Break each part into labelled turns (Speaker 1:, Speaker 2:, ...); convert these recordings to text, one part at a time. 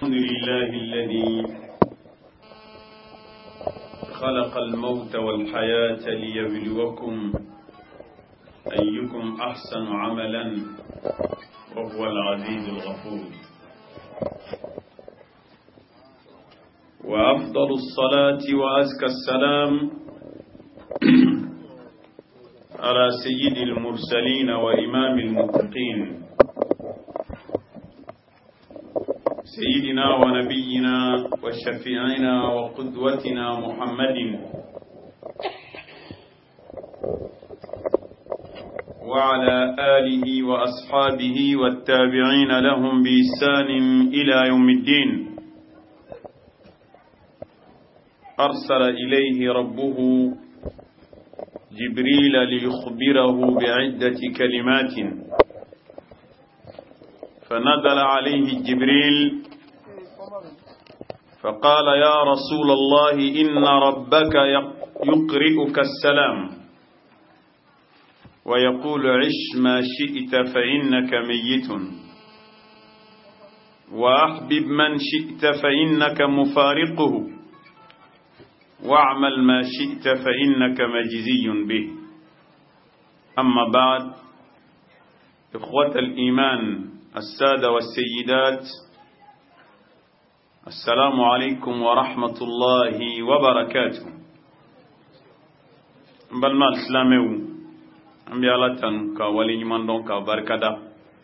Speaker 1: الحمد لله الذي خلق الموت والحياة ليبلوكم أيكم أحسن عملا وهو العزيز الغفور. وأفضل الصلاة وأزكى السلام على سيد المرسلين وإمام المتقين سيدنا ونبينا وشفيعنا وقدوتنا محمد وعلى آله وأصحابه والتابعين لهم بإحسان إلى يوم الدين. أرسل إليه ربه جبريل ليخبره بعدة كلمات، فنزل عليه جبريل فقال: يا رسول الله إن ربك يقرئك السلام ويقول: عش ما شئت فإنك ميت، وأحبب من شئت فإنك مفارقه، واعمل ما شئت فإنك مجزي به. أما بعد، إخوة الإيمان السادة والسيدات، السلام عليكم ورحمة الله وبركاته. بالما الإسلامي أمبيالاتن كوالي نماندون كبركدا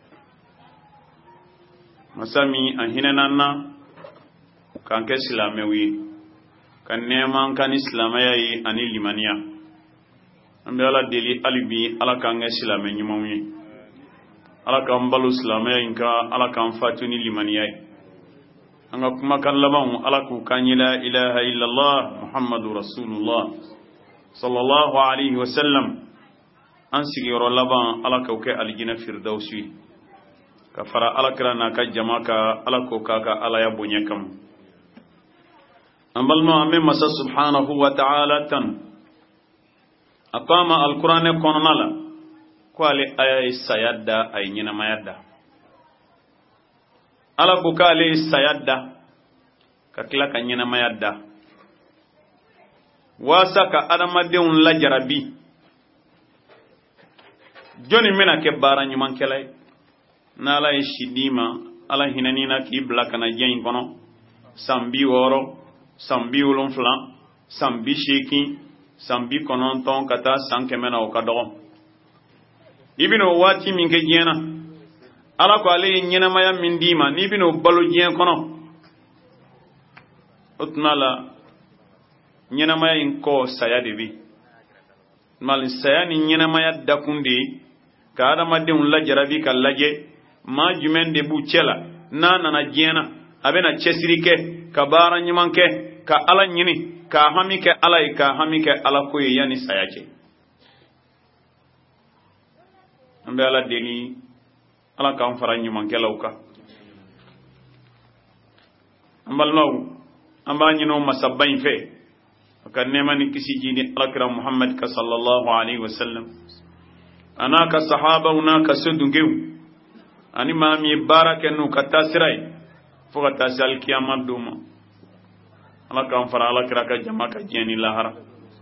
Speaker 1: مسامي أهيننا كان كإسلامي كان نيمان كان إسلامي أني لمانيا أمبيالا دلي ألبي على كان إسلامي نموي ala kan balu silamaya inka ala kan fatuni limaniyai anga kuma kan laban ala ku kan la ilaha illallah muhammadu rasulullah sallallahu alaihi wasallam an sigiro laban ala ka ke aljina firdausi ka fara ala kirana ka jamaka ala ko kaka ala ya bonya kam ambal no amme masa subhanahu wa ta'ala tan aqama alqur'ana konala kwale aya sayadda ay nyina mayadda ala ko kale sayadda ka kila kan nyina mayadda wasa ka adama deun la jarabi joni mina ke bara nyuman kelay na la shidima ala hinanina ki blaka na jain kono sambi woro sambi ulun flan sambi sheki sambi konon ton kata sankemena o kadon ibino wati min ke jena ala ko ale nyena maya min dima ni ibino balu jen kono utnala nyena maya in ko sayade bi mal sayani nyena maya dakunde ka adama de un la jarabi ka laje ma jumen de bu cela nana jena abena chesirike ka bara nyimanke ka ala nyini ka hamike ala ko yani sayaje ambe ala deni ala kan fara nyuman kelawka ambal naw amba nyino masabbain fe kan nemani kisi jini alakra muhammad ka sallallahu alaihi wasallam anaka sahaba unaka sudungew ani mami barakenu katasirai fuka tasal kiyamad duma ala kan fara alakra ka jamaka jeni lahara.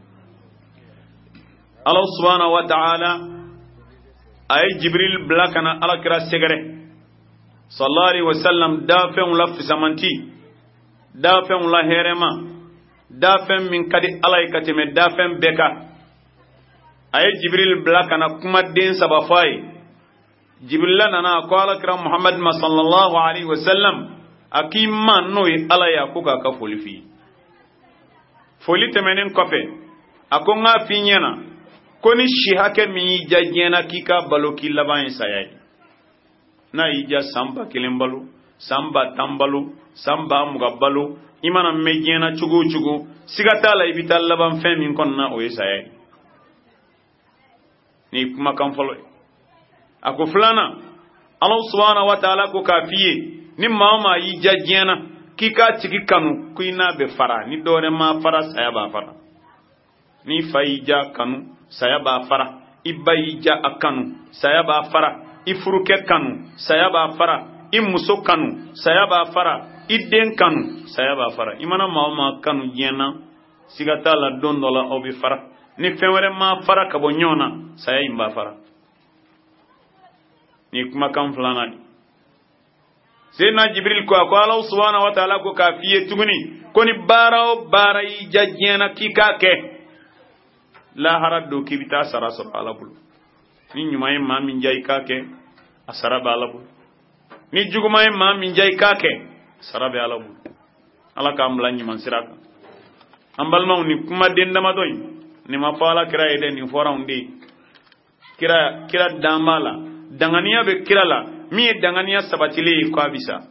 Speaker 1: Allah subhanahu wa ta'ala ay jibril blakana alakira segere sallallahu alaihi wasallam dafen la fisamanti dafen la herema dafen min kadi alaikati me dafen beka ay jibril blakana kuma den sabafai jibril nana ko alakira muhammad sallallahu alaihi wasallam akima noy alaya ko ka folifi foli temenen kofe akonga finyana koni shi hake mi jajena kika balo ki laban sayai na ija samba kilembalo samba tambalo samba mugabalo imana mejena chugu sigata la ibita laban femin konna o sayai ni kuma kan folo ako fulana Allah subhanahu wa ta'ala ko kafiye ni mama yi jajena kika tiki kanu kuina be fara ni dore ma fara saya ba fara ni faija kanu saya ba fara ibayija akanu saya ba fara ifuruke kanu saya ba fara imuso kanu saya ba fara idden kanu saya ba fara imana ma kanu jena sigata la dondola obi fara ni fenwere ma fara kabo nyona saya imba fara ni kuma kan fulana Sayyidina Jibril ko Allah subhanahu wa ta'ala ko kafiye tuguni koni bara yi jajjena kikake la harado kibita sara sura alabul ni nyumay ma min jay kake asara balabul ni jugumay ma min jay kake asara be alabul ala ka amla nyman siraka ambal mawni kuma dendama doy ni ma fala kira ede ni fora undi kira damala danganiya be kira la mi danganiya sabatile ko abisa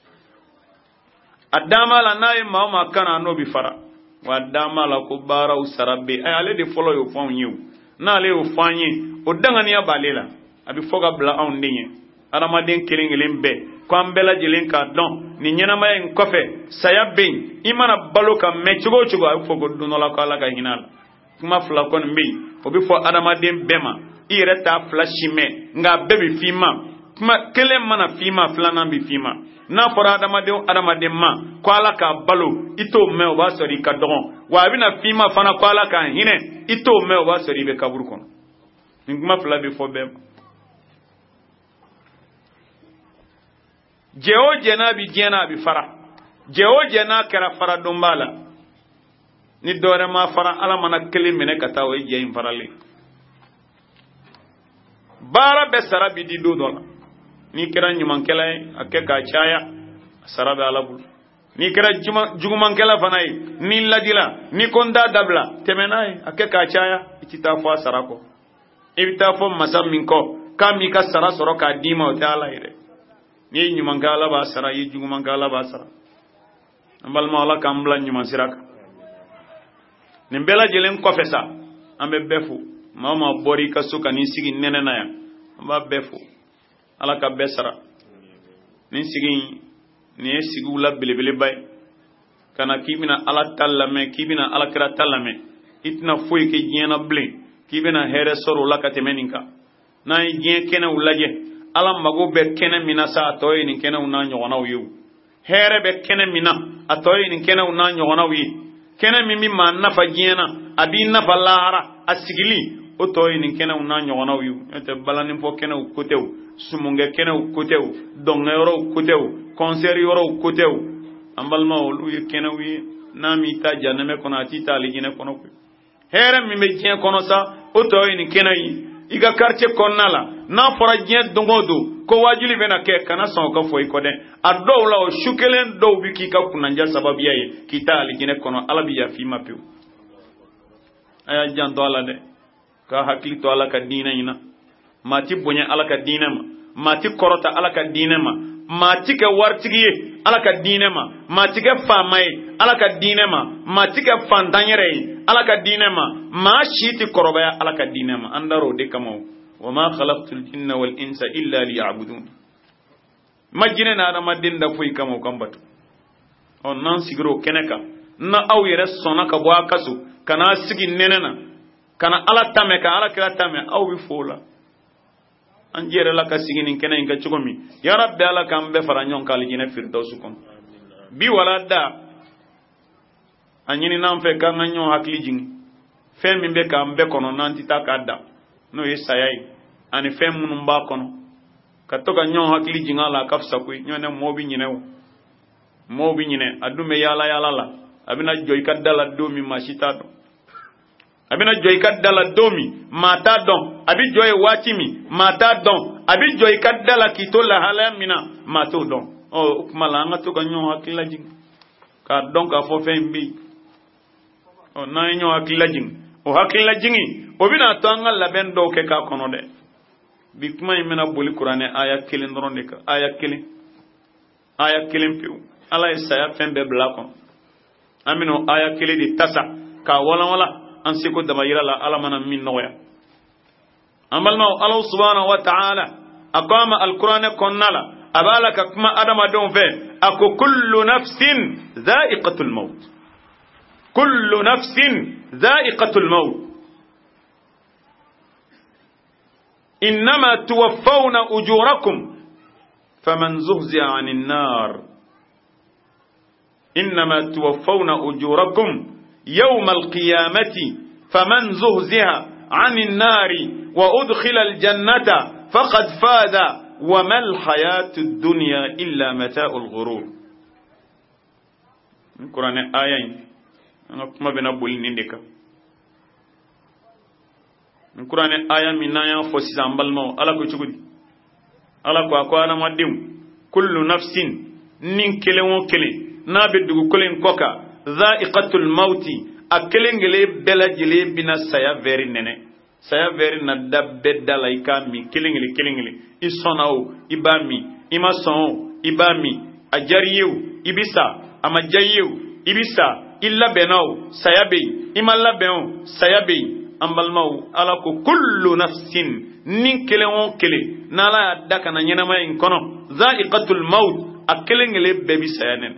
Speaker 1: adamala nayi ma kana no bi fara wa damala ko bara usarabe ay ale de folo yo fon yu na ale o fanye o danganiya balela abi foga bla on dinye aramaden kelingelen be ko ambela jilen ka don ni nyana may en kofe sayabbe imana balo ka me chugo ay fogo dunola ko ala ka hinal kuma fla kon mbi o bi fo aramaden bema ire ta flashime nga bebi fima kuma kele mana fima flana bi fima na fora adamaden ma ko ala ka balo ito me o ba sori ka dogon wa bina fima fana ko ala ka hine ito me o ba sori be kaburu kon nguma fla be fo be jeo jena bi fara jeo jena kera fara dombala ni dore ma fara ala mana kele mene kata o je in farale bara be sara bi di do dola ni kira nyuman kala ake ka chaya sara be ala bul ni kira juguman kala fanai ni ladila ni konda dabla temenai ake ka chaya itita fo sara ko ibita fo masam min ko kam mi ka sara soro ka dima o taala ire ni nyuman kala ba sara yi juguman kala ba sara ambal mawla kambla nyuman siraka ni bela jelen ko fesa ambe befu mama bori ka suka ni sigi nene na ya amba befu ala ka besara ni sigi ni sigi la bilibili bay kana kibina ala tallame kibina ala kira tallame itna foy ke jena blin kibina here soro la ka temeninka na jen kene ulaje ala mago be kene mina sa atoy ni kene una nyona wu here be kene mina atoy ni kene una nyona wu kene mimi ma nafa jena abi nafa lahara asigili o toy ni kene una nyona wu ete balani fo kene u kotew sumunge kene u kotew dongero u kotew concert yoro u kotew ambal ma olu ye kene wi nami ta janame kono atita aligine kono ko here mi me jien kono sa o toy ni kene yi iga quartier konnala na fora jien dongodo ko wajuli bena ke kana son ko foy ko den addo la o shukelen do bi ki ka kunanja sababu yayi kita aligine kono alabi ya fi mapu aya jando ala de ka hakli to ala ka dina ina mati bonya ala ka dina ma mati korota ala ka dina ma mati ke wartigi ala ka dina ma mati ke famai ala ka dina ma mati ke fandanyere ala ka dina ma shiti korobaya ala ka dina ma andaro de kamo wama khalaqtul jinna wal insa illa liya'budun majine na adama dinda fuy kamo kambatu on nan sigiro keneka na awire sona ka bo akasu kana sigi nenena kana ala tame ka ala kira tame aw bi fola anjere la ka sigi nin kenen ka chugomi ya rabbi ala kam be fara nyon kal jine firdausu kon bi wala da anyini nan fe kan nyon hakli jingi fe mi be kam be kono nanti takada no yesayai ani fe munum ba kono ka to ka nyon hakli jinga la kafsa ku nyone mobi nyine adume yala la abina joy kadala do mi mashita do abina joy kadala domi mata don abi joy watimi mata don abi joy kadala kitola halamina mato don o kumala ngato ka nyon hakila jing ka don ka fo fe mbi o na nyon hakila jing o hakila jingi o bina to anga laben do ke ka kono de bi kuma imena boli qur'ane aya kelin don de ka aya kelin piu ala isaya fembe blakon amino aya kele di tasa ka wala an siko da bayira la ala mana min noya amalma Allah subhanahu wa ta'ala aqama alquran konnala abalaka kuma adama don fe ako kullu nafsin dha'iqatul maut innama tuwaffawna ujurakum faman zuhziya 'anil nar إنما توفون أجوركم يوم القيامة فمن زهزها عن النار وأدخل الجنة فقد فاز وما الحياة الدنيا إلا متاع الغرور. القرآن آيين أنا كما بنقول نندك القرآن آية من آية فسيسان بالمو ألا كتشكد ألا كوانا مديم كل نفس نكلي وكلي نابد كلين كوكا ذائقة الموت أكلين جلي بلا جلي بنا سيا فيري نene saya veri na dabbe dalaika mi kilingili isonao ibami imason ibami ajariyu ibisa amajayu ibisa illa benao sayabe imalla beno sayabe ambalmau ala ko kullu nafsin nin kelewon kele nala daka na nyena may kono zaiqatul maut akilingili bebi sayanen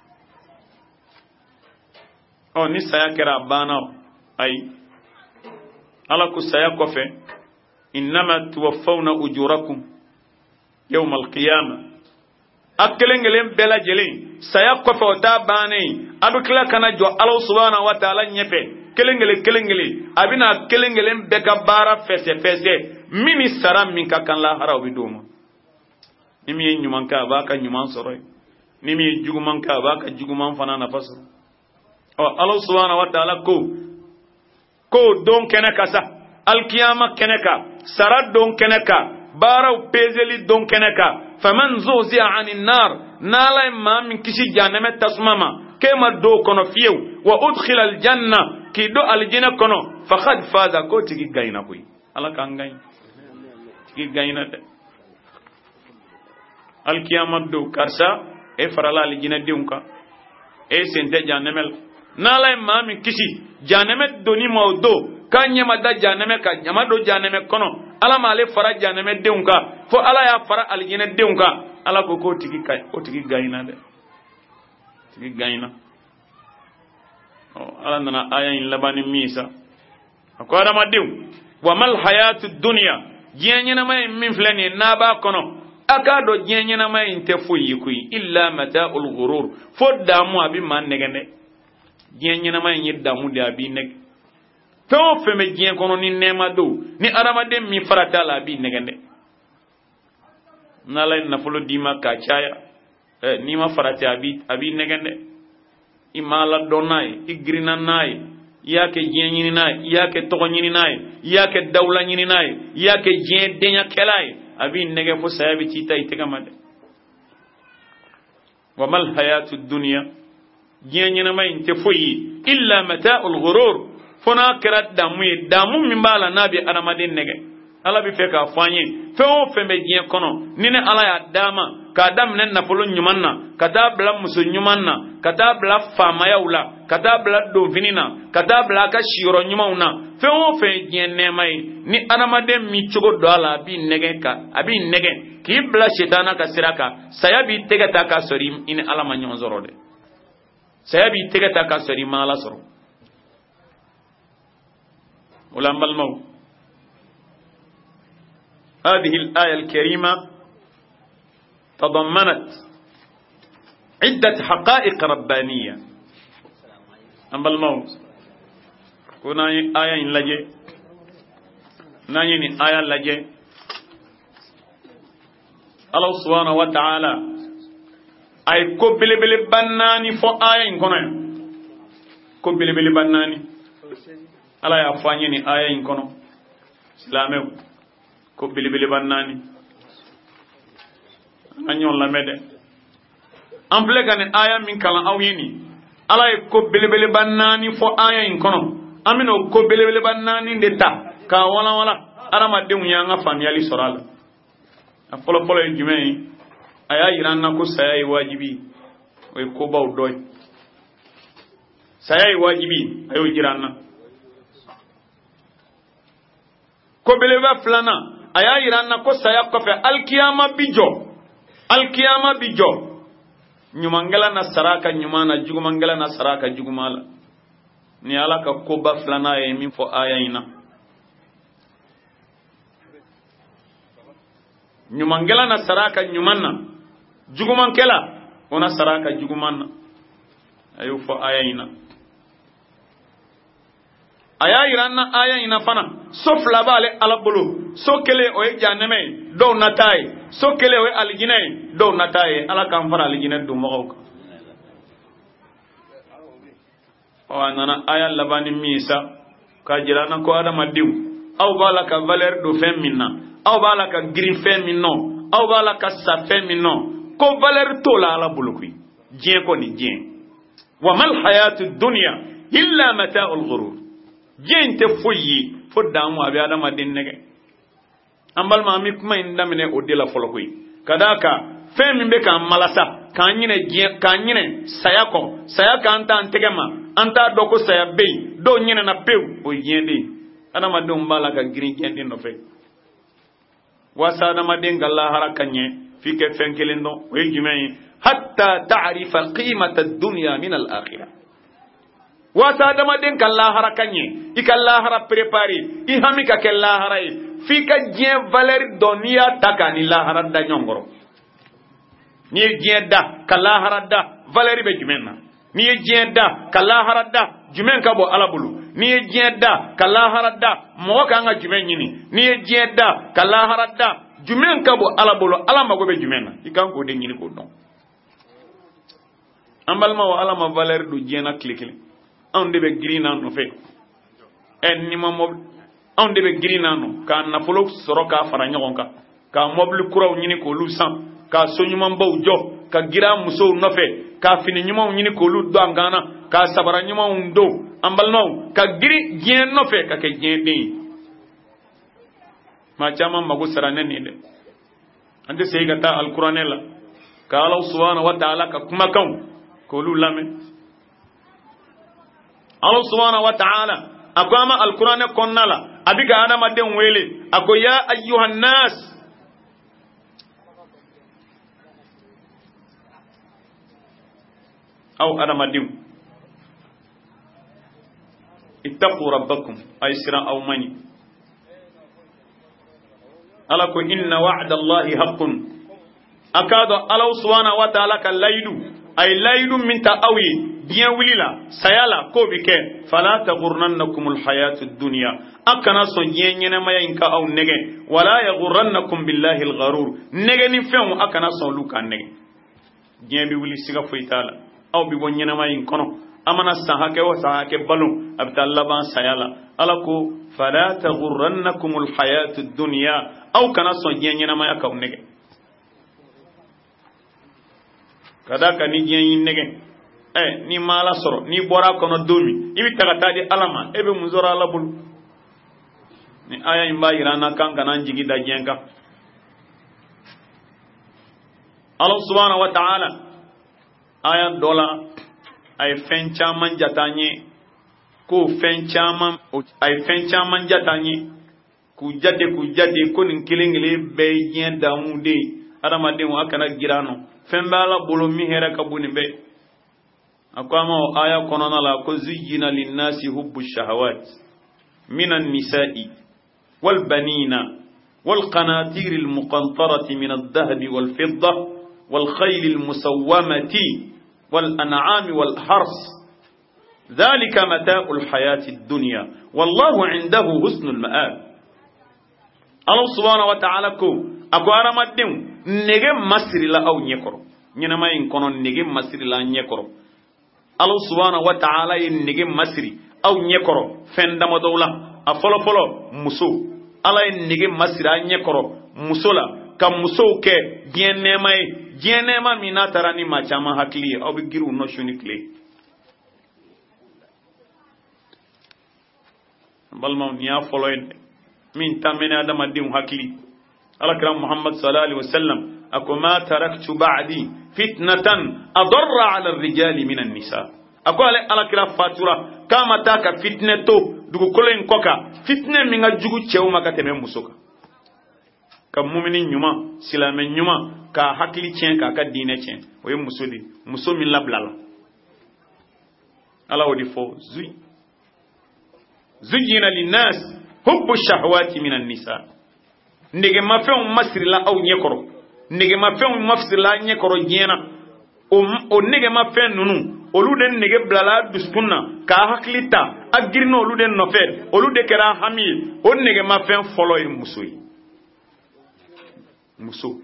Speaker 1: o ni saya kera bana ay ala ku saya kofe innama tuwaffawna ujurakum yawm alqiyamah akelengelen bela jelen saya kofe ota bane abikla kana jo Allah subhanahu wa ta'ala nyefe kelengele abina kelengelen beka bara fese mini saram min ka kan la haraw biduma nimi nyuman ka baka nyuman soroy nimi juguman ka baka juguman fana na faso o Allah subhanahu wa ta'ala ko don keneka sa alkiyama keneka sara don keneka baraw pezeli don keneka faman zuzi'a 'anil nar nala ma min kisi jahannama tasmama kema do kono fiyew wa udkhila aljanna ki do aljanna kono faqad faza ko tigi gayna koy ala kan gay tigi gayna de alkiyama do karsa e farala aljanna deunka e sente jahannama nala ma min kisi jahannama doni mawdo kanyama da jahannama ka nyama do jahannama kono ala ma le fara jahannama deunka fo ala ya fara aljanna deunka ala ko tigi kay o tigi gayna de tigi gayna o ala nana aya in labani misa ko adama dew wa mal hayatud dunya jenyana may min flani na ba kono akado jenyana may inte fuyi kuyi illa mata'ul ghurur fo damu abi man negende jenyana may nyi damu de abi neg to feme jen kono ni nema do ni adama dem mi farata la abi negende nalay na fulo dima ka chaya ni ma farata abi negende imala donay igrina nay yake jenyini nay yake togo nyini nay yake dawla nyini nay yake jen denya kelay abi nege fo sayabi ci tay tegamade wa mal hayatud dunya jenyina may inte foyi illa mata'ul ghurur fona kirat damu min bala nabi aramadin nege ala bi feka fanye feo fembe jen kono nine ala ya dama ka dam nen na polo nyumanna kata bla muso nyumanna kata bla fama yaula kata bla do vinina kata bla ka shiro nyumauna feo fe jen ne mai ni aramadin mi chogo do ala bi nege ka abi nege ki bla shetana ka siraka sayabi tegata ka sori in ala ma nyonzoro de sayabi tegata ka sori ma ala soro ولما الموت هذه الآية الكريمة تضمنت عدة حقائق ربانية أما الموت كنا آية لجي نانيني آية لجي الله سبحانه وتعالى أي كبل بل بناني فو آية كنا كبل بل بناني ala ya fanye ni aya in kono islame ko bilibili bannani anyon la mede ample kan aya min kala awyini ala e ko bilibili bannani fo aya in kono amino ko bilibili bannani de ta ka wala arama de munya nga famiyali sorala afolo polo e jume aya yiranna ko sayay wajibi o ko baw doy sayay wajibi ayo jiranna ko beleva flana aya iranna ko saya ko fe alkiyama bijo nyumangala na saraka nyumana jugumangala na saraka jugumala ni alaka ko ba flana e min fo aya ina nyumangala na saraka nyumanna jugumankela ona saraka jugumanna ayu fo ayina aya iranna ayina fana so fla bale ala bulu so kele o janeme do natai so kele o aljine do natai ala kan fara aljine do mo o anana aya labani misa ka jirana ko adama diw aw bala ka valeur do fem minna aw bala ka green fem minno aw bala ka sa fem minno ko valeur to la ala bulu kuy jien ko ni jien wa mal hayatud dunya illa mata'ul ghurur jien te foyi fo damu abi adama din nege ambal ma mi kuma indamine o de la folo kuy kadaka fem min be ka malasa kan nyine jien kan nyine saya ka anta antegema anta doko saya be do nyine na pew o jien de adama dum bala ka green jien din no fe wasa adama din galla harakanye fi ke fenkelendo o jimay hatta ta'rifa qimata ad-dunya min al-akhirah wasa adama din galla harakanye ikalla hara préparer I hami ka kella harai fi ka jien valeur donia takani la harada nyongoro ni jien da kala harada valeur be jumenna ni jien da kala harada jumen ka bo alabulu ni jien da kala harada mo ka nga jumen nyini ni jien da kala harada jumen ka bo alabulu alama go be jumenna ikan ko de nyini ko don ambalma wa alama valeur du jien na klikli on de be grina no fe en ni mo on de be grina no ka na folo soroka fara nyagonka ka mobli kuraw nyini ko lu sam ka sonyuma baw jo ka gira muso nofe ka fini nyuma nyini ko lu do angana ka sabara nyuma ndo ambalno ka giri gien nofe ka ke gien de ma chama mago sarane ni de ande sey gata alquranela ka Allah subhanahu wa ta'ala ka kuma kan ko lu lame Allah subhanahu wa ta'ala akwama alqurane konnala abiga adama den wele ako ya ayyuhan nas أو أنا مديم اتقوا ربكم أي سرا أو مني ألكو إن وعد الله حق أكاد الله سبحانه وتعالى كالليل أي ليل من تأوي بيان وليلا سيالا كوبك فلا تغرنكم الحياة الدنيا أكنا سنجين ينما ينكا أو نجي ولا يغرنكم بالله الغرور نجي نفهم أكنا سنلوكا نجي جين بيولي سيغا فيتالا aw bi wonyena ma yin kono amana sahake wa sahake balum abdallah ban sayala alako fala taghurrannakumul hayatud dunya aw kana so nyena ma yakaw nege kadaka ni yin nege ni mala soro ni bora kono domi ibi tagata di alama ebe muzora la bul ni aya imba irana kan kana jigi da jenga Allah subhanahu wa ta'ala aya dola ay fen chaman jatanye ko fen chaman ay fen chaman jatanye ku jate ko nin kilingile be yen damude adama de wa kana girano fen bala bolo mi hera kabuni be akwama aya konona la ko zujina linnasi hubbu shahawat minan nisa'i wal banina wal qanatir al muqantarati min ad-dhahab wal fidda wal khayl al musawwamati والأنعام والحرث ذلك متاع الحياة الدنيا والله عنده حسن المآب الله سبحانه وتعالى كو أكو أرمدين نيجي مصر لا أو نيكرو نينما ينكونو نيجي مصر لا نيكرو الله سبحانه وتعالى نيجي مصر أو نيكرو فندم دولا أفلو فلو مسو الله نيجي مصر نيكرو مسولا كم مسو كي جين نيماي jenema mina tarani machama hakli au bigiru no shunikle balma niya foloyde min tamena adama dim hakli alakram muhammad sallallahu alaihi wasallam akuma taraktu ba'di fitnatan adarra ala ar-rijali min an-nisa akwale alakira fatura kama taka fitneto dugu kolen koka fitne minga jugu chewma kateme musoka kam mu'minin nyuma silamen nyuma ka hakili cien ka ka dine cien o ye musodi muso min lablala ala wodi fo zuyina linnas hubbu shahawati minan nisa ndege mafew masrila aw nyekoro ndege mafew mafsila nyekoro jena o ndege mafen nunu olu de nege blala duskunna ka haklita agirno olu de nofe olu de kera hami o nege ma fen folo e muso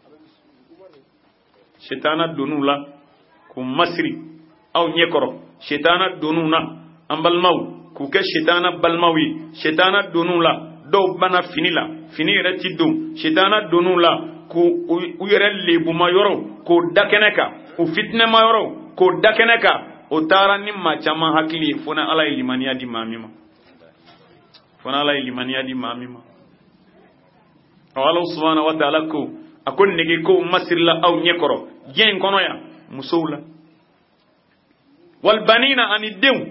Speaker 1: shetana donula ku masri aw nyekoro shetana donuna ambalmaw ku ke shetana balmawi shetana donula do bana finila fini yɛrɛ ti don shetana donula ku u yɛrɛ lebuma yɔrɔ ko dakeneka u fitnema yɔrɔ ko dakeneka o taara ni ma caman hakili fona ala ye limaniya di mamima fona ala ye limaniya di mamima Allah subhanahu wa ta'ala ko akon nege ko masirla aw nyekoro jen kono ya musowla wal banina ani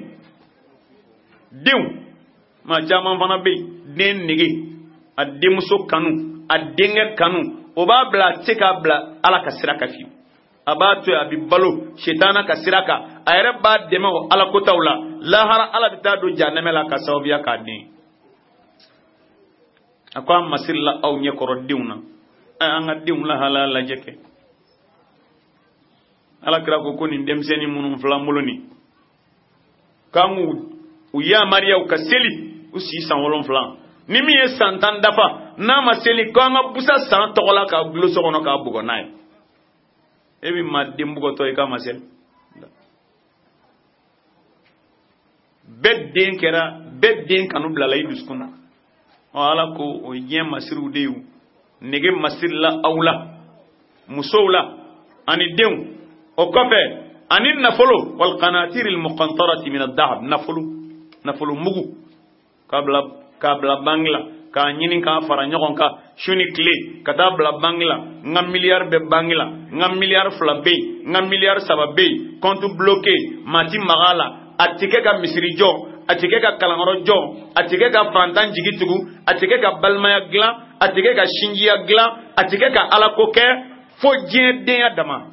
Speaker 1: dew ma caman fana be den nege a demuso kanu a denkɛ kanu o b'a bila a tɛ k'a bila ala ka sira kan fiyewu a b'a to yen a bɛ balo shetana ka sira kan a yɛrɛ b'a dɛmɛ o ala kotaw la lahara ala bɛ taa don jahanɛmɛ la ka sababuya k'a den a ko a masirila aw ɲɛkɔrɔ denw na an ka denw lahala lajɛ kɛ ala kira ko nin denmisɛnnin minnu fila n bolo nin k'an u yamariya u ka seli u si san 7 ni min ye san 10 dafa n'a ma seli ko an ka busa san tɔgɔ la k'a gulo so kɔnɔ k'a bugɔ n'a ye e bɛ maa den bugɔtɔ i k'a ma seli bɛɛ den kanu bilala i dusukun na ala ko o ye diɲɛ masiriw de ye nege masirila aw la musow la ani denw o kɔfɛ ani nafolo wal qanatir al muqantarati min ad-dahab nafolo mugu k'a bila bangi la k'a ɲini k'a fara ɲɔgɔn kan su ni tile ka taa bila bangi la n ka miliyari bɛ bangi la n ka miliyari 2 bɛ yen n ka miliyari 3 bɛ yen compte bloqué maa ti maga a la a ti kɛ ka misiri jɔ a ti kɛ ka kalankɔrɔ jɔ a ti kɛ ka fantan jigi tugu a ti kɛ ka balimaya dilan a ti kɛ ka sinjiya dilan a ti kɛ ka alako kɛ fo diɲɛ denya dama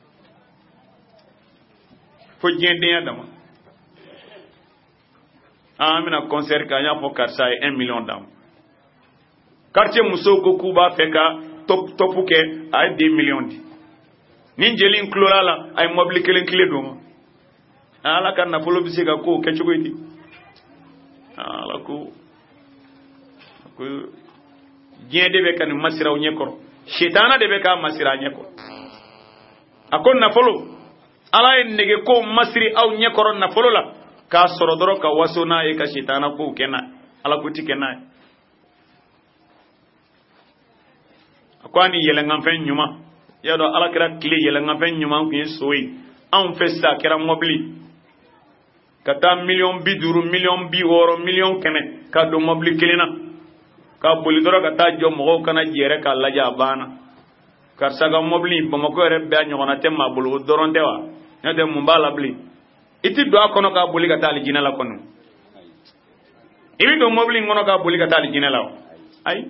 Speaker 1: an bɛna concert kɛ an y'a fɔ karisa ye 1 million d'a ma quartier musow ko k'u b'a fɛ ka topu kɛ a ye 2 millions di ni jeli in tulora la a ye mobili 1 tile d'o ma ala ka nafolo bɛ se ka ko kɛ cogo di ala ko diɲɛ de bɛ ka nin masiraw ɲɛkɔrɔ shetana de bɛ k'a masira a ɲɛkɔrɔ a ko nafolo ala ye nege ko masiri aw ɲɛkɔrɔ nafolo la k'a sɔrɔ dɔrɔn ka waso n'a ye ka shetana kow kɛ n'a ye ala ko ti kɛ n'a ye a ko a ni yɛlɛnkanfɛn ɲuman i y'a dɔn ala kɛra tile yɛlɛnkanfɛn ɲuman tun ye so ye anw fɛ sisan a kɛra mɔbili ka taa 50 millions 60 millions 100 ka don mɔbili kelen na ka boli dɔrɔn ka taa jɔ mɔgɔw kana jɛrɛ k'a lajɛ a banna karisa ka mɔbili Bamakɔ yɛrɛ bɛɛ a ɲɔgɔnna tɛ maa bolo o dɔrɔn tɛ wa n'o tɛ mun b'a la bilen i ti don a kɔnɔ k'a boli ka taa alijinɛ la kɔnɔ i bɛ don mɔbili in kɔnɔ k'a boli ka taa alijinɛ la wa ayi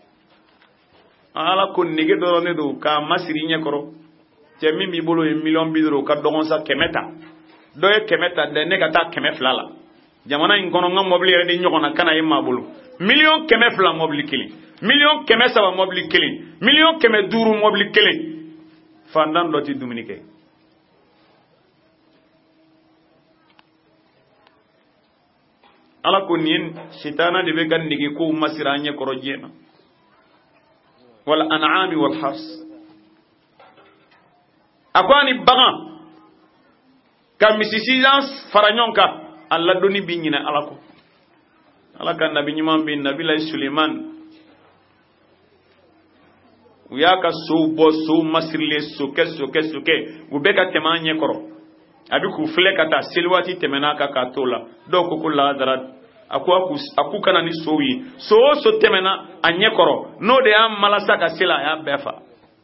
Speaker 1: ala ko nege dɔrɔn ne don k'a masiri ɲɛkɔrɔ cɛ min b'i bolo ye 50 ka dɔgɔn sa 100 ta dɔ ye 100 ta dɛ ne ka taa 200 la jamana in kɔnɔ n ka mɔbili yɛrɛ de ɲɔgɔn na kana ye maa bolo 1,200,000 mɔbili kelen 1,300,000 mɔbili kelen 500,000 mɔbili kelen fantan dɔ ti dumuni kɛ ala ko nin shetana de bɛ ka nege kow masira an ɲɛkɔrɔ diɲɛ na wal an'ami wal hars a ko ani bagan ka misisijan fara ɲɔgɔn kan a ladonni bi ɲinɛ ala ko ala ka nabi ɲuman bɛ nabilahi Suleiman u y'a ka sow bɔ sow masirilen sokɛ u bɛ ka tɛmɛ an ɲɛkɔrɔ a bɛ k'u filɛ ka taa seli waati tɛmɛn'a kan k'a t'o la dɔw ko lahazara a k'u kana ni sow ye so o so tɛmɛna a ɲɛkɔrɔ n'o de y'a malasa ka seli a y'a bɛɛ fa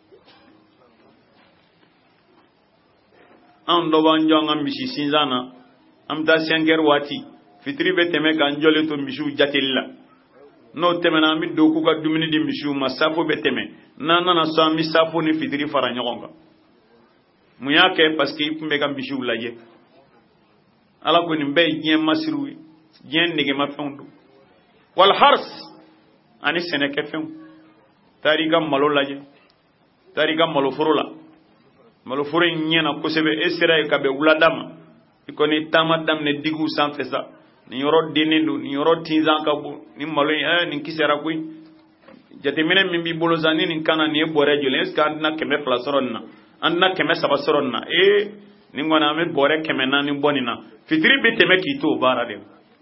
Speaker 1: an dɔ b'an jɔ an ka misi sinzan na an bɛ taa 5 heures waati fitiri bɛ tɛmɛ k'an jɔlen to misiw jateli la n'o tɛmɛna an bɛ don k'u ka dumuni di misiw ma safo bɛ tɛmɛ n'an nana so an bɛ safo ni fitiri fara ɲɔgɔn kan mun y'a kɛ parce que i tun bɛ ka misiw lajɛ ala ko nin bɛɛ ye diɲɛ masiriw ye diɲɛ negemafɛnw don wal hars ani sɛnɛkɛfɛnw taari i ka malo lajɛ taari i ka maloforo la maloforo in ɲɛna kosɛbɛ e sera yen ka bɛn wulada ma ikoni tamadam ne digu san fesa ni yoro denindo ni yoro tinzan kabu ni malo ni kisera kuy jatemene min bi bolo zani ni kana ni bore jole est kan na keme flasronna anna keme sabasronna ni ngona me bore keme na ni bonina fitri be teme kito barade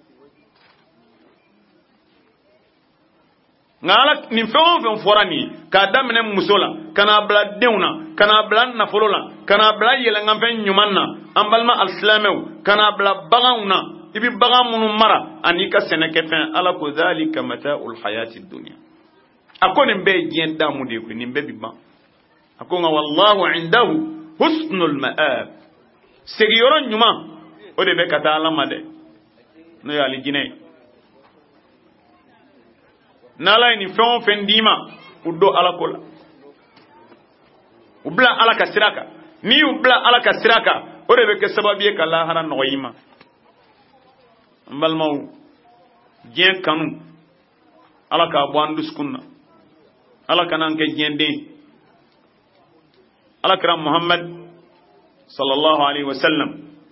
Speaker 1: ngala ni fon forani ka damene musola kana bla deuna kana bla na folola kana bla yele ngamfen nyumanna ambalma alislamew kana bla bagauna ibi bagamunu mara anika seneke fen ala ko zalika mata'ul hayati dunya akoni be gien damu de ko ni be biba akonga wallahu indahu husnul ma'ab segiyoro nyuma o de be kata alama de no ya alijine nala ni fen dima uddo ala kola ubla ala kasiraka ni ubla ala kasiraka o de be ke sababiye kala hara noyima mbalmaw gien kanu ala ka bandus kunna ala kanan ke gien de ala kram muhammad sallallahu alaihi wasallam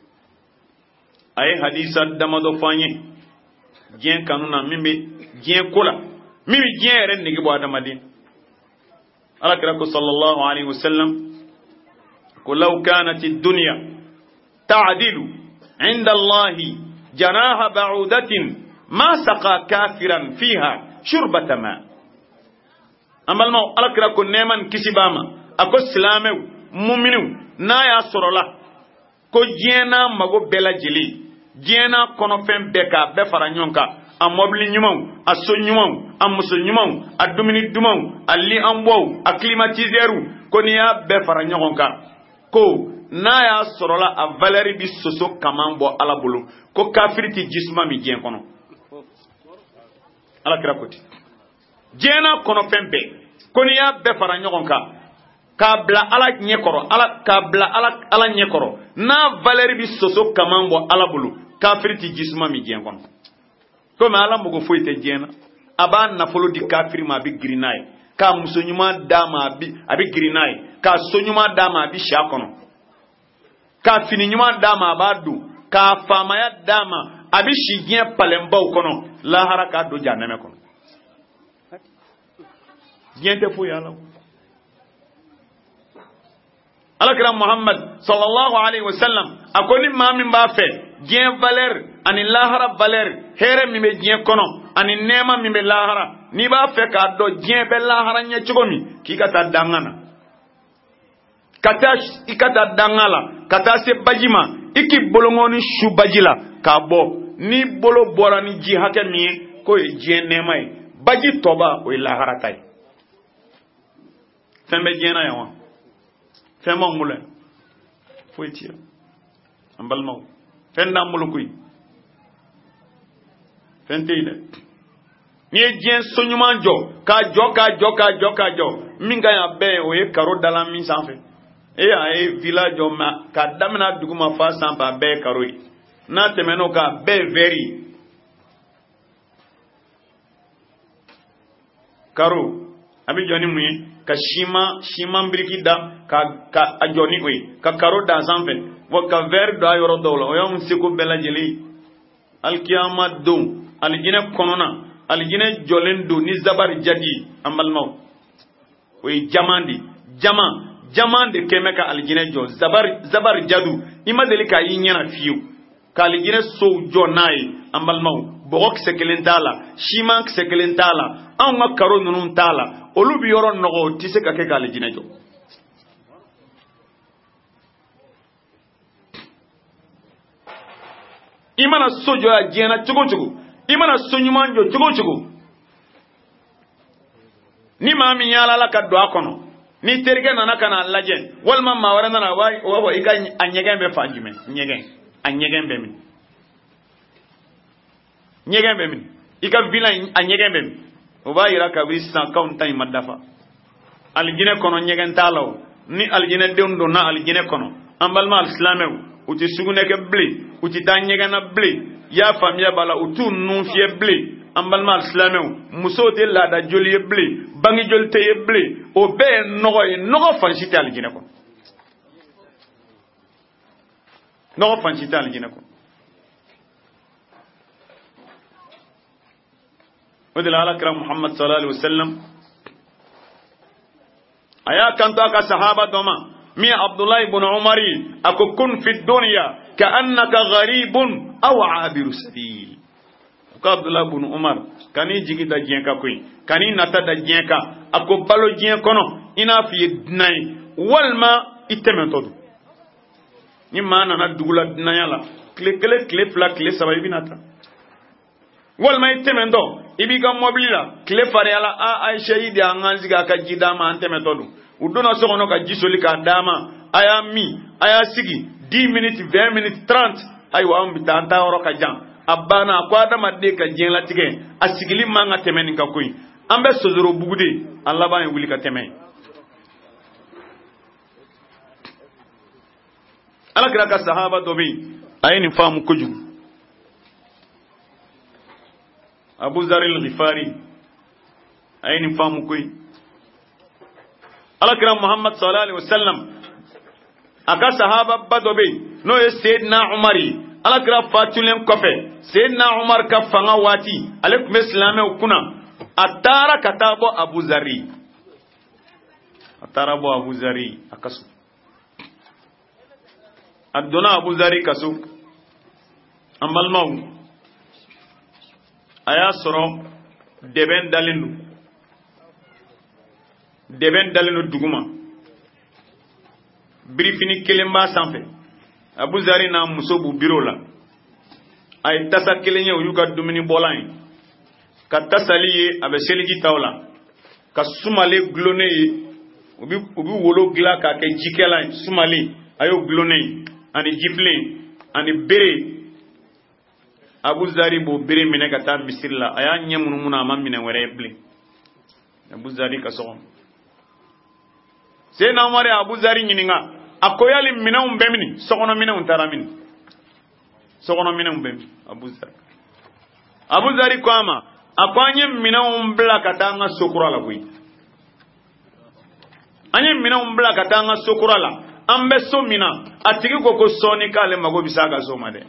Speaker 1: ay hadisa damado fanye gien kanu na mimbe gien kola mimi gien ren nigi bo adamadin ala kram ko sallallahu alaihi wasallam ko law kanat ad-dunya ta'dilu 'inda allahi جناح بعودة ما سقى كافرا فيها شربة ماء أما الماء ألقى كن نيمان كسباما أكو سلامو مؤمنو نايا سرولا كو جينا مغو بلا جلي جينا كونو فين بكا بفرا نيونكا أموبلي نيمو أسو نيمو أمسو نيمو أدوميني دومو ألي أمبو أكليماتيزيرو كونيا بفرا نيونكا كو naya sorola a valeri bi soso kamambo ala bulu ko kafiriti jisma mi gen kono ala kira koti jena kono pempe koni ya be fara nyogon ka bla ala nyekoro ala ka bla ala nyekoro na valeri bi soso kamambo ala bulu kafiriti jisma mi gen kono ko ma ala mbugo foite jena aba na folo di kafiri ma bi grinai ka musonyuma dama abi grinai ka sonyuma dama bi shakono ka fini nyuma dama abadu ka famaya dama abi shigien palembaw kono la haraka do janame kono gente fu yalla alakram muhammad sallallahu alaihi wasallam akoni mamin ba fe gien valeur ani lahara valeur here mi be gien kono ani nema mi be lahara ni ba fe ka do gien be lahara nya chugomi ki kata dangana kata ikata dangala kata se bajima iki bolongoni shu bajila ka bo ni bolo bora ni ji hake mi ko e je nemai baji toba o ila harakai fembe jena yawa fema mule foitia ambal maw fenda mulukui fente ide ni je sonyuma jo ka jo minga ya be o e karo dala min sanfe e village ma ka damina duguma fa samba be karoi na temeno ka be very karo abi joni mu ka shima mbiriki da ka ajoni oi ka karo da sanfe wa ka ver do ayoro dolo o yom siko bela jeli alkiyama do aljine konona aljine jolendo ni zabar jadi amal maw oi jaman de kemeka aljine jo zabar jadu ima delika yinyana fiu ka aljine so jo nai amal maw bogok sekelentala shimank sekelentala anga karo nunun tala olubi yoro nogo tise ka ke ka aljine jo imana sojo ya jena chugo imana sonyumanjo chugo ni mami yala la ka do akono ni terike nana kana laje walma mawara nana wa ika anyegen be fanjume anyegen be min ika vila anyegen be min o ba yira ka wisa kaunta imadafa aljine kono nyegen talo ni aljine deundo na aljine kono ambalma alislamew uti sugune ke ble uti tanyegen na ble ya famia bala utu nun fie ble ambalma alislamew muso te la da joli ble bangi jolte ble o be nogo fansite aljine kono no fanchita aljina ko ودل على كرام محمد صلى الله عليه وسلم أيا كنت أك صحابة دوما مي عبد الله بن عمر أكو كن في الدنيا كأنك غريب أو عابر سبيل عبد الله بن عمر كاني جيكي دا جينكا كوي كاني نتا دا جينكا أكو بالو جينكونو إنا في دناي والما إتمنتو نما نانا دوغلا دنايا لا كلي فلا كلي سبايبي ناتا walma itemendo ibiga mobilila kle fare ala a aisha idi anganziga ka jidama antemetodu udona sokono ka jisoli ka dama aya mi aya sigi 10 minutes 20 minutes 30 aywa ambita anta oro ka jam abana kwa dama de ka jenla tige asigili manga temeni ka koyi ambe sozoro bugude Allah ba wuli ka temeni ala kira ka sahaba dobi ayini famu kuju Abu Zar al-Ghifari ayini famu koy alakram Muhammad sallallahu alaihi wasallam aka sahaba badobe no ye sayyidina Umari alakra fatulem kofe sayyidina Umar ka fanga wati alaikum islame kuna atara katabo Abu Zari akasu adona Abu Zari kasu amal maw aya soro deben dalinu duguma brifini kelemba sanfe Abu Zari na musobu biro la ay tasa kelenye uyuka dumini bolay ka tasaliye abe seligi tawla ka sumale glone ubi wolo gila ka ke jikela sumale ayo glone ani jifle ani bere Abu Zari bo bere mine ka ta bisirla aya nyemunu muna mamine were ble Abu Zari ka so se na mare Abu Zari nyininga akoyali mine umbemini sokono mine untaramini sokono mine umbemi Abu Zari kwama akwanye mine umbla katanga sokura la bui anye mine umbla katanga sokura la ambe so mina atigi koko soni kale mago bisaga so made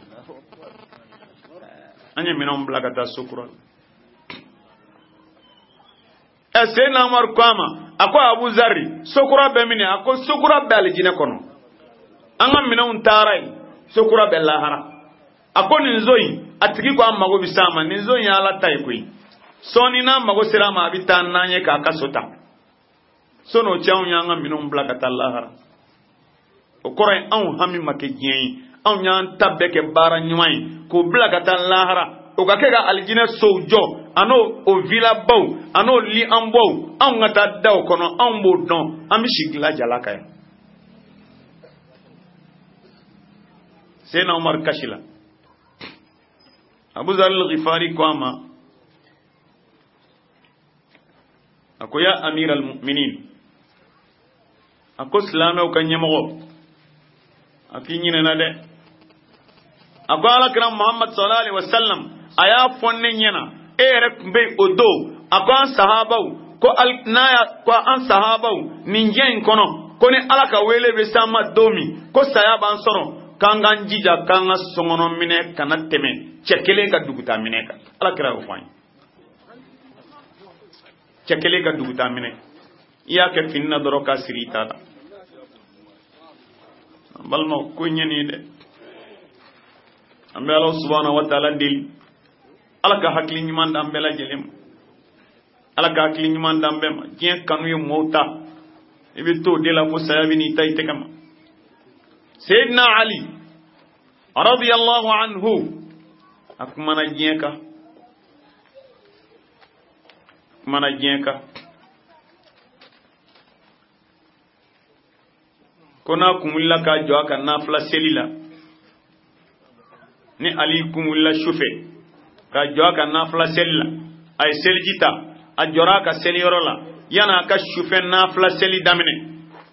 Speaker 1: anye mina mblagata sukura ese na mar kwama akwa Abu Zari sukura be mini akwa sukura be alijine kono anga mina untarai sukura be lahara akwa ninzoi atiki kwa mago bisama ninzoi ala taikui soni na mago sirama abitan nanye ka kasota sono chaun yanga mina mblagata lahara okore an hami makejiyi an nyan tabeke bara nyuai ko blagata lahara o ka kega aljina sojo ano o villa baw ano li ambo an ngata daw kono an bo don am shigla jalaka ya sena Umar kashila Abu Zar al-Ghifari kwama akoya amir al-mu'minin ako islame o kanyemo afinyina na de akwala kiram Muhammad sallallahu alaihi wasallam aya fonne nyana ere be odo akwan sahabau ko alnaya ko an sahabau ninjen kono koni alaka wele be sama domi ko saya ban soro kanga njija kanga songono mine kana teme chekele ka duguta mine ka alakira ko fany chekele ka duguta mine iya ke finna doro ka sirita da balma ko nyani de ambe Allah subhanahu wa ta'ala dil alaka hakli nyimanda ambela jelem alaka hakli nyimanda ambema jien kanu yo mota ibe to de la ko sayabi ni tayte kama sayyidina Ali radiyallahu anhu akmana jienka kona kumulla ka jo ka nafla selila ni Ali kumulla shufe ka jo ka nafla selila ay seljita ajora ka seliorola yana ka shufe nafla seli damine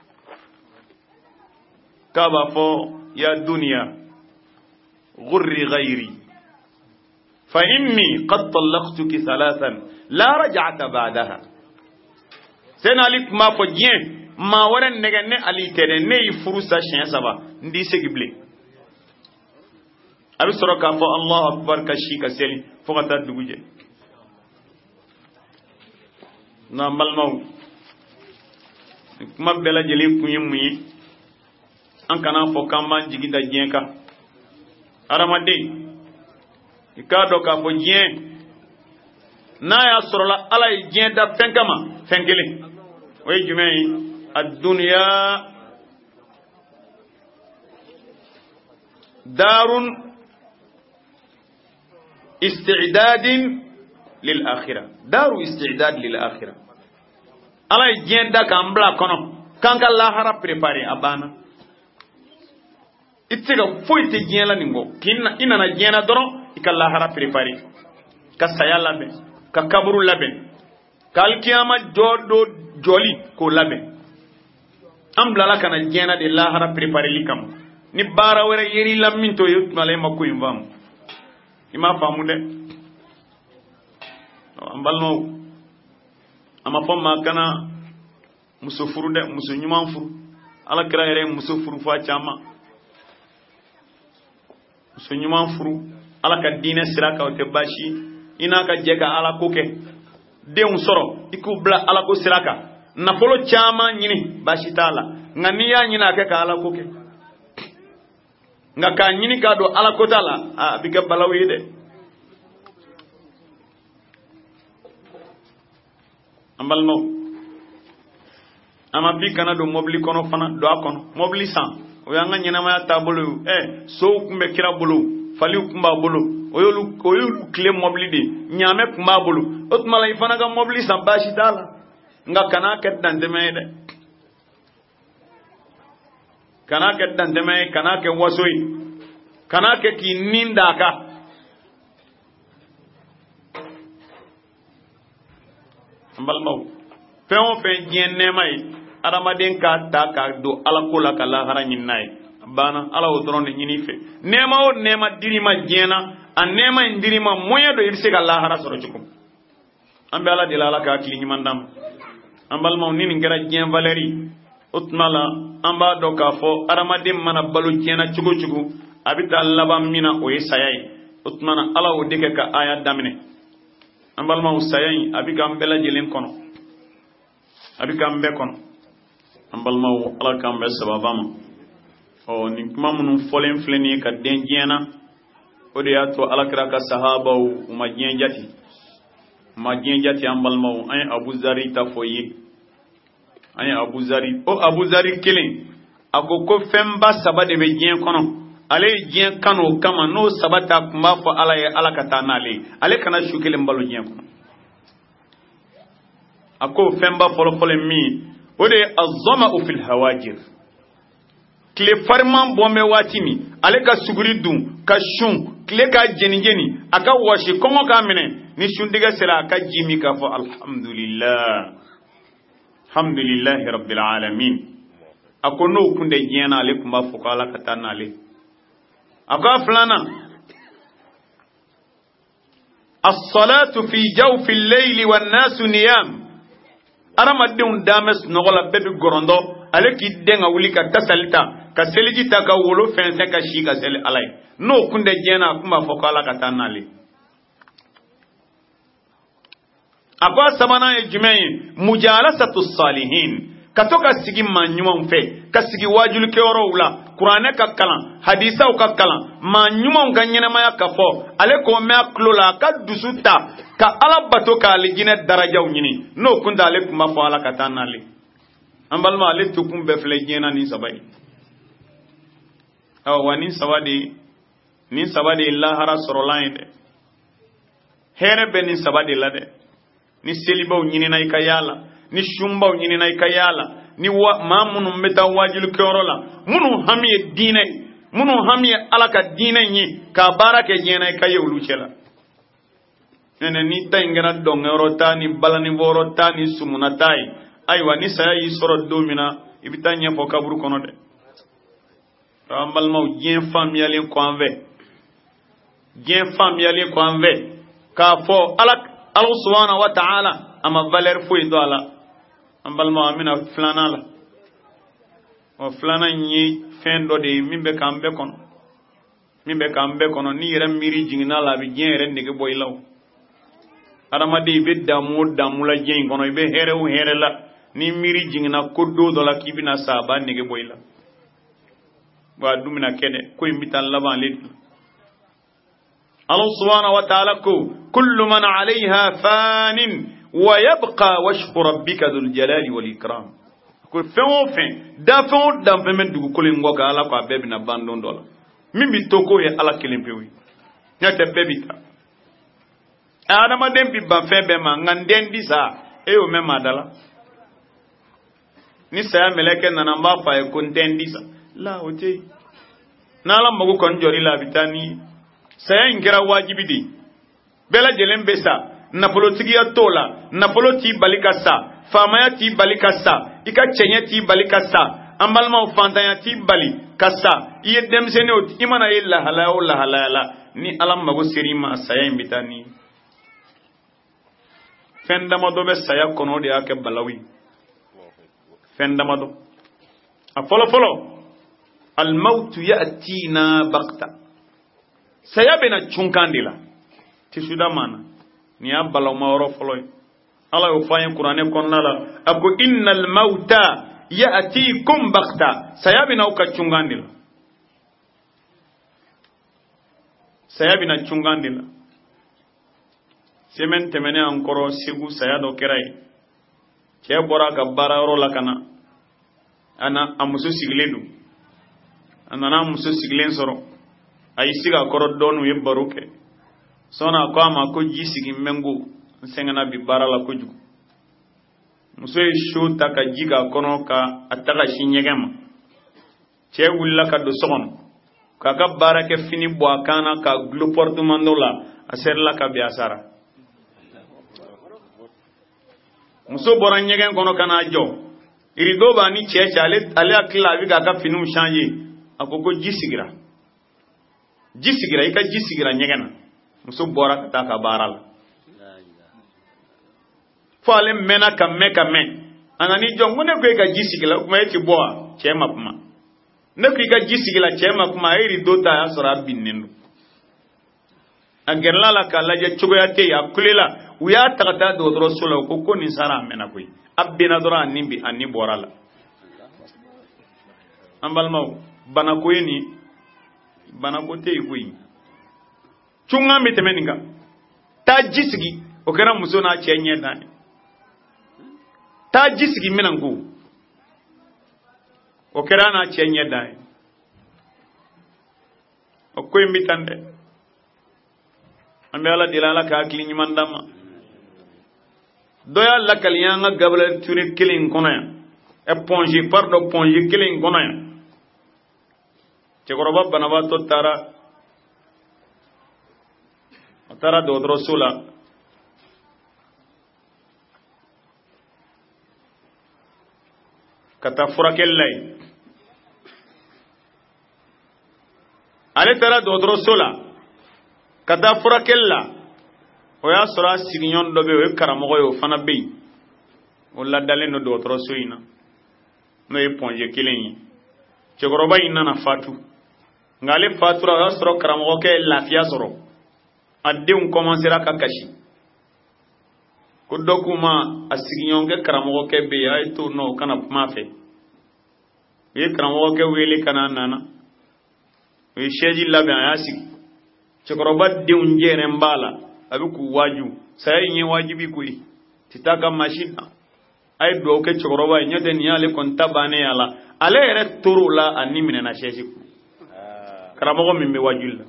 Speaker 1: kaba fo ya dunya غري غيري فإني قد طلقتك ثلاثا لا رجعت بعدها سين عليك ما فجين ما ورن نغني علي ترني فرصة شين سبا ندي سيغبلي abi soro ka fo Allahu akbar ka shi ka seli fo ka ta duguje na malmaw kuma bela jeli kunyi muyi an kana fo kamban jigi da jenka aramade ikado ka fo jen na ya soro la ala jen da fenkama fenkele way jumay ad-dunya darun istidadin lil akhirah daru istidad lil akhirah ala jenda kambla kono kanka lahara préparer abana itega foite jela ningo kinna inana jena doro ikalla lahara préparer ka sayala be ka kaburu labe kal kiyama jodo joli ko labe ambla la kana jena de lahara préparer likam ni bara wara yeri laminto yut malay makko yimvam ima famu de ambalno ama fama kana musufuru de musu nyuman furu ala kira yere musufuru fa chama musu nyuman furu ala ka dina siraka o te bashi ina ka jega ala koke de un soro iku bla ala ko siraka na polo chama nyini bashi tala ngani ya nyina ka ala koke ngaka nyini ka do ala ko tala biga balawi de ambalno ama bi kana do mobli kono fana do akono mobli san o yanga nyina ma tabulu so kumbe kira bulu fali kumba bulu oyolu kle mobli de nyame kumba bulu otmala ifana ga mobli san bashi tala nga kana ket dan demede kana ket dan demede kana ke wasoi kana ke kininda ka ambalmaw fɛn o fɛn diɲɛ nɛɛma ye adamaden ka ta ka don ala ko la ka lahara ɲini n'a ye banna ala o dɔrɔn de ɲini fɛ nɛɛma o nɛɛma diri ma diɲɛ na a nɛɛma in diri ma moyen dɔ i bɛ se ka lahara sɔrɔ cogo an bɛ ala deli ala ka hakili ɲuman d'an ma an balimaw ni nin kɛra diɲɛ valeur o tuma la an b'a dɔn k'a fɔ adamaden mana balo diɲɛ na cogo cogo a bɛ taa laban min na o ye saya ye o tuma na ala o de kɛ ka aya daminɛ an balimaw saya in a bɛ k'an bɛɛ lajɛlen kɔnɔ a bɛ k'an bɛɛ kɔnɔ an balimaw ala k'an bɛɛ sababa ma nin kuma minnu fɔlen filɛ nin ye ka den diɲɛ na o de y'a to alakira ka sahabaw u ma diɲɛ jati an balimaw an ye abuzari ta fɔ ye an ye abuzari kelen a ko fɛnba saba de bɛ diɲɛ kɔnɔ ale ye diɲɛ kanu o kama n'o saba ta kun b'a fɔ ala ye ala ka taa n'ale ye ale kana su kelen balo diɲɛ kɔnɔ a ko fɛnba fɔlɔfɔlɔ min o de ye azɔma'u fil hawajir tile fariman bɔnbɛ waati min ale ka suguri dun ka sun tile ka jeni a ka wɔsi kɔngɔ k'a minɛ ni suntigɛ sera a ka ji min k'a fɔ alhamdulillahi rabbil alamin a ko n'o kun tɛ diɲɛ na ale kun b'a fɔ ko ala ka taa n'ale a ko a filanan as-salatu fi jawfi al-layli wan-nasu niyam adamadenw daamɛ sunɔgɔ la bɛɛ bɛ gɔrɔndɔ ale k'i den ka wuli ka tasali ta ka seliji ta ka wolo fɛnsɛn ka si ka seli ala ye n'o kun tɛ diɲɛ na a kun b'a fɔ ko ala ka taa n'ale a ko a sabanan ye jumɛn ye mujalasatu salihin ka to ka sigi maa ɲumanw fɛ ka sigi wajulikɛyɔrɔw la kuranɛ ka kalan hadisaw ka kalan maa ɲumanw ka ɲɛnamaya ka fɔ ale k'o mɛn a tulo la a ka dusu ta ka ala bato ka alijinɛ darajaw ɲini n'o kun tɛ ale kun b'a fɔ ala ka taa n'ale an balima ale to kun bɛɛ filɛ diɲɛ na nin saba ye wa nin saba de ye lahara sɔrɔlan ye dɛ hɛrɛ bɛ nin saba de la dɛ ni selibaw ɲinina i ka yaala ni sunbaw ɲinina i ka yaala ni maa minnu bɛ taa wajulikɛyɔrɔ la minnu hami ye diinɛ ye minnu hami ye ala ka diinɛ ye k'a baara kɛ diɲɛ na i ka ye olu cɛ la nɛnɛ ni ta in kɛra dɔnkɛyɔrɔ ta ni balanibɔyɔrɔ ta ni sumuna ta ye ayiwa ni saya y'i sɔrɔ don min na i bɛ taa ɲɛfɔ kaburu kɔnɔ dɛ an balimaw diɲɛ faamuyalen kɔ an fɛ k'a fɔ ala subhanahu wa ta'ala a ma valeur foyi don a la an balimaw an bɛna filanan la filanan ye fɛn dɔ de ye min bɛ k'an bɛɛ kɔnɔ min be kambe kono ni yere miri jingina la bi gen yere nege boylaw adamade be damu la gen kono be here la ni miri jingina koddo do la kibina saba nege boyla wa dumina kede ko imbitan laban le Allah subhanahu wa ta'ala ko kullu man 'alayha fanin wa yabqa wajhu rabbika dhul jalali wal ikram ko fin da men dugu kolin ngoka ala ko abebi na bandon dola mimbi toko ye ala kelimpewi nyate bebita adama dem bi ban fe be ma nganden disa e o me madala ni saya meleke nana mba fa e konten disa la ote nala mago kon jori la bitani saya ngira wajibi di bela jelen besa na politiki ya tola na poloti balikasa famaya ti balikasa ika chenye ti balikasa ambalma ufantanya ti bali kasa iye demsene o imana illa halala ni alam mago sirima saya imbitani fendamado be saya kono de ake balawi fendamado a folo al maut yatina baqta saya bena chunkandila tisuda mana ni abalaw mawro foloy ala yo fayen qur'ane konnala ako innal mauta ya'tikum baqta saya bena uka chungandila saya bena chungandila semen temene ankoro sigu saya do kerai che bora ka bararo lakana ana amuso sigledu ana na amuso siglen soro ay siga koro donu yebaruke sona ko ama ko jisigi mengo sengana bi barala ko jugu muso e shota ka jiga kono ka ataka shinyegema che wulla ka do sogon ka ka barake fini bo akana ka glo portemando la aserla ka bi asara muso bora nyegen kono kana jo irido ba ni checha ale akila bi ka finu changer akoko jisigira ika jisigira nyegena muso bora kata ka baral fale mena kame anani jo ngone ko ika jisigira kuma yeti boa chema kuma ne ko ika jisigira chema kuma irido ta asora binnindu agerla la kala je chugoyate ya kulela uya tagata do rasula ko ni sara mena koy abina dora nimbi anni borala ambal maw bana koyni bana ko te koy chunga metemeninga ta jisigi o kera muso na chenye dani ta jisigi menangu o kera na chenye dani o koy mitande ambe ala dilala ka akili nyimandama doya la kaliyanga gabla turi killing kono ya éponge par do ponge killing kono ya te goroba banaba to tara do rasula kata furakellay ale tara do rasula kata furakella o ya sura siginyon do be o karamo yo fana be o la dalen do rasulina no e ponje kilin ci goroba inna na fatu ngale fatura ya sura karamo ke lafiya soro adde un commencera ka kashi ko dokuma asiginyon ke karamo ke be ay to no kana mafe e karamo ke wele kana nana e sheji labe ayasi chikoroba de unjere mbala abiku waju sai yin wajibi kuyi titaka mashina ay do ke chikoroba nyate ni ale kontabane yala ale ere turula animine na sheji karamo mimbe wajulla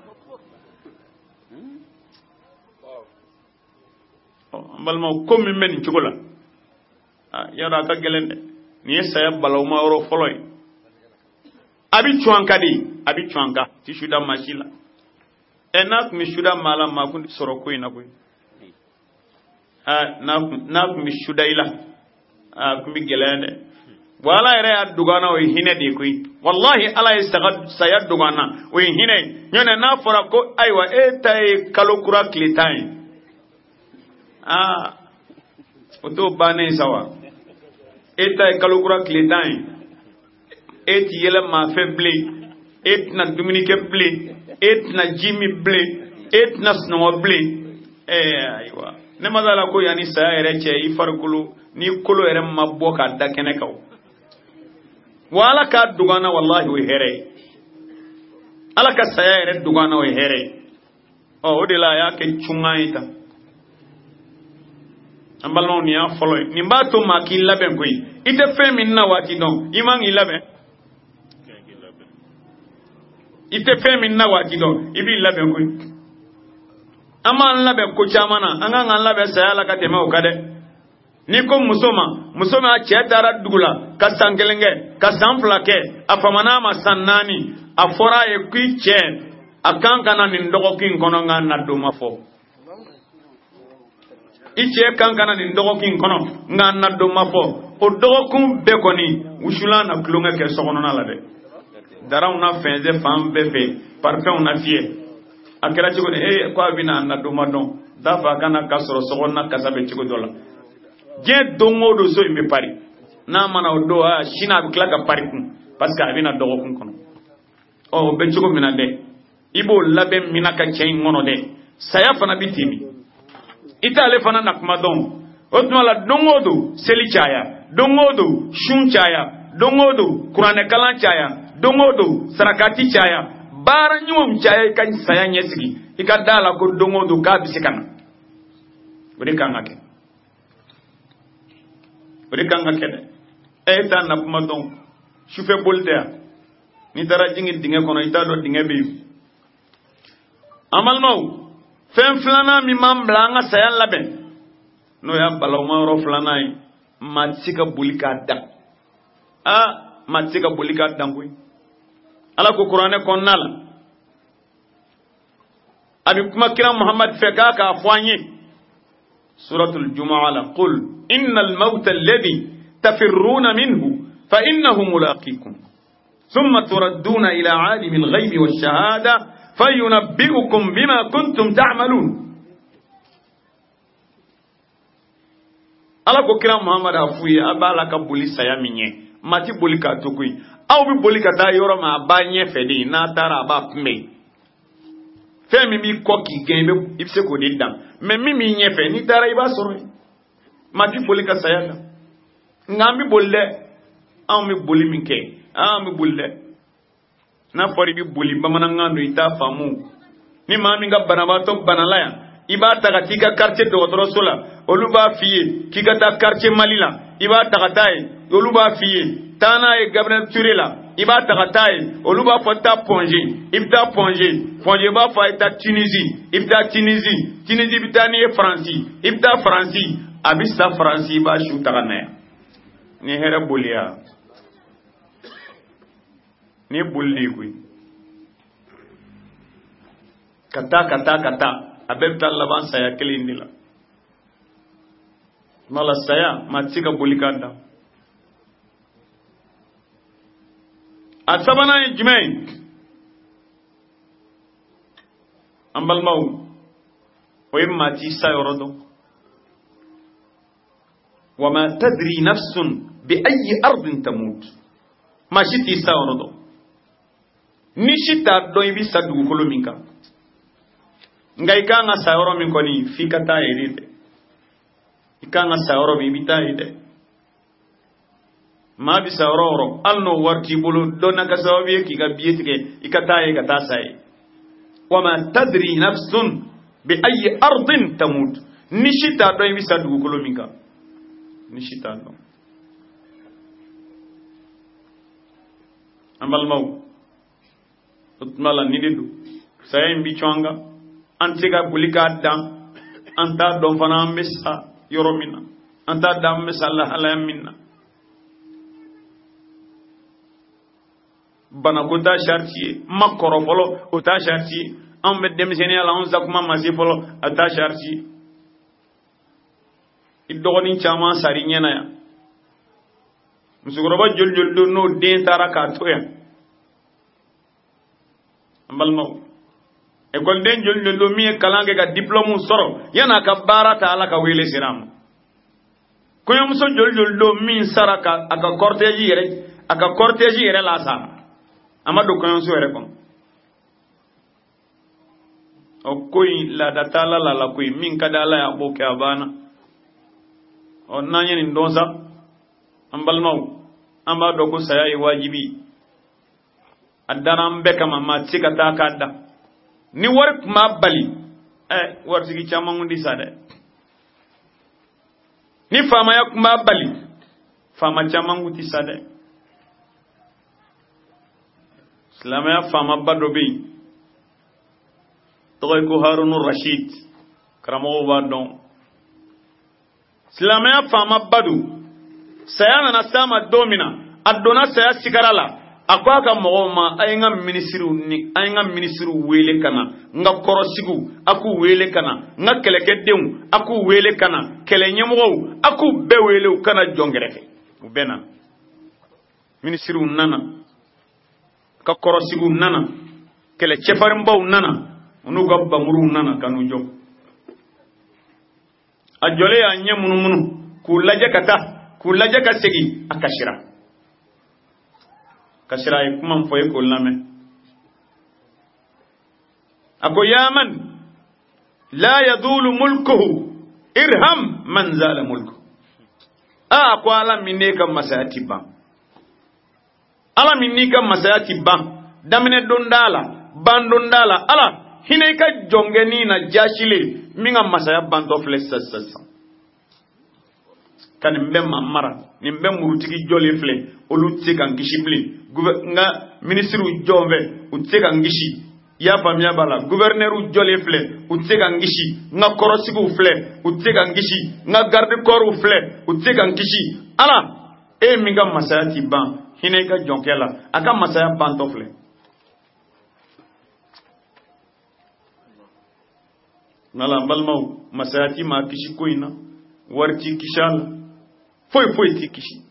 Speaker 1: balma ko mimbe ni chikola yara ka gelende ni saya balawma oro foloy abi chuanka ti shuda mashila enak mi shuda mala makun soroko ina koy na mi shuda ila kumbi gelende wala ere adugana o hine de koy wallahi ala istagad sayadugana o hine nyone na fora ko aywa etay kalokura klitain oto bane sawa etay kalokura klitain et yele ma faible et na dominique ble etna jimi ble etna sno ble aywa ne madala ko yani saya ere che I farkulu ni kolo ere mabbo ka dakene kaw wala ka dugana wallahi we here ala ka saya ere dugana we here o de la ya ke chungaita ambalon ni ya follow ni mbato makilla ben koy ite femi na wati don imang ilabe ite femi na wati don ibi ilabe koy ama labe ko chamana anga labe saya la ka teme o kade ni ko musoma che dara dugula ka sangelenge ka sanflake afamana ma sannani afora e kui che akankana ni ndogo kin kono nga na do mafo iche kankana ni ndogo kin kono nga na do mafo o dogo kun be koni usula na klonga ke sokono na lade dara una fenze fam bebe parfum na fie akira chigo ne ko abina na do madon dafa kana kasoro sokonna kasabe chigo dola je dongo do so imbe pari na mana o do a shina bi klaka pari kun parce que abina dogo kun kono o be chigo mina de ibo labe mina ka chain ngono de saya fana bitimi itale fana nakuma don otmala dongodo seli chaya dongodo shun chaya dongodo kurane kalan chaya dongodo sarakati chaya bara nyum chaya kan saya nyesigi ikadala ko dongodo ka bisikana wuri kangake de eta nakuma don shufe boltea ni dara jingi dinge kono itado dinge be amal mau fen flana mi mam blanga sayan laben no ya balawma ro flana yi matsika bulika da matsika bulika dangui ala ko qur'ane konnala abi kuma kira muhammad feka ka afwanye suratul jumaa la qul innal mauta alladhi tafirruna minhu fa innahu mulaqikum thumma turadduna ila alimil ghaibi wash shahada فينبئكم بما كنتم تعملون ala ko kira muhammad afuye abala ka boli saya minye mati boli ka tokui aw bi boli ka ta yoro ma ba nye fedi na tara ba pme femi mi ko ki gembe ifse ko didan me mi nye fe ni tara iba soro mati boli ka saya na ngami bolle aw mi boli minke mi bolle na fori bi boli bamana ngando ita famu ni mami nga banabato banalaya iba taga tika quartier do sola oluba fiye kika ta quartier malila iba taga tay oluba fiye tana e Gabriel Turela iba taga tay oluba fota ponje ibta ponje ba fa ita Tunisie bitani e France ibta France abista France ba shu taga na ni hera bolia ni bulli kui kata abebta laban saya kelindila mala saya matsika bulikanda atsabana ijmai ambal mau o mati sayorodo wama tadri nafsun bi ayi ardin tamut mashiti sayorodo nishita do ibi sadu kolo minka ngai kanga sayoro min koni fikata iride ikanga sayoro mi bita ide ma bi sayoro alno warti bulu dona ka sawabi ki ga biyetike ikata e kata sai wama tadri nafsun bi ayi ardin tamut nishita do ibi sadu kolo minka nishita do amal mau utmala nididu sayem bi chonga antiga bulika dam anta don fana mesa yoromina anta dam mesa la minna bana ko ta sharti makoro folo o ta sharti am be dem sene ala on zakuma masi folo ata sharti idogoni chama sari nyena ya musugoroba joljol do no den taraka toya ambalmo école den jol do mi kalange ga diplôme soro yana ka barata ala ka wele siram ko yam so jol do mi saraka aka cortège yere la sa amado ko yon so yere kon o koy la datala la koy min kada la ya boke abana on nanye ni ndonsa ambal maw amba do ko saya wajibi adana mbeka ma tika ta kadda ni war ma bali war sigi chama ngundi sade ni fama ya kuma bali fama chama nguti sade islam ya fama badobe toy ko Harunur Rashid karamo badon islam ya fama badu saya na sama domina adona saya sigarala akwa ka mogoma ayinga ministru wele kana nga korosigu aku wele kana nga kelekedem aku wele kana kelenyemo aku be wele kana jongerefe ubena ministru nana ka korosigu nana kele chefarimbo nana unu gabba muru nana kanu jo ajole ya nyemunu kulaje ka segi akashira kasira kuma foye ko lame ako yaman la yadulu mulkuhu irham man zala mulku ko ala minne kam masayati ba ala minni kam masayati ba damine dondala bandondala ala hine ka jongeni na jashile minga masaya bando flessassa kan mbe mamara ni mbe murutigi jole fle olutse kan kishibli nga ministru jombe utse kan gishi ya pamia bala gouverneur jole fle utse kan gishi nga korosigu fle utse kan gishi nga garde corps fle utse kan gishi ala minga masayati ban hine ka jonkela aka masaya banto fle ngala balmaw masayati ma kishi koina warti kishal foi ti kishi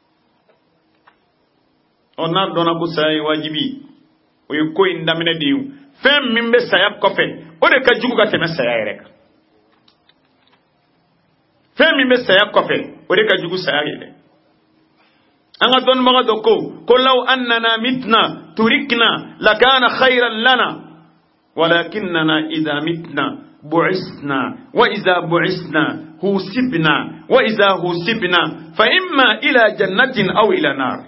Speaker 1: ona dona ko say wajibi o y ko indamine diu fem mimbe sayap ko fe o de ka jugu ka teme saya rek fem mimbe sayap ko fe o de ka jugu saya rek anga don maga do ko law annana mitna turikna lakana khayran lana walakinna idha mitna bu'isna wa idha bu'isna husibna wa idha husibna fa imma ila jannatin aw ila nar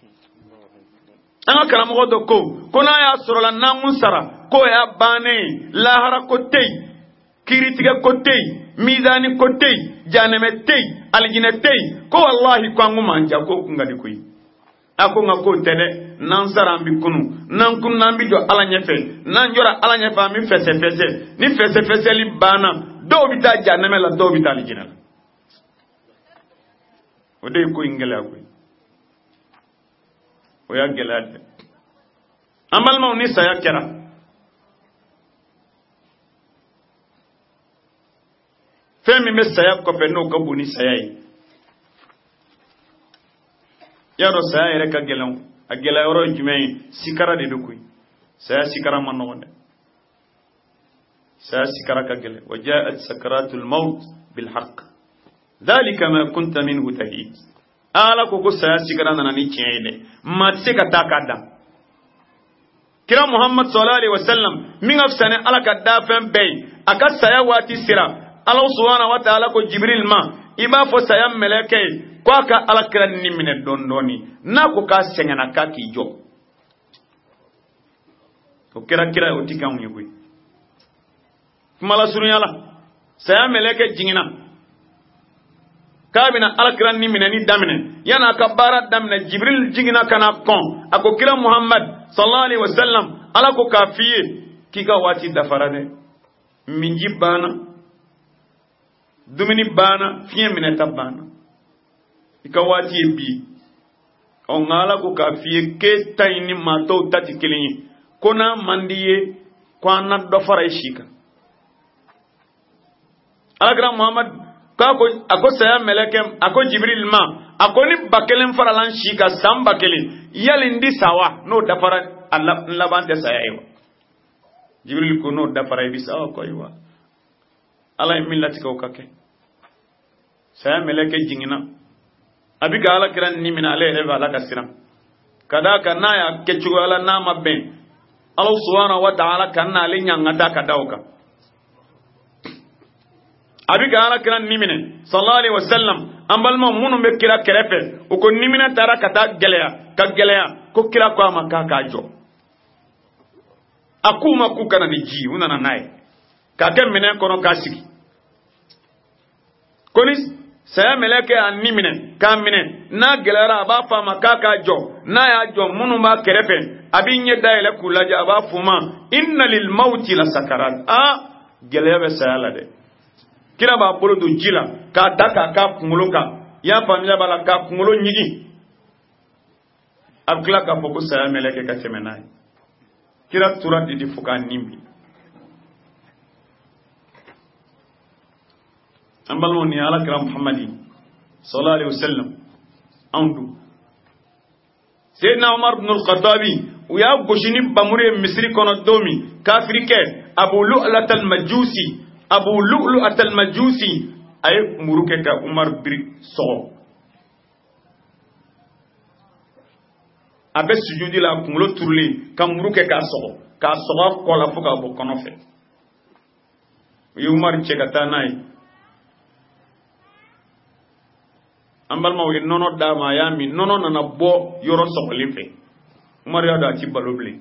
Speaker 1: anga kala mo do ko na ya sorola namun sara ko ya bane lahara ko tey kiritiga ko tey mizani ko tey janeme tey aljina tey ko wallahi ko nguma anja ko ngadi koy ako ngako tede nan sara mbi kunu nan kun nan bi do ala nyefe nan jora ala nyefa mi fese ni fese li bana do bita janeme la do bita aljina o de ko ingela ko o ya gelade amal ma ni saya kera femi me saya ko pe no ko buni saya yi yaro saya rek agelaw agelaw ro jumay sikara de dokuy saya sikara man no wonde saya sikara ka gele wajaat sakaratul maut bil haqq dhalika ma kunta minhu tahid ala ko saya sikara nana ni chede matse ka takada kira Muhammad sallallahu alaihi wasallam min afsane ala ka dafen bay aka saya wati sira Allah subhanahu wa ta'ala ko Jibril ma ima fo saya meleke ko aka ala kira ni mine dondoni na ko ka sengana ka ki jo ko kira o tikam nyugui mala surunyala saya meleke jingina kabina ala kira ni mine ni damine yana ka bara damine Jibril jingina kana kon ako kira Muhammad sallallahu alaihi wasallam ala ko kafiye kika wati dafarade minji bana dumini bana fiye mineta bana ika wati ebi on ala ko kafiye ke tayni mato tati kilinyi kona mandiye kwana dofara shika alagra Muhammad kako ako saya melekem ako Jibril ma ako ni bakelen faralan shika sam bakelen yalindi sawa no dafara Allah labante saya ewa Jibril ko no dafara bi sawa ko ewa ala millati ko kake saya meleke jingina abiga ala kiran ni min ale eva ala kasira kada kana ya kechu ala nama ben Allah subhanahu wa ta'ala kanna le nyangata ka dawka abika ala kira nimine sallallahu alaihi wasallam ambalma munu be kira kerefe o ko nimine tara kata geleya ko kira ko amaka ka jo akuma ku kana ni ji unana nae ka ke mine kono kasigi koni saya meleke animine kamine na gelara ba fa makaka jo na ya jo munu ba kerefe abinye daile kulaja aba fuma inna lil mauti la sakarat gelebe sayala de kila ba bolo do jila ka daka ka kumuloka ya famila bala ka kumulo nyigi abkla ka foko saya meleke ka temenai kila turati di fuka nimbi ambalmo ni ala kira muhammadi sallallahu alaihi wasallam andu sayyidina umar ibn al-khattabi uya goshini bamure misri kono domi kafirike abu lu'lat al-majusi ay muruke ka umar bir so abe sujudi la kumulo turli ka muruke ka so ko la fuka bo kono fe umar chegata nai ambal ma wi nono dama yami nono nana bo yoro soxli fe umar ya da ci baloble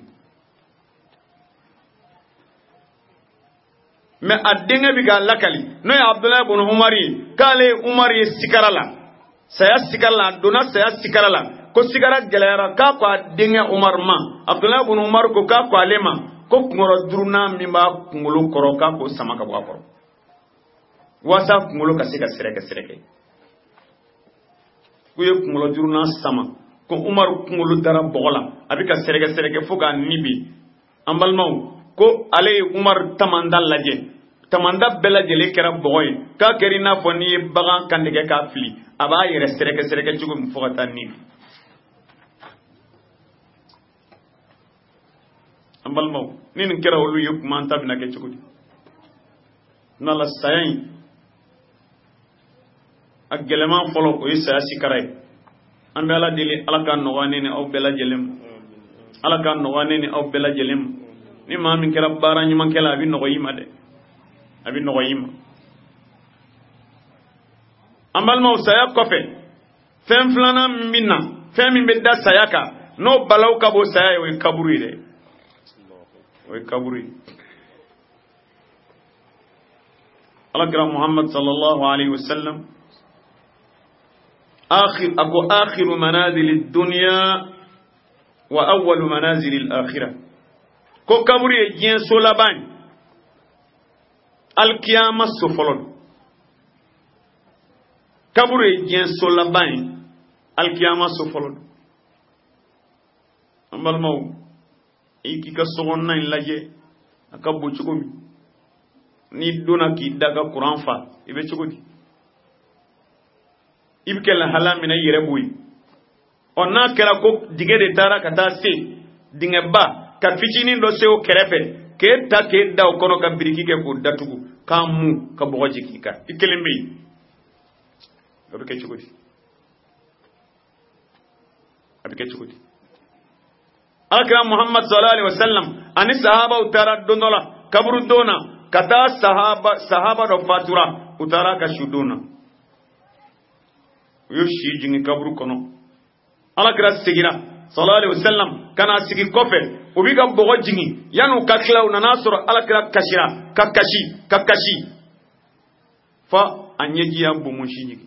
Speaker 1: mais adenga bi ga lakali no ya abdullah ibn umari kale umari sikarala saya sikarala dona saya sikarala ko sigara gelera ka ko adenga umar ma abdullah ibn umar ko ka ko alema ko ngoro duruna mimba ngulu koro ka ko samaka bo akoro wasa ngulu ka sika sereke kuye kungolo juruna sama ko umar kungolo dara bogola abika serege foga nibi ambalmaw ko ale umar tamanda laje tamanda belaje le kera bogoy ka kerina foni bagan kandige ka fili aba yere serege cugo mu foga tan nibi ambalmaw nin kera wolu yuk manta bina ke cugo nala sayin ak geleman folo ko isa sikaray ambe ala dili ala kan no wanene aw bela jelem ala kan no wanene aw bela jelem ni ma min kala bara nyuma kala bi no yima de abi no yima ambal ma usaya ko fe fem flana minna fem min bedda sayaka no balaw ka bo saya we kaburi de we kaburi ala kira muhammad sallallahu alaihi wasallam آخر منازل الدنيا وأول منازل الآخرة كو كبري جين سولابان القيامة سفلون كبري جين سولابان القيامة سفلون أمال مو إيكي كسوغن نين لاجي أكبو چكومي ni dona ki daga Quran fa ibe chukudi ibkel halamina yere buy onna kera ko dige de tara kata se dinge ba ka fitini do se o kerefe ke ta ke da kono ka biriki ke ko datugu kamu ka bogoji ki ka ikelembe abike chukudi akram muhammad sallallahu alaihi wasallam ani sahaba utara dondola kaburu dona kata sahaba do fatura utara ka shuduna yoshi jingi kaburu kono ala kira sigira sallallahu alaihi wasallam kana sigi kofe ubiga bogo jingi yanu kakla una nasoro ala kira kashira kakashi fa anyeji ya bomushi nyigi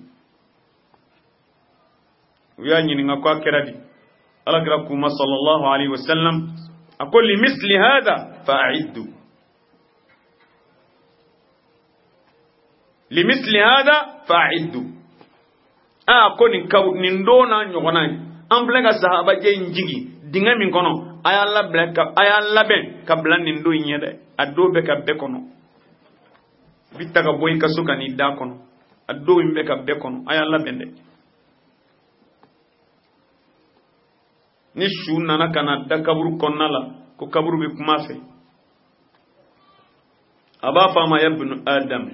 Speaker 1: uya nyini ngakwa kiradi ala kira kuma sallallahu alaihi wasallam aqul li misli hadha fa'iddu li misli hadha fa'iddu ko nin dona nyogona amblenga sahaba je njigi dinga min kono aya laben ka blan nin do nyede adobe ka be kono bitta ka boy ka suka ni da kono ado imbe ka be kono aya laben de ni shu nana kana da kaburu konnala ko kaburu be kuma fe aba fama ibn adam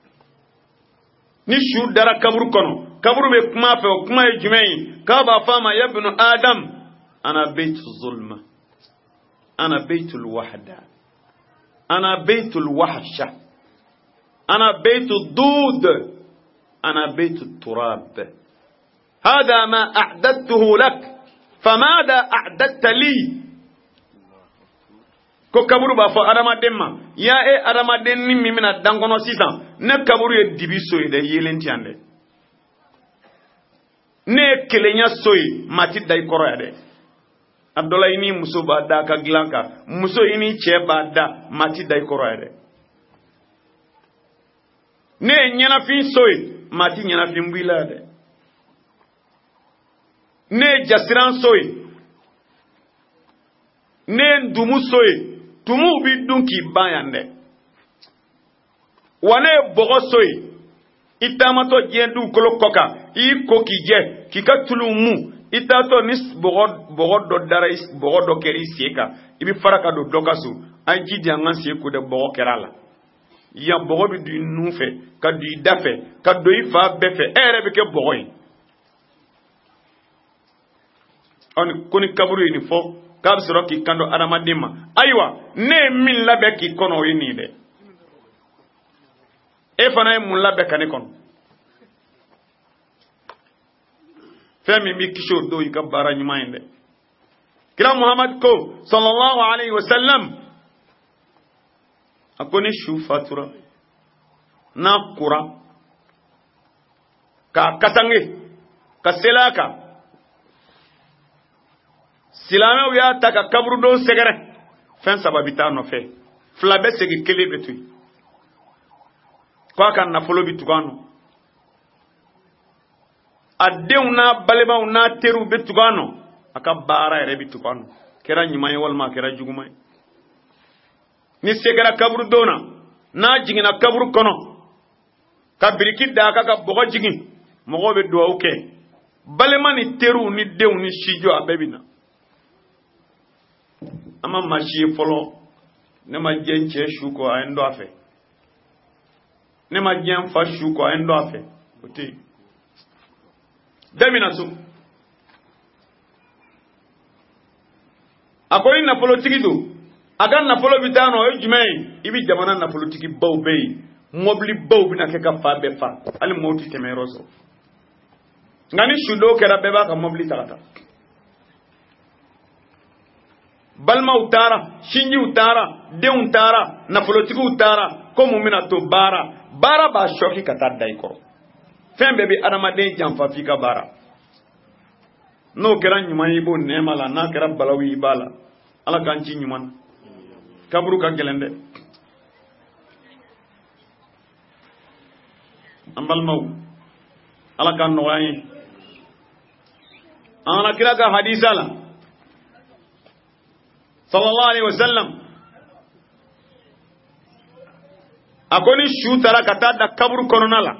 Speaker 1: ni shu dara kaburu kono kaburu be kuma fe kuma jumei ka ba fama ibn adam ana bayt zulma أنا بيت الوحدة أنا بيت الوحشة أنا بيت الضود أنا بيت التراب هذا ما أعددته لك فماذا أعددت لي ko kaburu ba fo adamaden ma ya adamaden ni mi mina dangono sisan ne kaburu ye dibi soyi de yelenti ande ne kelenya soyi mati dai koro ya de abdola ini muso ba da ka glanka muso ini che ba da mati dai koro ya de ne nyana fin soyi mati nyana fin buila de ne jasiran soyi ne ndumu soyi tumu bi dun ki bayande wane bogo soyi itamato jendu kolo koka I ko ki je ki ka tulumu itato nis bogo do dara bogo do keri sieka ibi faraka do dokasu anji di angan sieku de bogo kerala ya bogo bi du nufe ka du dafe ka do ifa befe ere be ke bogo yi on koni kaburu ni fo kab soro ki kando aramadima aywa ne min labe ki kono yini de e fana mun labe kan kono femi mi kisho do yi ka bara nyuma inde kira muhammad ko sallallahu alaihi wasallam akoni shu fatura na kura ka katange ka selaka silame ya taka kaburu do segere fen sababita no fe flabe segi kele betu kwa kan na folo bitugano adewna baleba na teru bitugano aka bara ere bitugano kera nyimay walma kera jugumay ni segera kaburu dona na jigina kaburu kono ka biriki da aka ka bogo jigi mogo be do oke balema ni teru ni dew ni shijo abebina ama machi folo ne ma jenche shuko endo afe ne ma jen fa shuko endo afe oti demina su akoi na politiki do aga na polo bitano e jumei ibi jamana na politiki bawbe mobli bawbi na ke ka fa be fa ali moti temeroso ngani shudo kera beba ka mobli tarata balma utara shinji utara de utara na politiki utara ko mumina to bara ba shoki kata dai ko fembe bi adama de jamfa fika bara no kera nyuma yibo nemala na kera balawi bala ala kanci nyuman kaburu ka gelende ambal maw ala kan no wayi ana kira ka hadisala sallallahu alaihi wasallam akoni shutara kata da kaburu kononala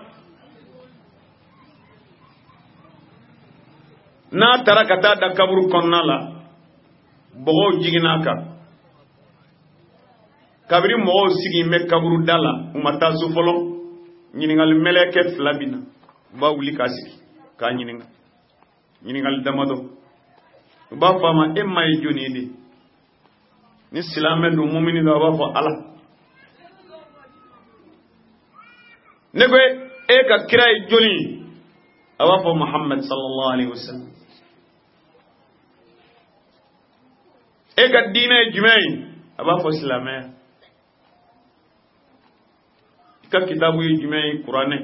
Speaker 1: na tara kata da kaburu kononala bogo jiginaka kabiri mo sigi me kaburu dala umata su folo nyiningal meleke flabina ba wuli kasiki ka nyiningal damado ba fama emma e jonide ni silame do mu'mini do ba fo ala nego e ka kira e joni aba fo muhammad sallallahu alaihi wasallam e ka dina e jumai aba fo silame ka kitabu e jumai qur'ane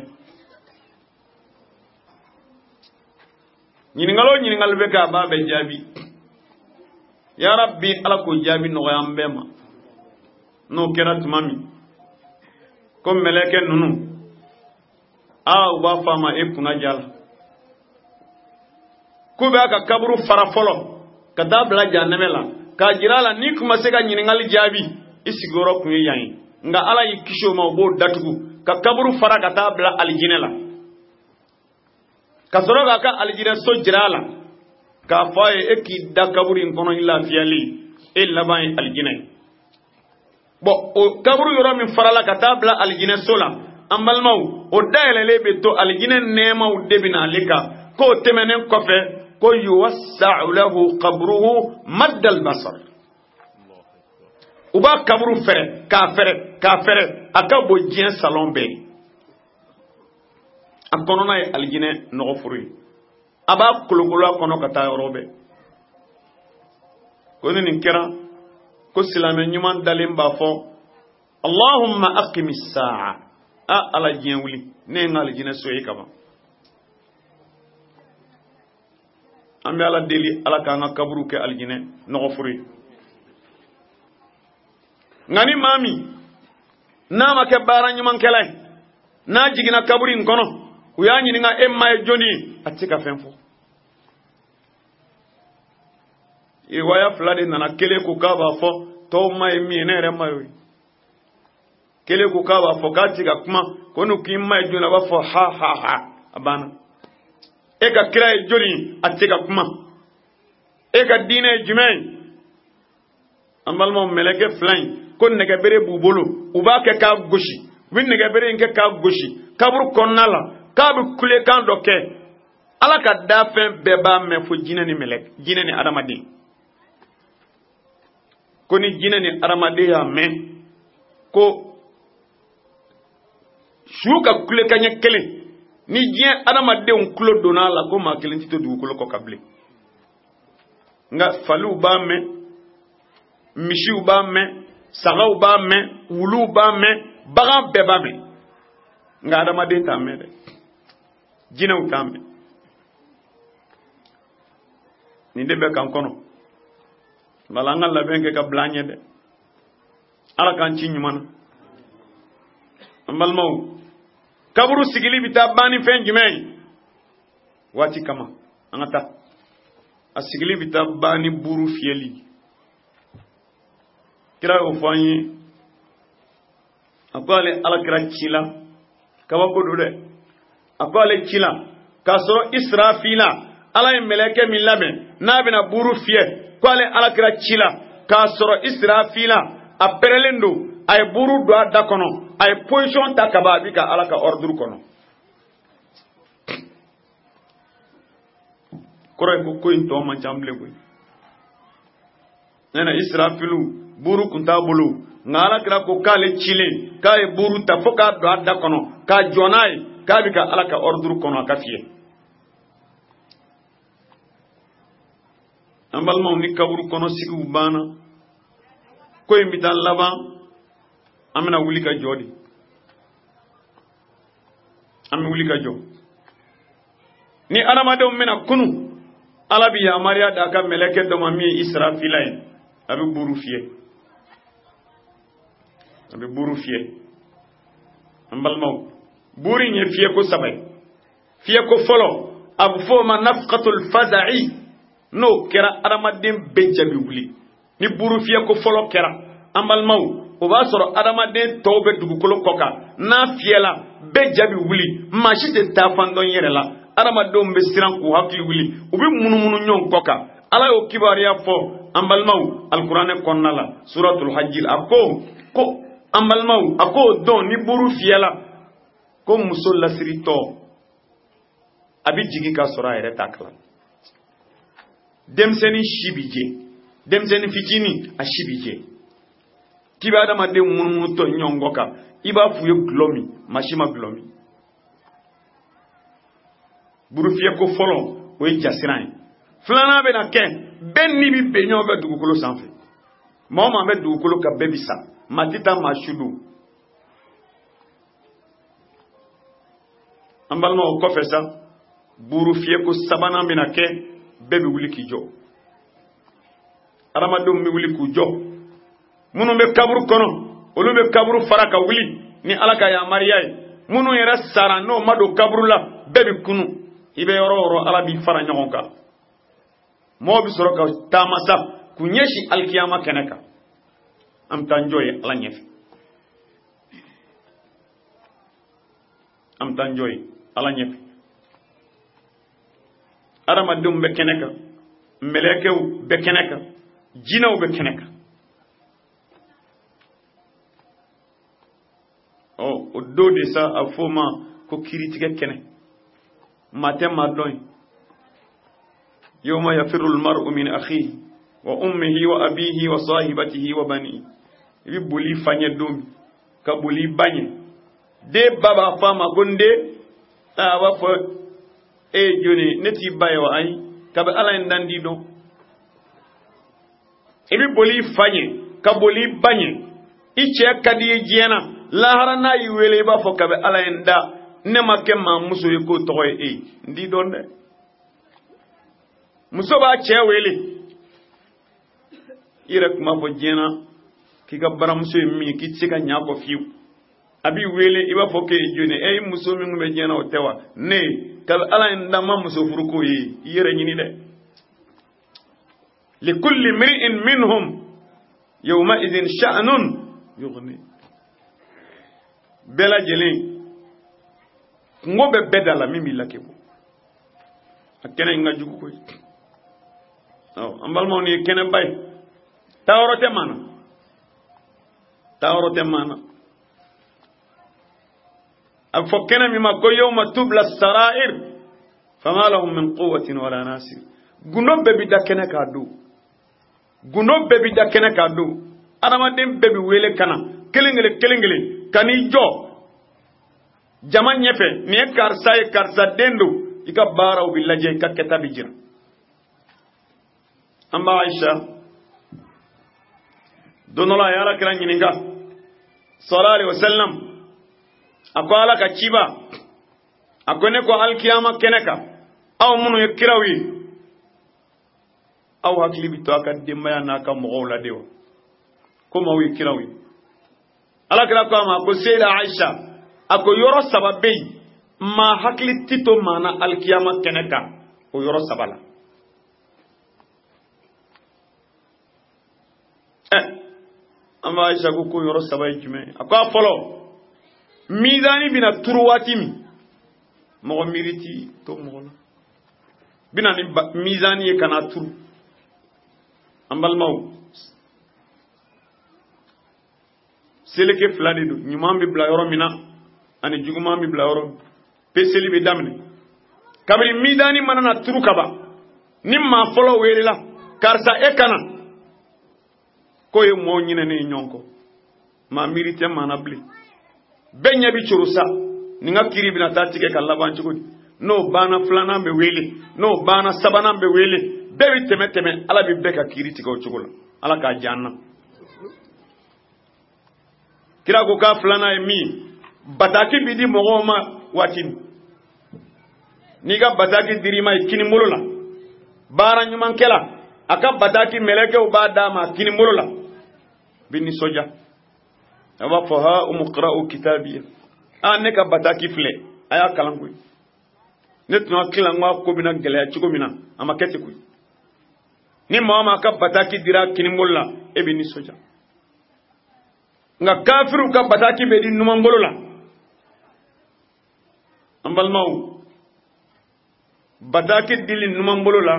Speaker 1: nyiningal be ka ba be jabi ya rabbi ala ko jabi no yambe ma no kerat mami ko meleke nunu aw ba fama e kuna jala ko be aka kaburu farafolo ka dabla jannemela ka jirala ni kuma se ka nyiningal jabi isigoro kun yayin nga ala yi kisho ma bo datugu ka kaburu fara ka dabla aljinela ka soroga ka aljina so jirala ka faye eki da kaburi kono illa fiyali illa bay aljinay bo o kaburu yoro min farala ka tabla aljinay sola ambal maw o dayele lebe to aljinay nema u debina lika ko temenen kofe ko yuwassa'u lahu qabruhu madd albasar u b'a kaburu fɛrɛ k'a fɛrɛ a ka bon diɲɛ salon bɛɛ a kɔnɔna ye alijinɛ nɔgɔforo ye a b'a kolokolo a kɔnɔ ka taa yɔrɔ bɛɛ ko ni nin kɛra ko silamɛ ɲuman dalen b'a fɔ Allahumma aqimi saa ala diɲɛ wuli ne ye n ka alijinɛ so ye kaban an bɛ ala deli ala k'an ka kaburu kɛ alijinɛ nɔgɔforo ye nka ni maa min n'a ma kɛ baara ɲumankɛla ye n'a jiginna kaburu in kɔnɔ u y'a ɲininka e maa ye jɔnni ye a tɛ se ka fɛn fɔ riwaya fila de nana kelen ko k'a b'a fɔ tɔw maa ye min ye ne yɛrɛ maa ye kelen ko k'a b'a fɔ k'a tɛ ka kuma ko n'u k'i maa ye jɔnni a b'a fɔ ha a banna e ka kira ye jɔnni ye a tɛ ka kuma e ka diinɛ ye jumɛn ye an balimaw mɛlɛkɛ fila in ko nɛgɛbere b'u bolo u b'a kɛ k'a gosi u bɛ nɛgɛbere in kɛ k'a gosi kaburu kɔnɔna la k'a bɛ kulekan dɔ kɛ ala ka dafɛn bɛɛ b'a mɛn fo jinɛ ni mɛlɛkɛ jinɛ ni adamaden ko ni jinɛ ni adamaden y'a mɛn ko su ka kulekan ɲɛ kelen ni diɲɛ adamadenw tulo donna a la ko maa kelen tɛ to dugukolo kɔ ka bilen nka faliw b'a mɛn misiw b'a mɛn sagaw b'a mɛn wuluw b'a mɛn bagan bɛɛ b'a mɛn nka adamaden t'a mɛn dɛ jinɛw t'a mɛn nin de bɛ k'an kɔnɔ wala an ka labɛn kɛ ka bila an ɲɛ dɛ ala k'an ci ɲuman na an balimaw kaburu sigili bɛ taa ban ni fɛn jumɛn ye waati kama an ka taa a sigili bɛ taa ban ni buru fiyɛli kira y'o fɔ an ye a ko ale alakira ci la kabako don dɛ a ko ale ci la k'a sɔrɔ Israfila ala ye mɛlɛkɛ min labɛn n'a bɛna buru fiyɛ ko ale alakira ci la k'a sɔrɔ Israfila a pɛrɛlen don a ye buru don a da kɔnɔ a ye position ta ka ban a bɛ ka ala ka ordre kɔnɔ kɔrɔ ye ko in tɔ man ca bilen koyi nana Israfilu buru kun t'a bolo nka alakira ko k'ale cilen k'a ye buru ta fo k'a don a da kɔnɔ k'a jɔ n'a ye k'a bɛ ka ala ka ordre kɔnɔ a ka fiyɛ an balimaw ni kaburu kɔnɔ sigiw banna ko in bɛ taa laban an bɛna wuli ka jɔ de an bɛ wuli ka jɔ ni adamadenw bɛna kunu ala bɛ yamaruya d'a ka mɛlɛkɛ dɔ ma min ye Israfila ye a bɛ buru fiyɛ a bɛ buru fiyɛ an balimaw buru in ye fiyɛko saba ye fiyɛko fɔlɔ a bɛ fɔ o ma nafqatul faza'i n'o kɛra adamaden bɛɛ jaabi wuli ni buru fiyɛko fɔlɔ kɛra an balimaw o b'a sɔrɔ adamaden tɔw bɛ dugukolo kɔ kan n'a fiyɛla bɛɛ jaabi wuli maa si tɛ taa fan dɔn yɛrɛ la adamadenw bɛ siran k'u hakili wuli u bɛ munumunu ɲɔgɔn kɔ kan ala y'o kibaruya fɔ an balimaw alikuranɛ kɔnɔna la suratul hajj a ko an balimaw a ko dɔn ni buru fiyɛla ko muso lasiritɔ a bɛ jigin k'a sɔrɔ a yɛrɛ t'a kalan denmisɛnnin si bɛ jɛ denmisɛnnin fitinin a si bɛ jɛ k'i bɛ adamaden munumunu tɔ ɲɔgɔn kɔ kan i b'a f'u ye gulɔ min maa si ma gulɔ min buru fiyɛko fɔlɔ o ye jasiran ye filanan bɛna kɛ bɛɛ ni bɛ bɛn ɲɔgɔn fɛ dugukolo sanfɛ maa o maa bɛ dugukolo kan bɛɛ bɛ sa maa tɛ taa maa su don an balimaw o kɔfɛ sa buru fiyɛko sabanan bɛna kɛ bɛɛ bɛ wuli k'i jɔ adamadenw bɛ wuli k'u jɔ minnu bɛ kaburu kɔnɔ olu bɛ kaburu fara ka wuli ni ala ka yamaruya ye minnu yɛrɛ sara n'o ma don kaburu la bɛɛ bɛ kunu i bɛ yɔrɔ o yɔrɔ ala b'i fara ɲɔgɔn kan mɔgɔw bɛ sɔrɔ ka taama sa k'u ɲɛsin alikiyama kɛnɛ kan an bɛ taa n jɔ ye ala ɲɛfɛ an bɛ taa n jɔ ye ala ɲɛfɛ adamadenw bɛ kɛnɛ kan mɛlɛkɛw bɛ kɛnɛ kan jinɛw bɛ kɛnɛ kan o don de sa a fɔ o ma ko kiiritigɛ kɛnɛ maa tɛ maa dɔn ye yawma yafirru al-mar'u min akhihi wa ummihi wa abihi wa sahibatihi wa banihi ibi boli fanye domi ka boli banye de baba fama gonde wa fo e joni neti baye wa ay ka be ala ndandi do ibi boli fanye ka boli banye iche kadi jena lahara na yi wele ba fo ka be ala nda ne make ma muso yi ko to e ndi don de muso ba che wele ira kuma fo jena ki ga bara muso mi ki tsika nya ko fiu abi wele iba fo ke jone e muso mi ngbe jena o tewa ne ka ala nda ma muso furu ko yi yere nyini de li kulli mri'in minhum yawma idhin sha'nun yughni bela jeli ngobe bedala mimi lakebo akena nga jugu koy ambal mo ni kene bay tawrote mana ak fokena mi ma ko yawma tubla sarair fama lahum min quwwatin wala nasir gunobe bi dakene kadu adama dem bebi wele kana kelengele kani jo jama nyefe ni karsa dendo ika bara billaje ka ketabi jira amba Aisha donola yala kran yininga sallallahu alaihi wasallam akwala ka chiba akone ko alkiyama keneka aw munu yakirawi aw hakli bito aka demaya naka mogowla dewa kuma wi kirawi ala kira ko ma ko sayda Aisha ako yoro sababe ma hakli tito mana alkiyama keneka o yoro sabala amma Aisha ko yoro sabai jume ako folo mizani bina turuwatimi mo miriti to mo bina ni mizani kana turu ambal maw seleke flani do nyumam bi bla yoro mina ani juguma bi bla yoro peseli be damne kabri midani manana turu kaba nimma folo werila karsa ekana ko ye mo nyine ne nyonko ma mirite manabli benya bi churusa ninga kiri bina tatike kala banchugudi no bana flana be wele no bana sabana be wele bewi teme ala bi beka kiri tiko chugula ala ka janna kira ko ka flana e mi bataki bidi mogoma watin niga bataki dirima ikini mulula bara nyuman kela aka bataki meleke u bada ma kini mulula binni soja aba faha umqra'u kitabiya aneka bataki fle aya kalangu netno kilangwa ko bina gele chiko mina amakete ku ni mama ka bataki dira kini mulula e binni soja nga kafiru ka bataki be di numangolola ambal maw bataki dili numangolola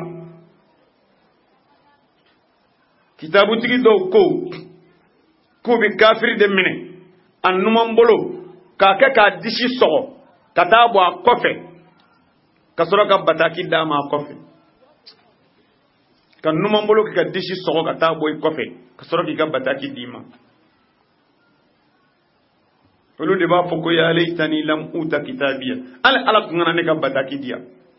Speaker 1: kitabu tigi do ko bi kafiri de mine an numangolo ka ka dishi sogo katabu a kofe kasoro ka bataki dama kofe kan numangolo ka dishi sogo katabu i kofe kasoro ki ka bataki dima olu de ba foko ya laitani lam uta kitabiya ala ngana ne ka bataki dia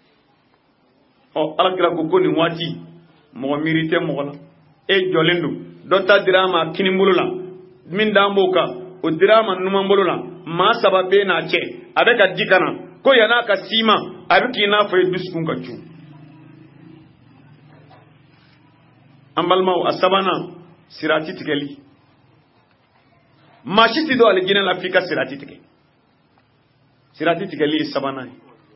Speaker 1: o ala kira ko ni wati mo mirite mo la e jolendu dota dirama kini mulula min damboka o dirama numa mulula ma sababe na che abeka dikana ko yana ka sima abiki na fa duskun ka chu ambal maw asabana sirati tikeli mashiti do aljina la fika sirati tikeli sabana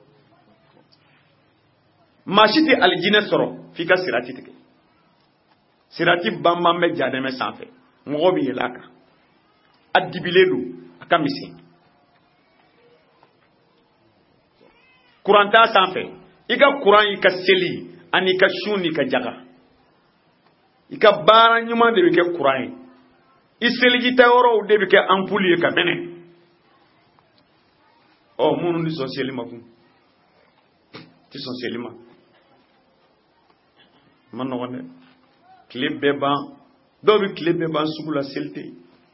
Speaker 1: mashiti aljina soro fika sirati tikeli sirati bamba me jademe sanfe ngobi yelaka adibilelu akamisi kuranta sanfe ika kuran ika seli ani ka shuni ka jaga ika bara nyuma de ke kuran iseligi tayoro de ke ampuli ka mene o munu ni socialima ku ti socialima man no wonde clip beba do bi clip beba sugula selte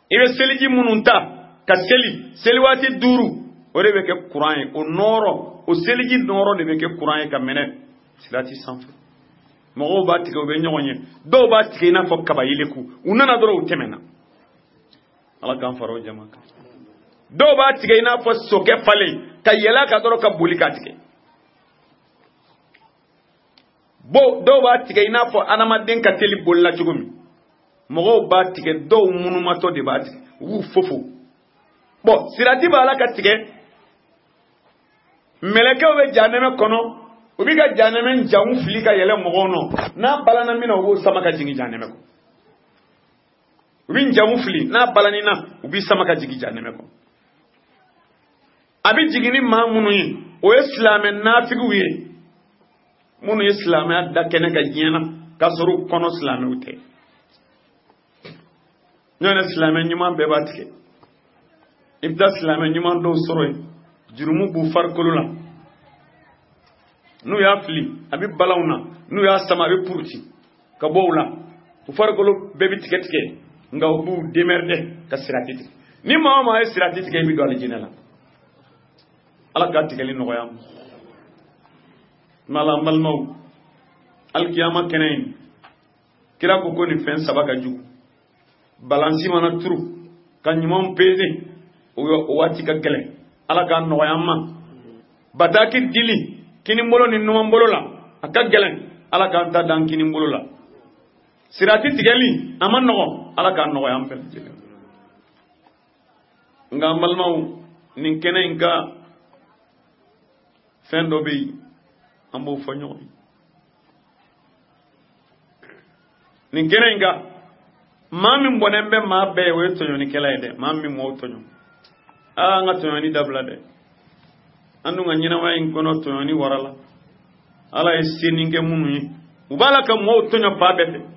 Speaker 1: ibe seliji mununta ka seli wati duru o de be ke Qur'an o noro o seliji noro de be ke Qur'an ka mene sirati sanfɛ mɔgɔw b'a tigɛ o bɛ ɲɔgɔn ye dɔw b'a tigɛ i n'a fɔ kaba yeleku u nana dɔrɔn u tɛmɛna ala k'an fara o jama kan dɔw b'a tigɛ i n'a fɔ sokɛ falen ka yɛlɛ ka dɔrɔn ka boli ka tigɛ dɔw b'a tigɛ i n'a fɔ adamaden ka teli bolila cogo min mɔgɔw b'a tigɛ dɔw munumatɔ de b'a tigɛ u b'u fofo sirati b'a la ka tigɛ mɛlɛkɛw bɛ jahanɛmɛ kɔnɔ u bi ka jahanɛmɛ jangu fili ka yɛlɛ mɔgɔw nɔ n'a balana min na u b'o sama ka jigin jahanɛmɛ kɔnɔ u bi jangu fili n'a balani na u bi sama ka jigin jahanɛmɛ kɔnɔ a bi jigin ni maa minnu ye o ye silamɛ naafigiw ye minnu ye silamɛya da kɛnɛ ka diɲɛ na k'a sɔrɔ u kɔnɔ silamɛw tɛ ɲɔgɔn silamɛ ɲuman bɛɛ b'a tigɛ i bɛ taa silamɛ ɲuman dɔw sɔrɔ yen jurumu b'u farikolo la n'u y'a fili a bɛ balaw na n'u y'a sama a bɛ puruti ka bɔ u la u farikolo bɛɛ bɛ tigɛ tigɛ nka u b'u démerder ka sirati tigɛ ni maa o maa ye sirati tigɛ i bɛ don alijinɛ la ala k'a tigɛli nɔgɔya ma mala balimaw alikiyama kɛnɛ in kira ko nin fɛn saba ka jugu balansi mana turu ka ɲumanw peze o waati ka gɛlɛn ala k'a nɔgɔya ma bataki dili kinibolo ni numanbolo la a ka gɛlɛn ala k'an ta dan kinibolo la sirati tigɛli a ma nɔgɔ ala k'a nɔgɔya an bɛɛ lajɛlen nka an balimaw nin kɛnɛ in ka fɛn dɔ bɛ yen an b'o fɔ ɲɔgɔn ye nin kɛnɛ in ka maa min bɔnnen bɛ maa bɛɛ ye o ye tɔɲɔnikɛla ye dɛ maa min m'o tɔɲɔ an ka tɔɲɔni dabila dɛ an dun ka ɲɛnamaya in kɔnɔ tɔɲɔni warala ala ye senni kɛ minnu ye u b'a la ka mɔgɔw tɔɲɔ fa bɛɛ fɛ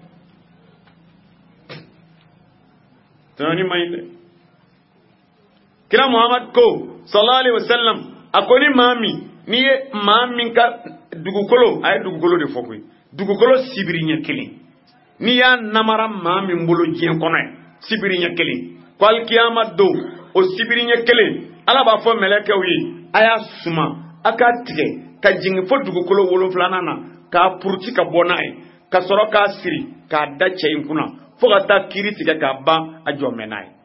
Speaker 1: tɔɲɔni man ɲi dɛ kira Muhammad ko sallallahu alaihi wasallam a ko ni maa min n'i ye maa min ka dugukolo a ye dugukolo de fɔ koyi dugukolo sibiri ɲɛ kelen n'i y'a namara maa min bolo diɲɛ kɔnɔ ye sibiri ɲɛ kelen ko alikiyama don o sibiri ɲɛ kelen ala b'a fɔ mɛlɛkɛw ye a y'a suma a k'a tigɛ ka jigin fo dugukolo 7 na k'a puruti ka bɔ n'a ye ka sɔrɔ k'a siri k'a da cɛ in kunna fo ka taa kiiri tigɛ k'a ban a jɔ mɛn n'a ye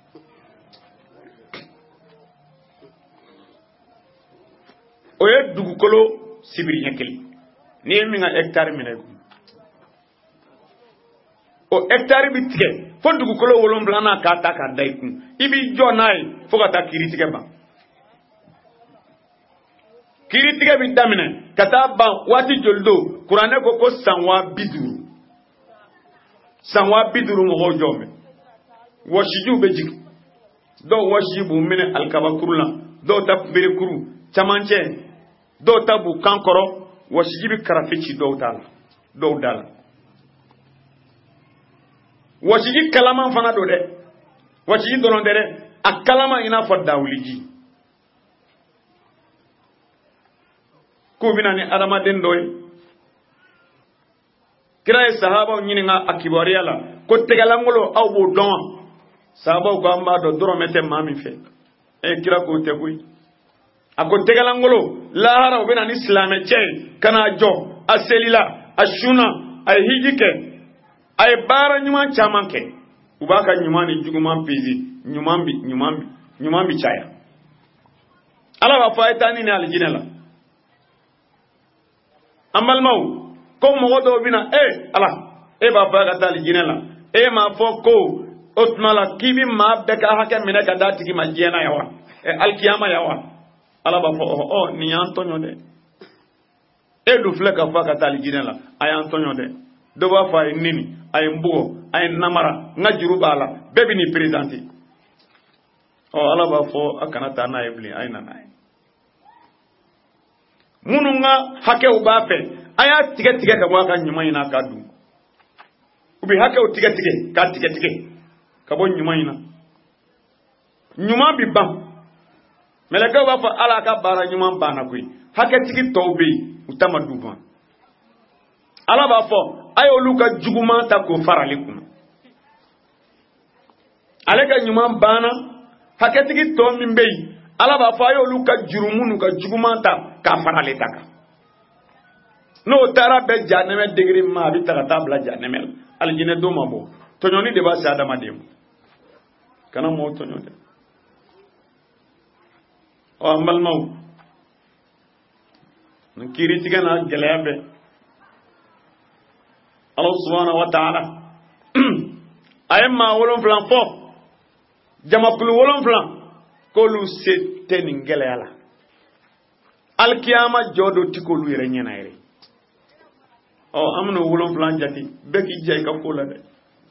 Speaker 1: o ye dugukolo sibiri ɲɛ kelen n'i ye min ka hectare minɛ o hectare bi tigɛ fo dugukolo 7 na k'a ta k'a da i kun i b'i jɔ n'a ye fo ka taa kiiri tigɛ ban kiiri tigɛ bi daminɛ ka taa ban waati joli don kuranɛ ko san 50 san 50 mɔgɔw jɔ mɛn wɔsijiw bɛ jigin dɔw wɔsiji b'u minɛ alikabakuru la dɔw ta berekuru camancɛ dɔw ta b'u kan kɔrɔ wɔsiji bi karafe ci dɔw da la wɔsiji kalaman fana don dɛ wɔsiji dɔrɔn tɛ dɛ a kalaman i n'a fɔ dawuliji k'u bɛna ni adamaden dɔ ye kira ye sahabaw ɲininka a kibaruya la ko tɛgɛlankolon aw b'o dɔn wa sahabaw ko an b'a dɔn dɔrɔmɛ tɛ maa min fɛ kira k'o tɛ koyi a ko tɛgɛlankolon lahara u bɛna ni silamɛ cɛ ye ka n'a jɔ a selila a sunna a ye hiji kɛ a ye baara ɲuman caman kɛ u b'a ka ɲuman ni juguman peze ɲuman bi caya ala b'a fɔ a ye taa ni alijinɛ la an balimaw ko mɔgɔ dɔw bɛna ala b'a fɔ a ka taa alijinɛ la m'a fɔ ko o tuma la k'i bɛ maa bɛɛ ka hakɛ minɛ ka d'a tigi ma diɲɛ na yan wa alikiyama yan wa ala b'a fɔ nin y'an tɔɲɔ dɛ dun filɛ ka fɔ a ka taa alijinɛ la a y'an tɔɲɔ dɛ dɔw b'a fɔ a ye neni a ye n bugɔ a ye n namara n ka juru b'a la bɛɛ bɛ n'i perezante ala b'a fɔ a kana taa n'a ye bilen a ye na n'a ye minnu ka hakɛw b'a fɛ a y'a tigɛ tigɛ ka bɔ a ka ɲuman in na k'a dun u bɛ hakɛw tigɛ tigɛ k'a tigɛ tigɛ ka bɔ ɲuman in na ɲuman bi ban mɛlɛkɛw b'a fɔ ala ka baara ɲuman banna koyi hakɛtigi tɔw bɛ yen u ta ma du ban ala b'a fɔ a y'olu ka juguman ta k'o fara ale kunna alega nyuma bana haketigi to min bey ala ba fa yo luka jurumunu ka jugumanta ka farale taka no tara be janeme degree ma bi taka tabla janeme aljine do mabo tonyoni de ba sa adama dem kana mo tonyode o amal maw nkiri tigana gelebe Allah subhanahu wa ta'ala ayema wolon flan fo jamakulu wolon flan ko lu sete ni ngelala alkiyama jodo tikolu yere nyena yere o amno wolon flan jati beki jey ka ko la de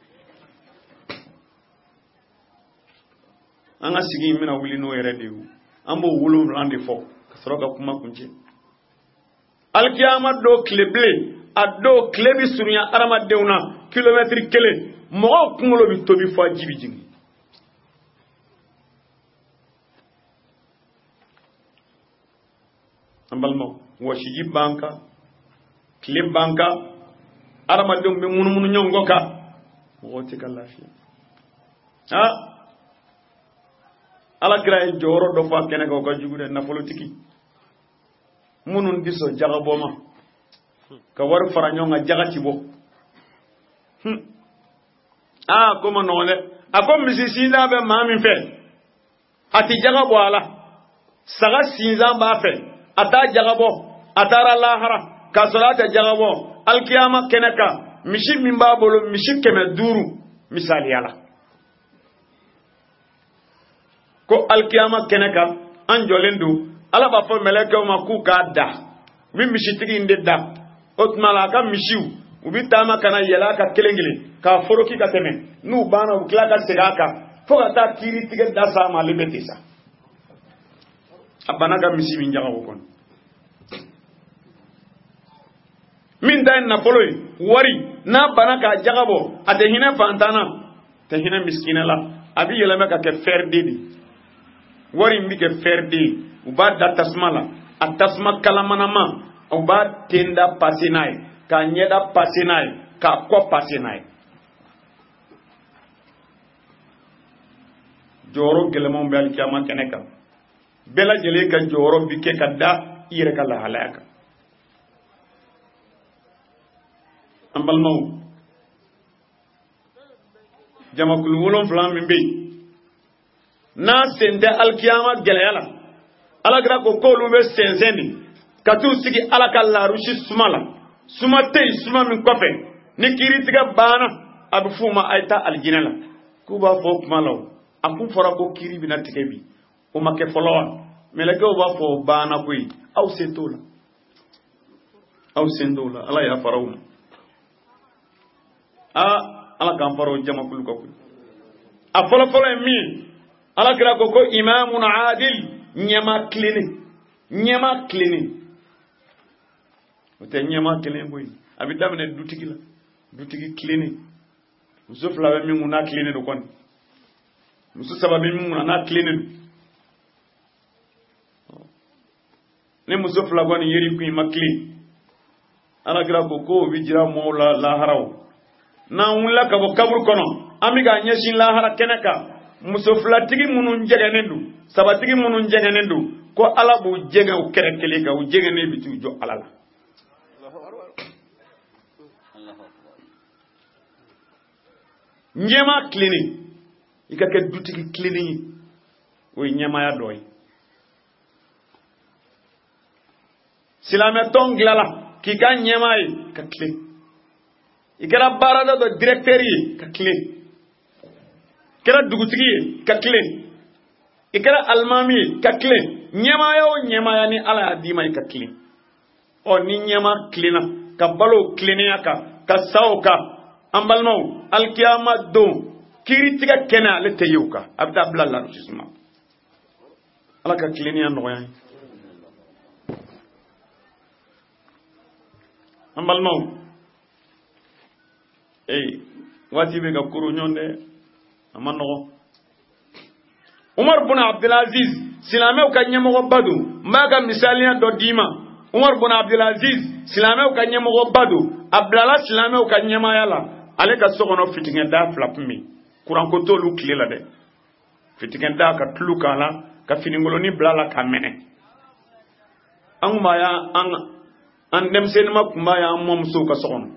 Speaker 1: anga sigi mina wuli no yere de ambo wolon flan de fo kasroga kuma kunje alkiyama do kleble ado klebi surunya arama deuna kilometre kele mo kungolo bi tobi fo jibi jingi ambalmo washiji banka kleb banka arama deum be munu nyongo ka mo tika lafiya ala kira joro do fa kene ko jugude na politiki munun diso jagaboma ka war faranyonga jagati bo kuma nole akom misisina be mami fe ati jagabo ala saga sinza ba fe ata jagabo atara lahara ka salata jagabo alkiyama keneka mishi mimba bolo mishi keme duru misali ala ko alkiyama keneka anjolendu ala ba fo meleke ma ku ka da wi mishi tigi inde da otmala ka mishiu ubi tama kana yela ka kelengile ka foroki ka teme nu bana ukla ka segaka foga ta kiri tige da sa ma libetisa abana ka mishi min jaga won min dan na foloi wari na bana ka jagabo ade hina fantana te hina miskina la abi yela me ka ke ferdedi wari mbi ke ferdi uba da tasmala atasma kalamanama uba tenda pasinai ka nyeda pasinai ka ko pasinai joro gelemon bel kiyama keneka bela jele ka joro bike kadda ire kala halaka ambal maw jamakul wolon flam mbe na sende alkiyama gelayala alagra ko kolu be sensendi katu sigi alaka la rushi sumala sumatei suma min kofe ni kiri tiga bana abu fuma aita aljinala kuba fo kumalo aku fora ko kiri bina tikebi o make folowa meleke o ba fo bana koy aw sentola ala ya farawum ala kan faro jamakul ko a folo mi ala kira ko imamun adil nyama cleaning ote nyama cleaning boy abida mene dutigi cleaning muso flawe mi muna cleaning do kon muso sababi mi muna na cleaning ne muso flawe ni yeri ku ma clean ala kira ko wijira mo la haraw na wula ka bo kabur kono amiga nyeshin la hara keneka muso flatigi munun jegenendu sabatigi munun jegenendu ko ala bu jege o kerekele ka o jegene bitu jo alala nyema clinic ikake dutigi clinic o nyema ya doy silame tonglala kika nyema yi ka clinic ikara barada do directeur yi ka clinic kera dugutigi ka clean ikara almami ka clean nyema ya ni ala adima ka clean o ni nyema cleana ka balo cleania ka sauka ambalmo alkiyama do kiritiga kena le teyuka abda blalla rusisma ala ka cleania no ya ambalmo wati be ga kuru nyonde amano Umar bin Abdul Aziz silame ka nyemo badu maga misaliya do dima Umar bin Abdul Aziz silame ka nyemo badu Abdallah silame ka nyema yala ale ka sokono fitinga da flap mi kuran ko tolu kile la de fitigen da ka tulu kala ka finingoloni blala ka mene an ma ya an dem sen ma kuma ya mom so ka sokono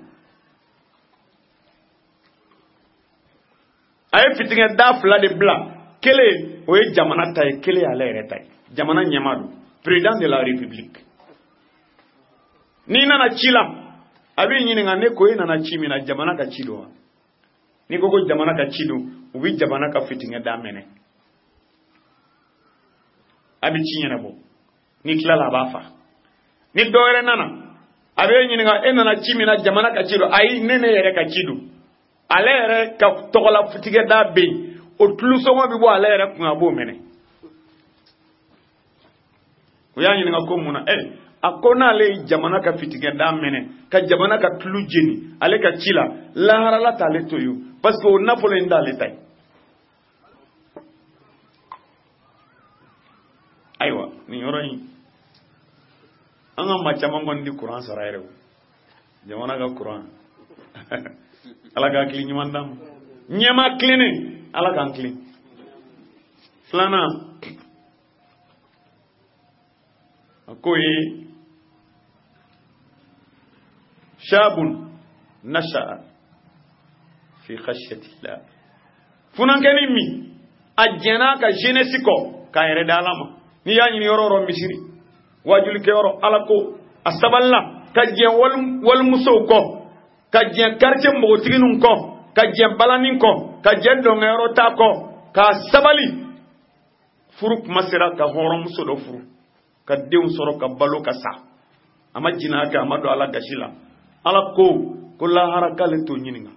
Speaker 1: ay fitigen da fla de bla kele o ye jamana tay kele ala ere tay jamana nyamadu président de la république ni nana chila abi nyini ngane ko ina na chimi na jamana ka chido ni gogo jamana ka chido ubi jamana ka fitigen da mene abi chinyana bo ni klala bafa ni doere nana abe nyini nga enana chimi na jamana ka chido ai nene yere ka chido ale yere ka tokola fitigen da be o tulu songo bi bo ale yere kun abo mene uya nyini nga ko muna akona le jamana ka fitigen da mene ka jamana ka tulu jeni ale ka chila la harala tale to yo parce que on napolo nda le tay aywa ni yoroyi anga machama ngondi Quran saraire jamana ga Quran ala ga kli nyimandam nyema klini ala ga kli flana akoyi shabun nasha fi khashyati llah funankeni mi ajena ka jeunesse ko ka yere dalama ni ya ni yororo misiri wajul ke yoro alako asaballa ka je wal muso ko ka je quartier mbogotiginun ko ka je balanin ko ka je do ngero ta ko ka sabali furuk masira ka horo muso do furu ka deun soro ka balo ka sa amajina ka amado ala gashila alako ko la haraka le to nyininga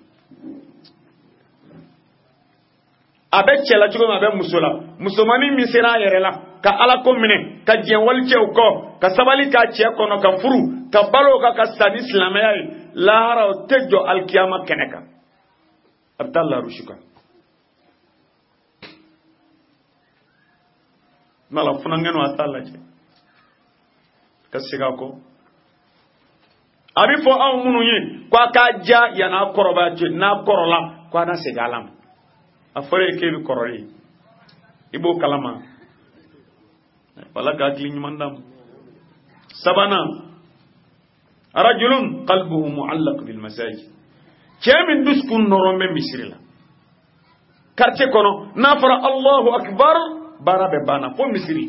Speaker 1: abe chela chugo abe musola musomani misira yerela ka ala ko mine ka jenwal chew ko ka sabali ka che kono ka furu ka balo ka sadi islamaya la hara tejo alkiyama keneka abdallah rushika mala funangeno atalla je ka siga ko abi fo aw munu yi kwa ka ja yana koroba je na korola kwa na sigalam afore ke bi korori ibo kalama wala ka klin mandam sabana rajulun qalbuhu muallaq bil masajid kemin duskun norombe misrila karte kono nafara Allahu akbar barabe bana fo misri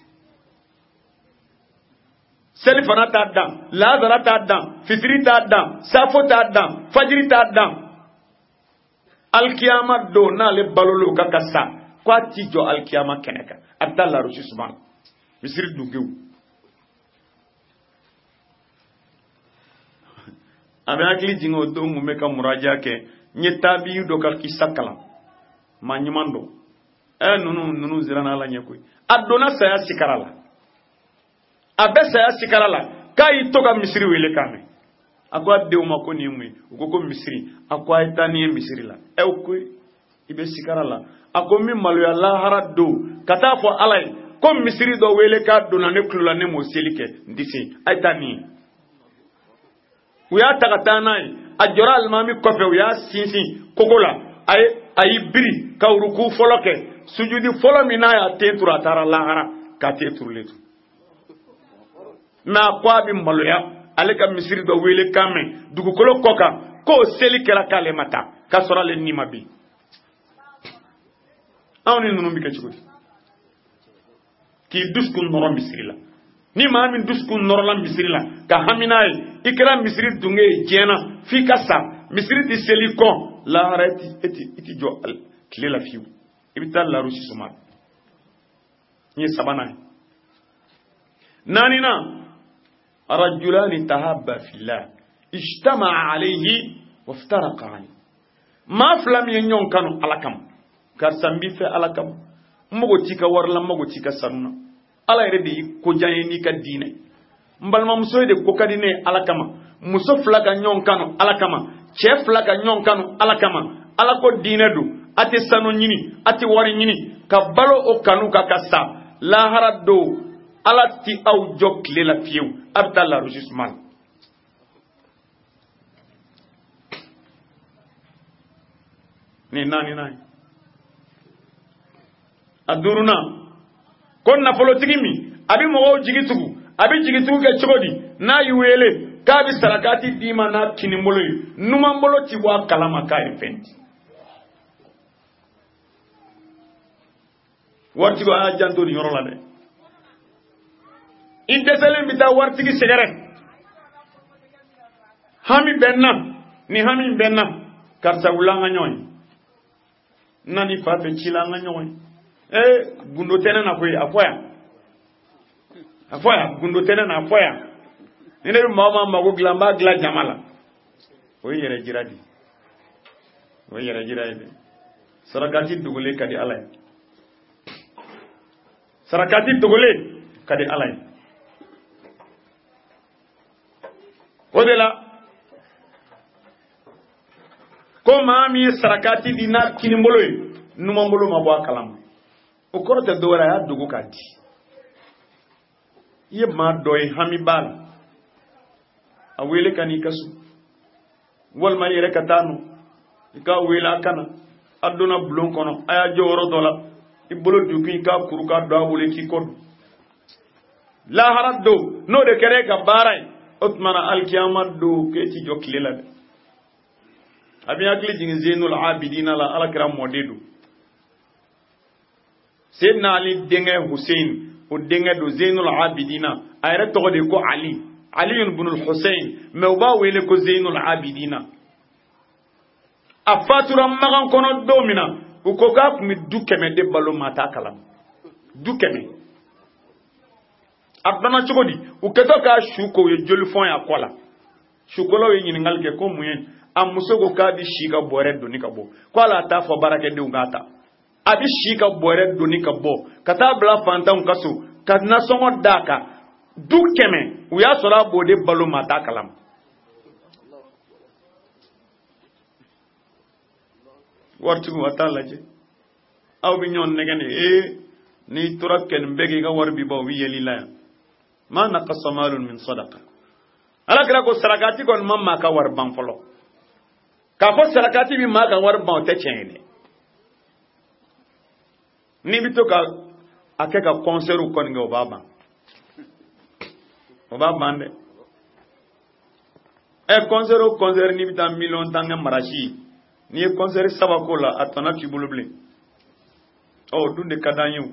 Speaker 1: selifana ta dam lazara ta dam fitri ta dam safo ta dam fajri ta dam alkiyama do na le balolo ka kasa kwa tijo alkiyama keneka abdallah rushi subhan misri dugew abe akli jingo do ngume ka muraja ke nyeta bi do ka kisakala manyimando nunu zirana la nyekoy adona saya sikarala abe saya sikarala kai to ka misri wele kame akwa de uma ko ni mwi ukoko misri akwa itani misri la ko ibe sikarala akomi malu ya la harado kata fo alai ko misri do wele ka do na ne klula ne mo selike ndisi aitani uya takata nai ajora almami kofe uya sinsi kokola ay biri ka uruku foloke sujudi folo minaya tentura tara lahara ka teturletu na kwa bi maloya aleka misiri do wele kame dugukolo koka ko seli kala kale mata kasora le nima bi awni nunu mbika chukudi ki duskun noro misiri la ni ma min duskun noro la misiri la ka haminay ikra misiri dunge jena fi kasa misiri di seli ko la harati eti jo al klela fiu ibita la rusi suma ni sabana nanina رجلان تهابا في الله اجتمع عليه وافترق عنه ما فلم ينيون كانوا على كم كرسمبي في على كم مغوتيكا ورلا مغوتيكا سننا على يردي كوجاني كدينه مبالما مسويد كوكادينه على كم مسوفلا كانيون كانوا على كم شيفلا كانيون كانوا على كم على كو دينه ati sanu nyini ati wari nyini ka balo o kanu ka kasa la harado alati au jokle la fiu abdallah rujisman ni nani aduruna kon na politiki mi abi mo jigitugu abi jigitugu ke chogodi na yuwele ka bi sarakati dima na kinimolo numa mbolo ti wa kalama kai fendi warti go ajanto ni yorola de indesele bita warti gi segere hami benna karsa ulanga nyoy nani fafe chilanga nyoy gundo tena na koy afoya gundo tena na afoya nene mama mago glamba gla jamala o yere jiradi sarakati dugule kadi alay odela ko mami sarakati dinar kinimbolo numambolo mabwa kalam o korte dora ya dugu kadi ye ma doy hamibal awele kani kasu wal ma yere katanu ka wela kana aduna bulon kono aya joro dola ibolo duki ka kuruka do awole ki kodu la harado no de kere ka baray otmana alkiyama do ke ci joklela de abi akli jing Zainul Abidin la alakra modedu Sayyidina Ali denge Hussein o denge do Zainul Abidin ayre to de ko Ali ibn al-Husayn mewba wele ko Zainul Abidin afatura magan kono domina ko ka mi dukeme de balo mata kalam dukeme abana chogodi o keto ka shuko ye joli fon ya kola shukolo ye nyingal ke ko muyen amuso ko ka di shika bore doni ka bo kola ta fo barake de ngata abi shika bore doni ka bo kata bla fantam kaso kadna songo daka dukeme o ya sora bo de balo mata kalam wartu wata laje aw bi ñon negane ni turaken begi ga war bi bo wi yelila ma naqasa malun min sadaqa ala kira ko sarakati kon mamma ka war ban folo ka fo sarakati bi ma ka war ban te chene ni bi to ka akeka konseru kon ngo baba de konseru ni bi ta million tanga marashi ni konseru sabakola atana ci bulubli dunde kadanyu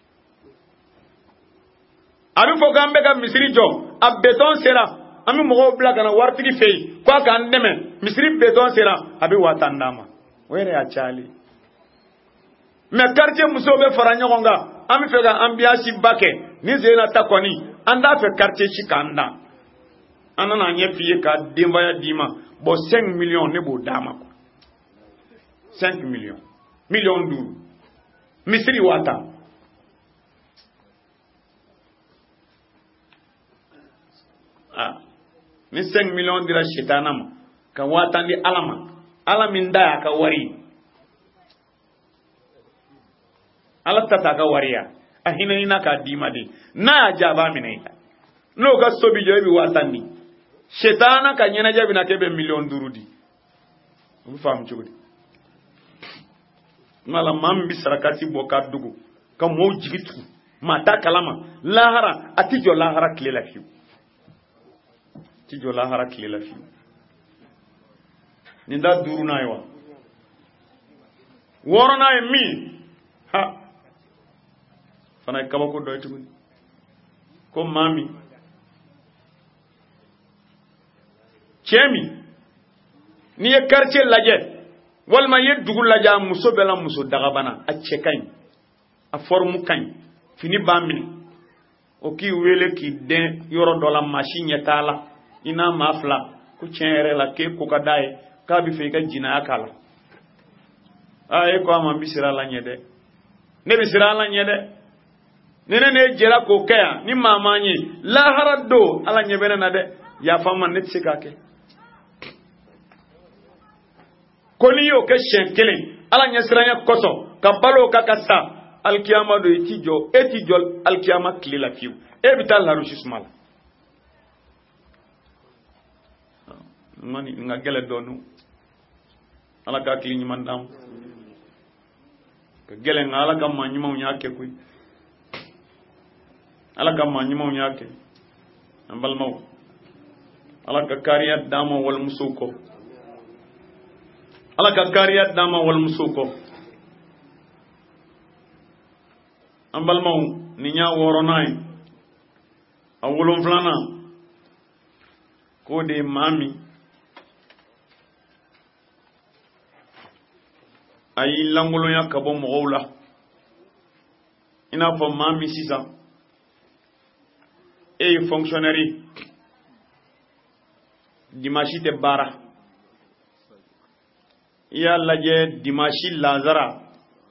Speaker 1: abi fo gambe ga misiri jo a beton sera ami mo bla kana wartigi fey ko ka ndeme misiri beton sera abi watandama were ya chali me quartier muso be faranyo ngonga ami fe ga ambiance bake ni zena takoni anda fe quartier chikanda anana nye fiye ka demba ya dima bo 5 millions ne bo dama 5 millions duru misiri wata ni 5 millions dira shetanama ka wata ndi alamin daya ka wari alata ka wariya ahina ina ka dima de na jaba minai no ka sobi jobi wata ni shetana ka nyena jabi na kebe million durudi ufam chugudi mala mambi sarakati boka dugu ka mo jigitu mata kalama lahara atijo lahara kilela fiu ninda duru na yiwa woro na mi ha fana kaba ko doytu ko mami chemi ni e quartier laje walma ye dugu laja muso bela muso daga bana a chekain a formu kain fini bamini o ki wele ki den yoro dola machine yetala ina mafla ku chenre la ke ko kadae ka bi fe ka jina akala ay ko am bisira la nyede ne bisira la nyede ne jera ko kaya ni mama nyi la harado ala nyebena na de ya fama net sikake koni yo ke shenkele ala nyesranya koso ka balo ka kasa alkiyama do etijol alkiyama klila fiu e bital la rushismala mani nga gele donu ala ka kli nyimandam ka gelen ala kam ma nyimo nyake kuy ala kam ma nyimo nyake ambal maw ala ka kariyat dama wal musuko ala ka kariyat dama wal musuko ambal maw ni nya woronay awulum flana ko de mami ay langolo ya kabo mogowla ina fo mami sisa e fonctionnaire dimashi te bara ya laje dimashi lazara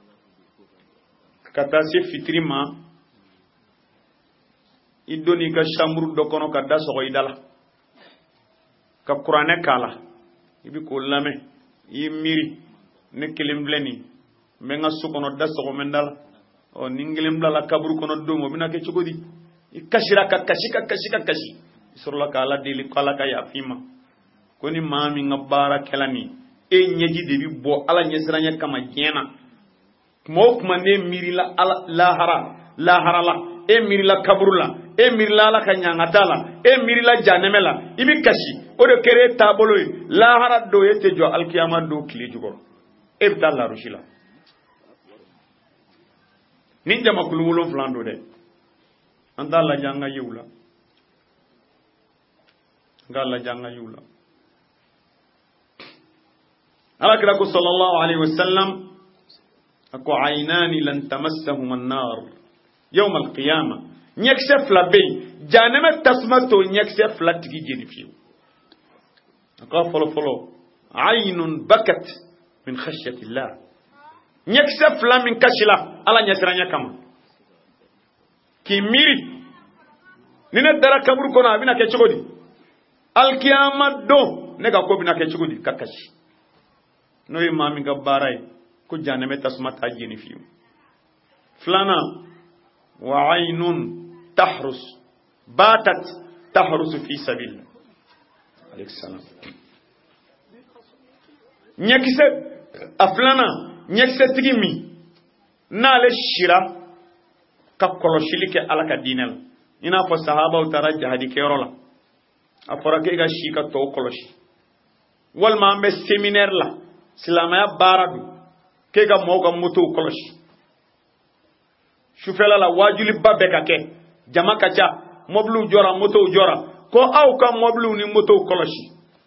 Speaker 1: kata se fitrima idoni ka chambre do kono ka da sogo idala ka qur'ane kala ibi ko lame yimiri ne kelim bleni menga sukono da sogo mendala o ningelem la kabru kono do mo bina ke cugodi ikashira ka kashi surla kala dili kala ka ya fima koni mami ngabara kelani e nyeji debi bo ala nyesranya kama jena mo kuma ne mirila lahara la e mirila kabrula e mirila la kanyangatala e mirila janemela ibi kashi o de kere tabolo lahara do yete jo alkiyama do kili jugo e bdalla rushila ninja makulu wolo flando de anda la janga yula ngalla janga yula ala kira ko sallallahu alaihi wasallam ako aynani lan tamassahum an-nar yawm al-qiyamah nyeksef la be janama tasmato nyeksef la tigi jeni fiu ako folo aynun bakat min khashyati Allah nyeksef la min kashila ala nyasranya kama kimiri nina dara kabur kono abina ke chogodi al-qiyamah do ne ka ko bina ke chogodi kakashi no imami ga baray ko janame tasmata jeni fiu flana wa aynun tahrus batat tahrus fi sabil alayhi salam nyekise aflana nyekise tigimi nale shira ka koloshilike alaka dinel ina fa sahaba utara jihadi kerola afora ke ga shika to koloshi wal ma be séminaire la silamaya baradu ke ga moga moto koloshi shufela la wajuli babbe kake jama kacha moblu jora moto jora ko aw ka moblu ni moto koloshi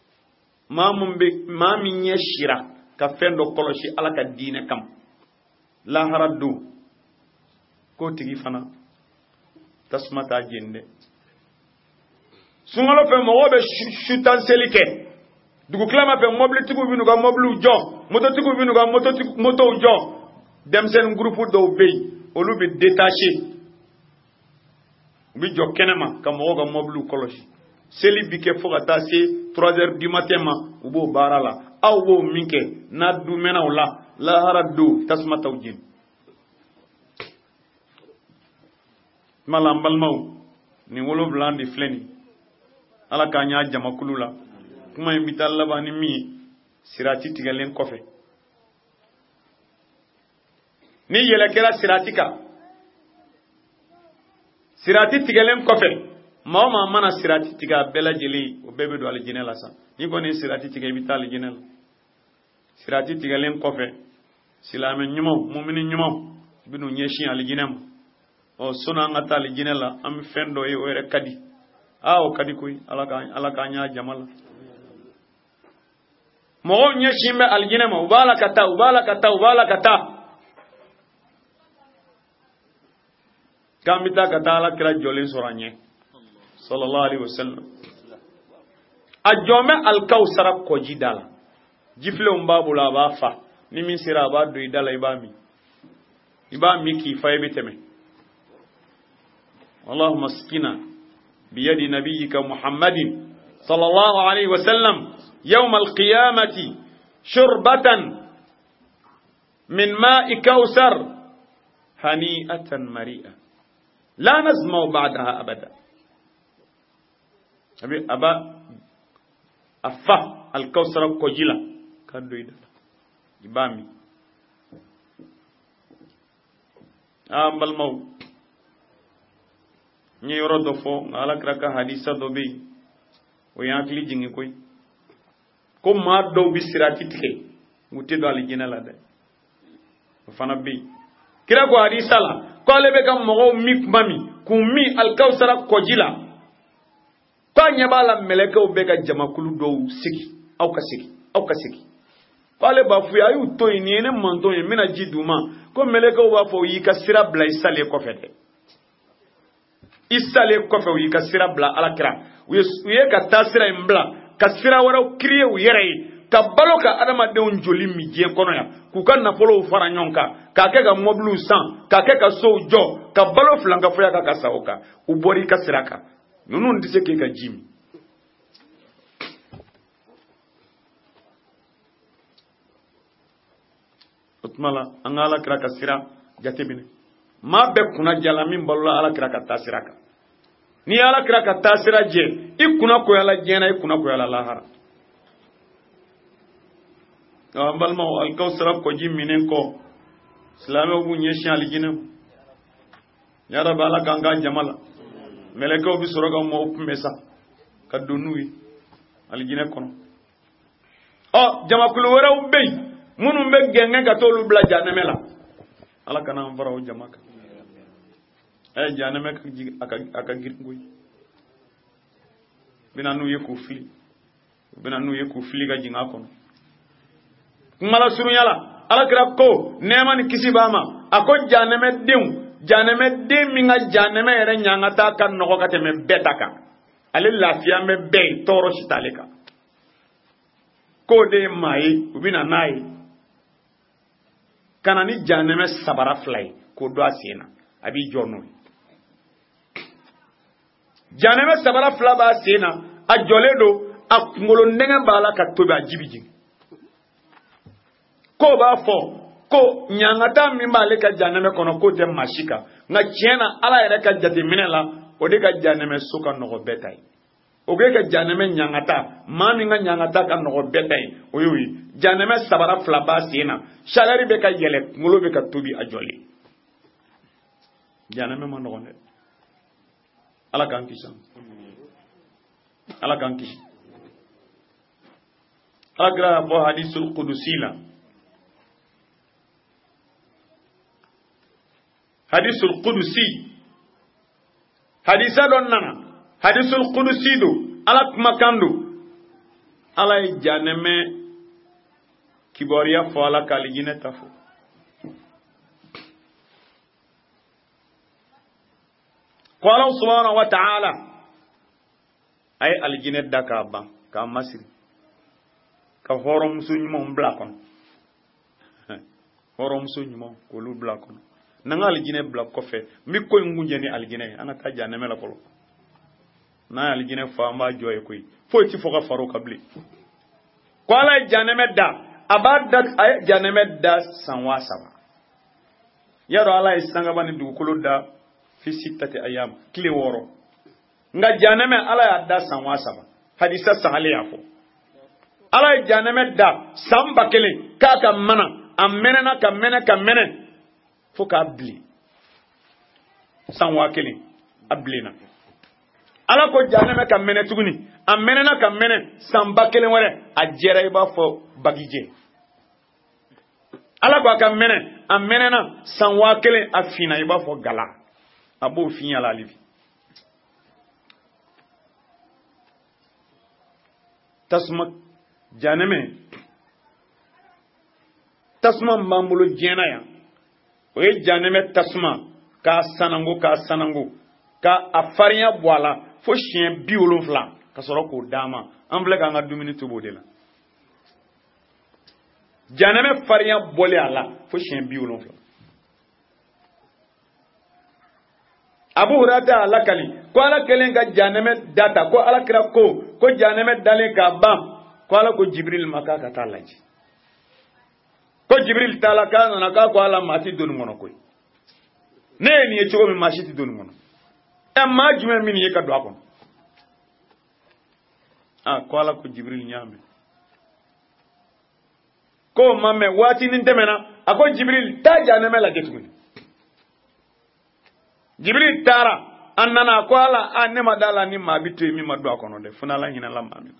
Speaker 1: mami nyeshira ka fendo koloshi ala ka dine kam la haradu ko tigi fana tasmata jende sungalo fe mo wobe shutan selike dugu klama pe mobli tigu binu ga moblu jo moto tigu binu ga moto jo demsen groupe do bey olu bi détaché bi jo kenema ka mo ga moblu koloshi seli bike foga ta se 3h du matin ma ubo barala aw bo minke na du mena wala la haradu tasmata ujin malam balmaw ni wolo blandi fleni ala ka nya jama kulula kuma imbita laba ni mi sirati tigalen kofe ni yele kera sirati tigalen kofe mama mana sirati tiga bela jeli o bebe do aljine la sa ni boni sirati tiga ibita aljine la sirati tigalen kofe silame nyumo mu'minin nyumo binu nyeshi aljine o sona ngata aljine la am fendo e o re kadi o kadi koy alaka nya jamala mo nyeshi me aljine ma ubala kata kamita kata ala kira jole soranye sallallahu alaihi wasallam ajome alkausara koji dala jifle umbabu la bafa ni min sira ba do idala ibami ki faybe teme Allahumma skina bi yadi nabiyyika Muhammadin sallallahu alaihi wasallam yawm alqiyamati shurbatan min ma'i kausar hani'atan mari'a la nazma ba'daha abada abi aba afa al-kawsara kojila kando ida ibami balmaw ni yoro do fo ala kraka hadisa do be o yankli jingi koy ko ma do bi sirati tike mutte do aljina la de fana be kira ko hadisa la ko le be kam mo mi mami kumi alkausara kojila ko nyabala meleka be ka jamakulu do sigi au ka sigi pale ba fu ayu to ni ene manto ye mina jiduma ko meleka ba fo yi ka sira bla isale ko fete isale ko fe yi ka sira bla alakira uye ka tasira imbla ka sira wara kriye u yere ka baloka adama de un joli mi je kono ya ku kan na folo fara nyonka ka ke ga moblu san ka ke ka so jo ka balo flanga fo ya ka saoka u bori ka siraka nunu ndise ke ka jimi utmala angala kira ka sira jatebine ma be kuna jala min balula ala kira ka tasiraka ni ala kira ka tasira je ikuna ko yala jena ikuna ko yala lahara balma al kawsara ko jiminen ko islamo bu nyeshi alijina ya rab ala kanga jamala meleko bi soroga mo mesa ka donui alijina kono o jamakulu wara ubey munu be genge ka tolu bla janeme la ala kana fara o jamaka ay janeme aka girngoy bina nu yeku fili ga jinga kono mala suru yala ala kira ko nema ni kisibama ako janeme dem mi nga janeme ere nyanga ta kan no ko teme betaka ale lafiya me be toro sitaleka ko de mai ubina nai kana ni janeme sabara flay ko do asina abi jonno janeme sabara fla ba asina a joledo a ngolo ndenga bala ka tobe ajibiji ko ba fo ko nyangata mi bale ka janeme kono ko te mashika nga chena ala ere ka jati minela o de ka janeme suka no betay o ge ka janeme nyangata mami nga nyangata ka no betay o yoyi janeme sabara fla ba asina shalari be ka yele ngolo be ka tobi a jole janeme ma no ne ala kan kisan ala kan kis agra bo hadisul qudusila hadisul qudusi hadisa don nana hadisul qudusi do ala makandu ala janeme kiboriya fo ala kaligine tafo qala subhanahu wa ta'ala ay aljine dakaba ka masri ka horom suñu blakon horom suñu ko lu blakon nanga aljine blak ko fe mi koy ngunjeni aljine ana ta janeme la ko na aljine fa ma joy koy fo ci foka faro kabli ko ala janeme da abadat ay janeme da sanwa saba yaro ala isanga bani dugukolo da fi sittati ayam kile woro nga janeme ala ya da sanwa saba hadisa sahale yafo ala janeme da samba kele kaka mana amena ka mena fo ka bli sanwa kele ablina ala ko janeme ka mena tuguni amena ka mena samba kele wore ajere iba fo bagije ala ko ka mena amena sanwa kele afina iba fo gala abo fin ala livi tasma janeme tasma mambulo jena ya o janeme tasma ka sanango ka afariya boala fo chien biolo fla ka soro ko dama amble ka nga 2 minutes bode la janeme fariya bole ala fo chien biolo fla abu hurata alakali ko ala kelen ka janeme data ko ala kira ko janeme dale ka bam ko ala ko jibril makaka talaji ko jibril talaka na ka ko ala mati donu mono koy ne ni e chogo mi mashiti donu mono e ma jume min ye ka do akon ko ala ko jibril nyame ko mamme wati nin temena ako jibril ta janeme la getuguni Jibril tara annana ko ala anema dala ni ma bitu mi ma do akono de funala hina la mami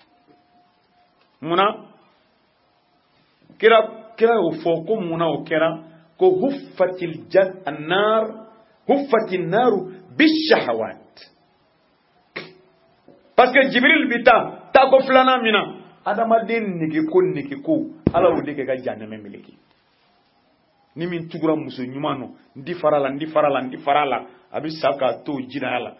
Speaker 1: muna kira o foko muna o kera ko huffatil annar huffatin naru bishahawat parce que Jibril bita ta ko flana mina adama den niki ko ala o de ka janname miliki ni min tugura muso nyumano ndi farala abi saka to jina ala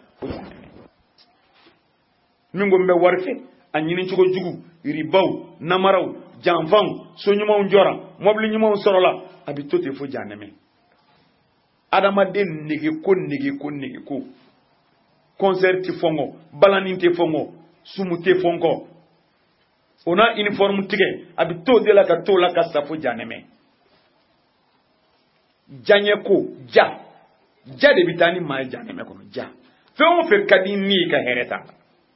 Speaker 1: min gombe warfe anyini cugo jugu ribaw namaraw janfan so nyumaw njora mobli nyumaw sorola abi to te fo janname adama den nigi ko concert fongo balaninte fongo sumute fongo ona uniforme tige abi to de la ka to la ka safo janname janye ko ja de bitani ma janname ko ja fe on fe kadi ni ka hereta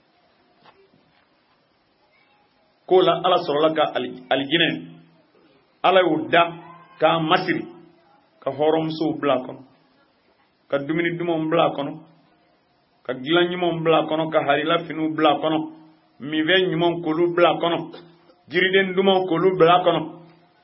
Speaker 1: ko la ala sorola ka aljine ala yuda ka masiri ka horom so bla kono ka dumini dumon bla kono ka gilan nyumon bla kono ka harila finu bla kono mi ve nyumon kolu bla kono jiriden dumon kolu bla kono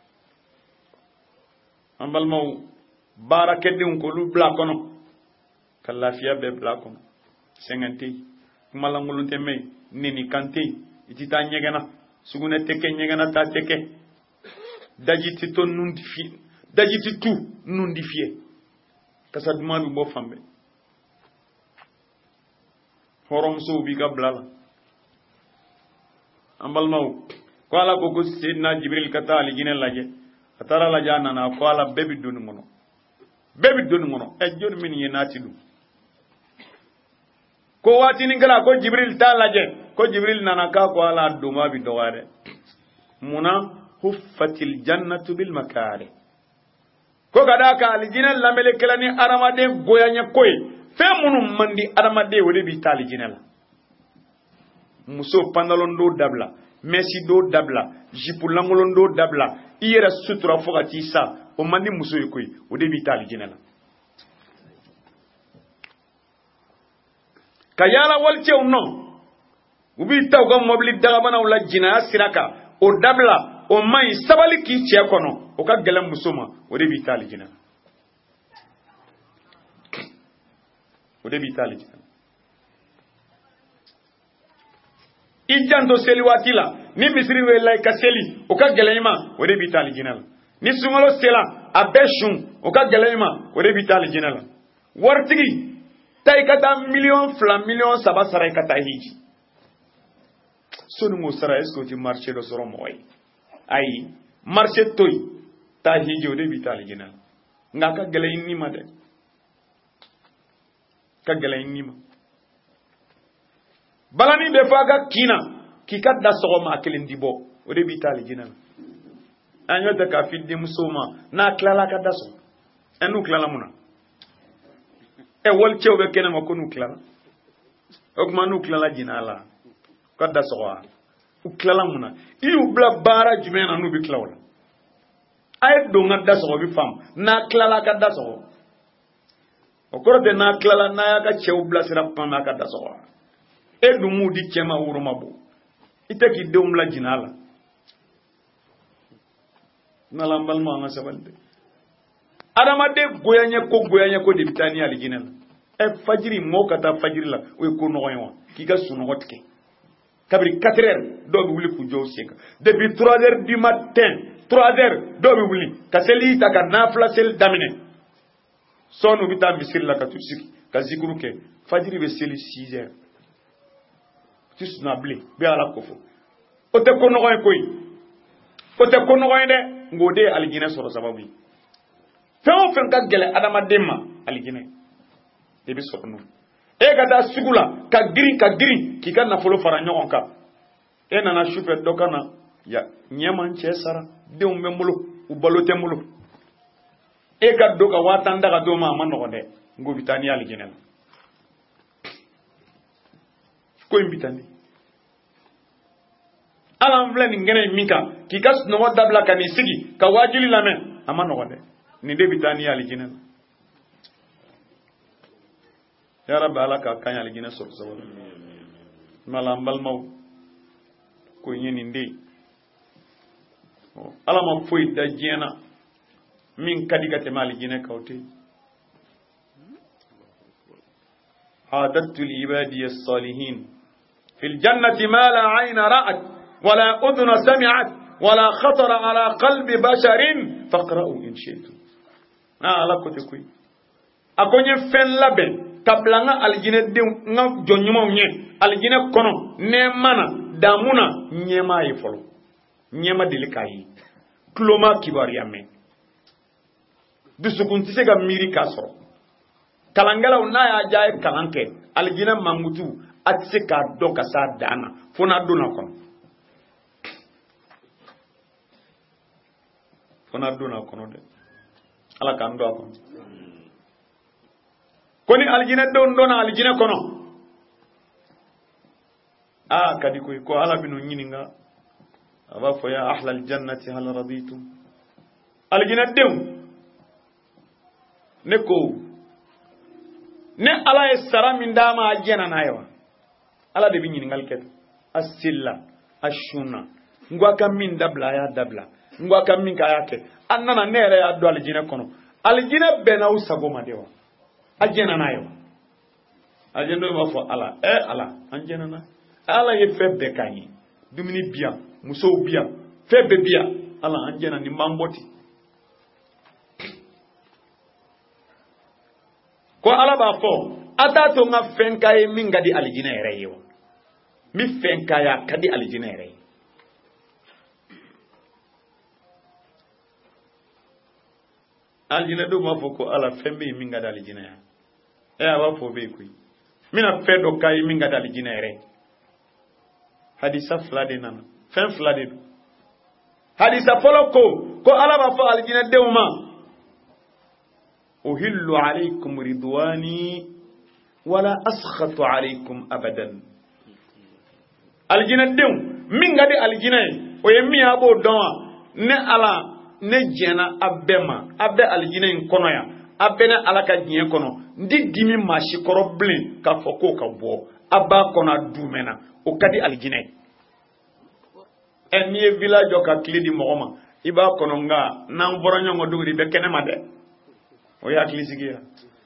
Speaker 1: ambal maw barakedin kolu bla kono ka lafiya be bla kono sengante kumala ngulunte me nini kante itita nyegena suguna teke nyegena ta teke dajiti to nundi fi dajiti tu nundi fie kasa dumadu bo fambe horom so bi ga blala ambal maw ko ala ko sidna Jibril kata ali ginen laje atara la jana na ko ala bebi donu ngono e joni min yenati dum ko wati ni ngala ko Jibril ta laje ko Jibril nana ka ko ala duma bi dogare muna huffatil jannatu bil makari ko gada ka aljina lamele kelani aramade goyanya koy fe munum mandi aramade wode bi talijina la muso pantalon do dabla messi do dabla jipu langolon do dabla iyera sutura fogati sa o mandi muso koy wode bi talijina la kayala walce unno ubi taw gam mobli daga bana wala jina siraka o dabla o mai sabali ki ce kono o ka galan musoma o de bi tali jina ijanto seli watila ni misri we lay ka seli o ka galan ma o de bi tali jina ni sungolo sela abeshun o ka galan ma o de bi tali jina wartigi tay kata million fla million saba saray kata hiji sonu mo sara esko ti marché do soro moy ay marché toy ta hiji o de bitali gina nga ka gele ni ma de ka gele ni ma balani be faga kina ki kadda soro ma kelen dibo o de bitali gina anyo ta ka fidde musoma na klala kadda so enu klala muna e wol cewbe kenen ko nuklala ok ma nuklala jinala kadda sowa uklala muna iu bla bara jumena nu bi klawla ay do ngadda sowa bi fam na klala kadda sowa o korode na klala na ya ka cew bla sira pam na kadda sowa e du mudi cema wuro mabu itaki dum la jinala na lambal ma nga sabalde adama de goyanya ko de bitani alijinel e fajiri mo kata fajiri la o ko noyo ki ga suno hotke kabri 4h do bi wuli ku jow seka depuis 3h du matin 3h do bi wuli kaseli ta ka nafla sel damine sonu bita misir la ka tusiki ka zikuru ke fajiri be seli 6h tis na bli be ala kofo o te ko noyo koy o te ko noyo de ngode alijine soro sababu fɛn fɛn ka gɛlɛ adamaden ma alijinɛ i bɛ sɔrɔ n'o e ka taa sugu la ka girin k'i ka nafolo fara ɲɔgɔn kan e nana sufɛ dɔ ka na ya ɲɛma cɛ sara denw bɛ n bolo u balo tɛ n bolo e ka don ka 5000 daga d'o ma a ma nɔgɔn dɛ n ko bɛ taa ni alijinɛ la ko in bɛ taa ni ala filɛ nin kɛnɛ in min kan k'i ka sunɔgɔ dabila ka n'i sigi ka wajuli lamɛn a ma nɔgɔn dɛ ni de bitani alijina ya rabbi ala ka kan aljina so malam balmaw ko nyini ndi ala ma foy da jena min kadigate maljina kawte عادت العبادي الصالحين في الجنة ما لا عين رأت ولا أذن سمعت ولا خطر على قلب بشر فاقرأوا إن شئتم ala kote kuy akonye fen labe kablanga aljine de nga jonyuma nye aljine kono ne mana damuna nyema yi folo nyema dilikayi kloma kibari ame dusukun tise ga miri kaso kalangala unaya jaye kalanke aljine mangutu atse ka do kasa dana fona duna kono de ala kan do akon koni aljina don dona aljina kono kadi ko ala binu nyininga aba fo ya ahla aljannati hal raditum aljina dew ne ko ne ala e sara min dama ajena nayo ala de bi nyiningal ket asilla ashuna ngwa kam min dabla ya dabla ngwa kam min kayake annana nere ya do aljina kono aljina bena usago madewa ajena nayo ajendo ma fo ala ala anjena na ala ye febbe kanyi dumini bia muso bia febbe bia ala anjena ni mamboti ko ala ba fo atato nga fenka e minga di aljina ere yo mi fenka ya kadi aljina ere aljina do ma fo ko ala fembe minga dal aljina ya aba fo be kuy mina fedo kay minga dal aljina ere hadisa flade nana fen flade hadisa folo ko ala ba fo aljina de ma uhillu alaykum ridwani wala askhatu alaykum abadan aljina de minga de aljina o yemi abo don ne ala ne jena abema abe aljina in kono ya abena alaka jien kono ndi dimi mashi koro blin ka foko ka bo aba kona dumena o kadi aljina enie village ka klidi mogoma iba kono nga nan boronyo ngodugri be kene made o ya klisigia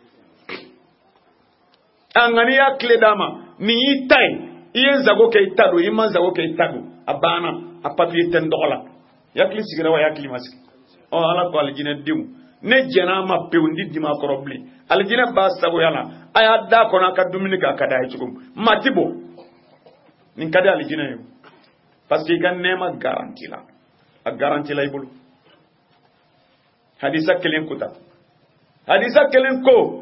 Speaker 1: angani ya kledama ni itai iye zago ke itado ima zago ke itado abana apapier ten dola ya klisigira wa ya klimasiki o ala ko aljina dimu ne jena ma pewndi dima korobli aljina ba sago yala aya da ko na ka dumini ka kada ay cugum matibo nin kada aljina yo parce que gan nema garantie la a garantie lay bulu hadisa kelen ko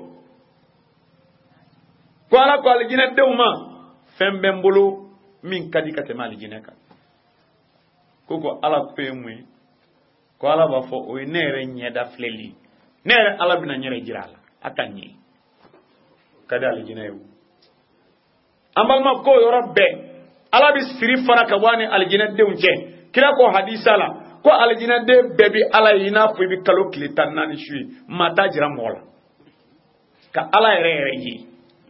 Speaker 1: ala ko aljina dewma fembe mbulu min kadi katema aljina ka koko ala pemwe ko ala ba fo o nere nyeda fleli nere ala bina nyere jirala akanyi kada aljina yo ambal ma ko yorabbe ala bi siri fara ka wani aljina de unje kira ko hadisa la ko aljina de bebi ala ina fu bi kalo klitan nani shui mata jira mola ka ala ere yi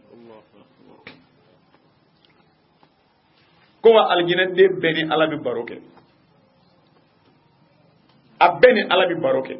Speaker 1: ko aljina de beni ala bi baroke abeni ala bi baroke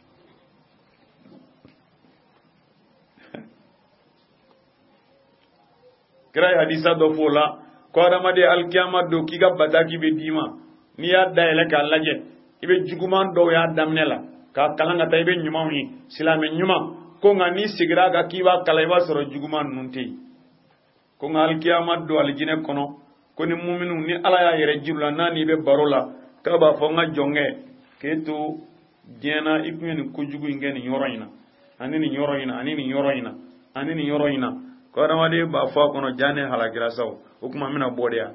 Speaker 1: kira hadisa do fola ko adamade alkiyama do kiga bataki be dima ni ya dayele ka laje ibe juguman do ya damnela ka kalanga taybe nyuma ni silame nyuma ko ngani sigira ga kiba kalaiba soro juguman nunti ko ngal alkiyama do aljine kono ko ni mu'minu ni ala ya yere jirula nani be barola ka ba fo nga jonge keto jena ikuni ko jugu ngeni yoroyina anini yoroyina ko adamade ba fo kono jane halagira saw hukuma mina bodia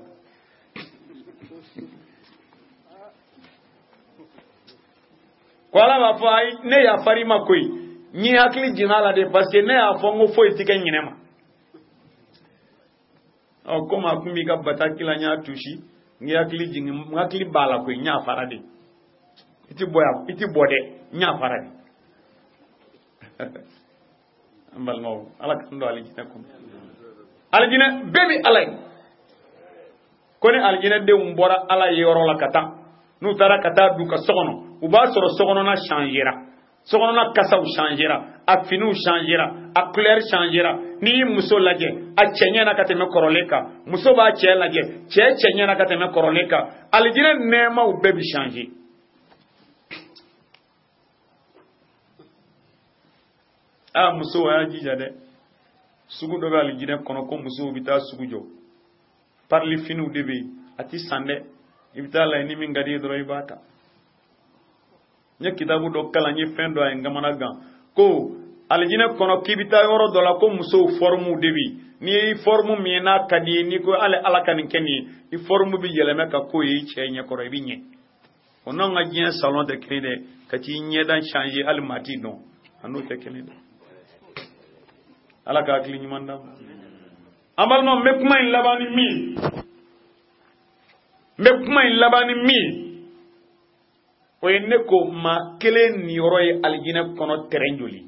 Speaker 1: ko ala ba fo ay ne ya farima koy ñi hakli jinala de parce que ne ya fo ngo fo itike ñinema o ko ma kumbi ka batakila nya tushi ngi hakli jingi hakli bala koy nya farade iti bode nya farade balmo ala kando aljina ko aljina bebi alay koni aljina de umbora ala yoro la kata nu tara kata du ka sogono u ba soro sogono na changera sogono na kasa u changera a finu changera a couleur changera ni muso laje a chenye na kateme koroleka muso ba che laje chenye na kateme koroleka aljina nema u bebi changer muso wa jija de sugu do be aljina kono ko muso bita sugu jo parli finu debe ati sande ibita la ni min gadi do ibata nya kitabu do kala ni fendo ay ngamana gan ko aljina kono kibita yoro do la ko muso formu debe ni formu mina kadi ni ko ale alakan keni i formu bi yeleme ka ko yi chenye ko rebi nye onon nga jien salon de krede kati nye dan changer al mati don anu te kene ala ka akli nyumanda amal no mekuma in labani mi o enne ko ma kele ni yoroy aljina kono terenjoli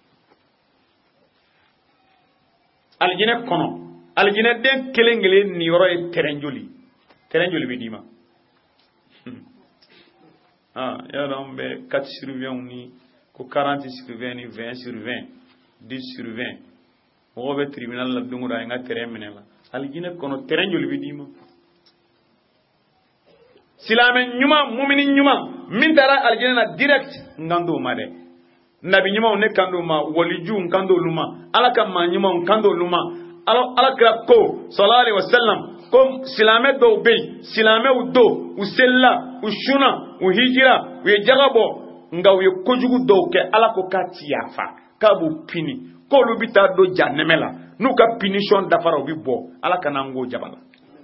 Speaker 1: aljina kono aljina den kele ngele ni yoroy terenjoli bi dima ya dombe 4 sur 20 ni ko 40 sur 20 ni 20 sur 20 10 sur 20 mo be tribunal la dungura nga tere menela aljina kono terenjoli bi dima silamen nyuma mu'minin nyuma min tara aljina na direct ngando made nabi nyuma ne kando ma waliju ngando luma alaka ma nyuma ngando luma alaka ko sallallahu alaihi wasallam kom silame do be silame udo usella ushuna uhijira uyejagabo ngawe kojugu do ke alako katiafa kabu pini ko lu bita do jannemela nu ka punition dafara obi bo alaka nango jabala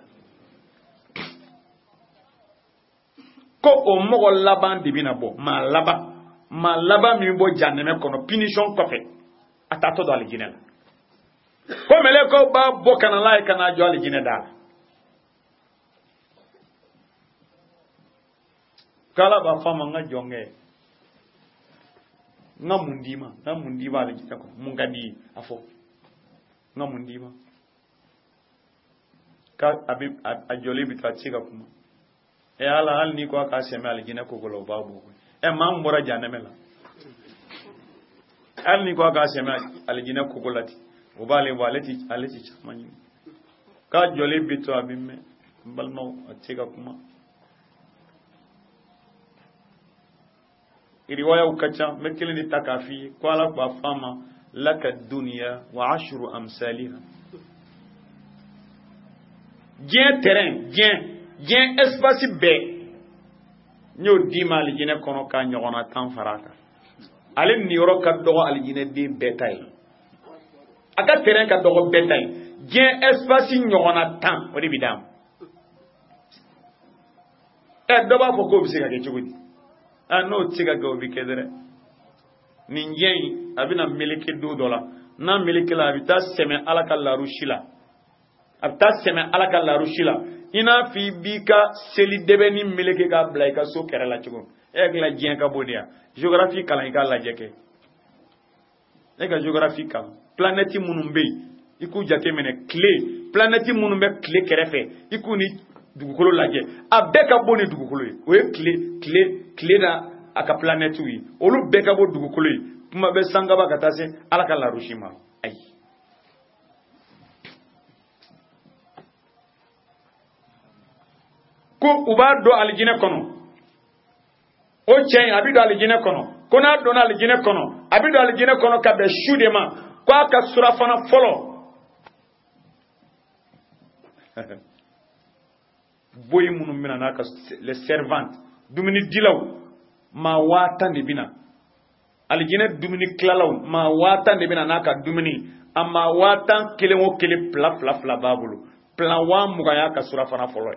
Speaker 1: ko o mogo laban dibina bo ma laba mi bo janneme kono punition kofe atato do aljina ko mele ko ba bo kana lay kana jo aljina dal kala ba fama nga jonge nga mundima aljina ko mungadi afo nga mundima ka abi ajole bitachika kuma ala hal ni ko ka seme aljina ko golo babu mam mura janamela hal ni ko ka seme aljina ko golati o bale walati alati chamani ka jole bito abimme balma atika kuma riwaya ukacha mekele ni takafi ko ala kwa fama laka dunya wa 10 amsalha bien terrain bien espace be nyo di mal jine kono ka nyogona tan farata ale ni yoro ka dogo aljine di betay aka terrain ka dogo betay bien espace nyogona tan odi bidam doba foko bi se ka ke chugudi no tiga go bi kedere ninjei abina meleke do dola na meleke la bita seme alaka la rushila abta seme alaka la rushila ina fi bika seli debe ni meleke ka blay ka so kere la chugo egla jien ka bodia géographie kala ka la jeke ega géographie ka planète munumbe iku jake mene clé planète munumbe clé kerefe iku ni dugukolo laje abeka boni dugukolo o e clé na aka planète wi olu beka bo dugukolo kuma be sanga ba katase alaka la rushima ay ko uba do aljina kono o chen abido aljina kono kona do na aljina kono abido aljina kono ka be shudema ko aka surafana folo boy munu mina naka les servantes dumini dilaw ma wata de bina aljina dumini klalaw ma wata de bina naka dumini amma wata kelengo kele pla babulu plan wa mugaya ka surafana folo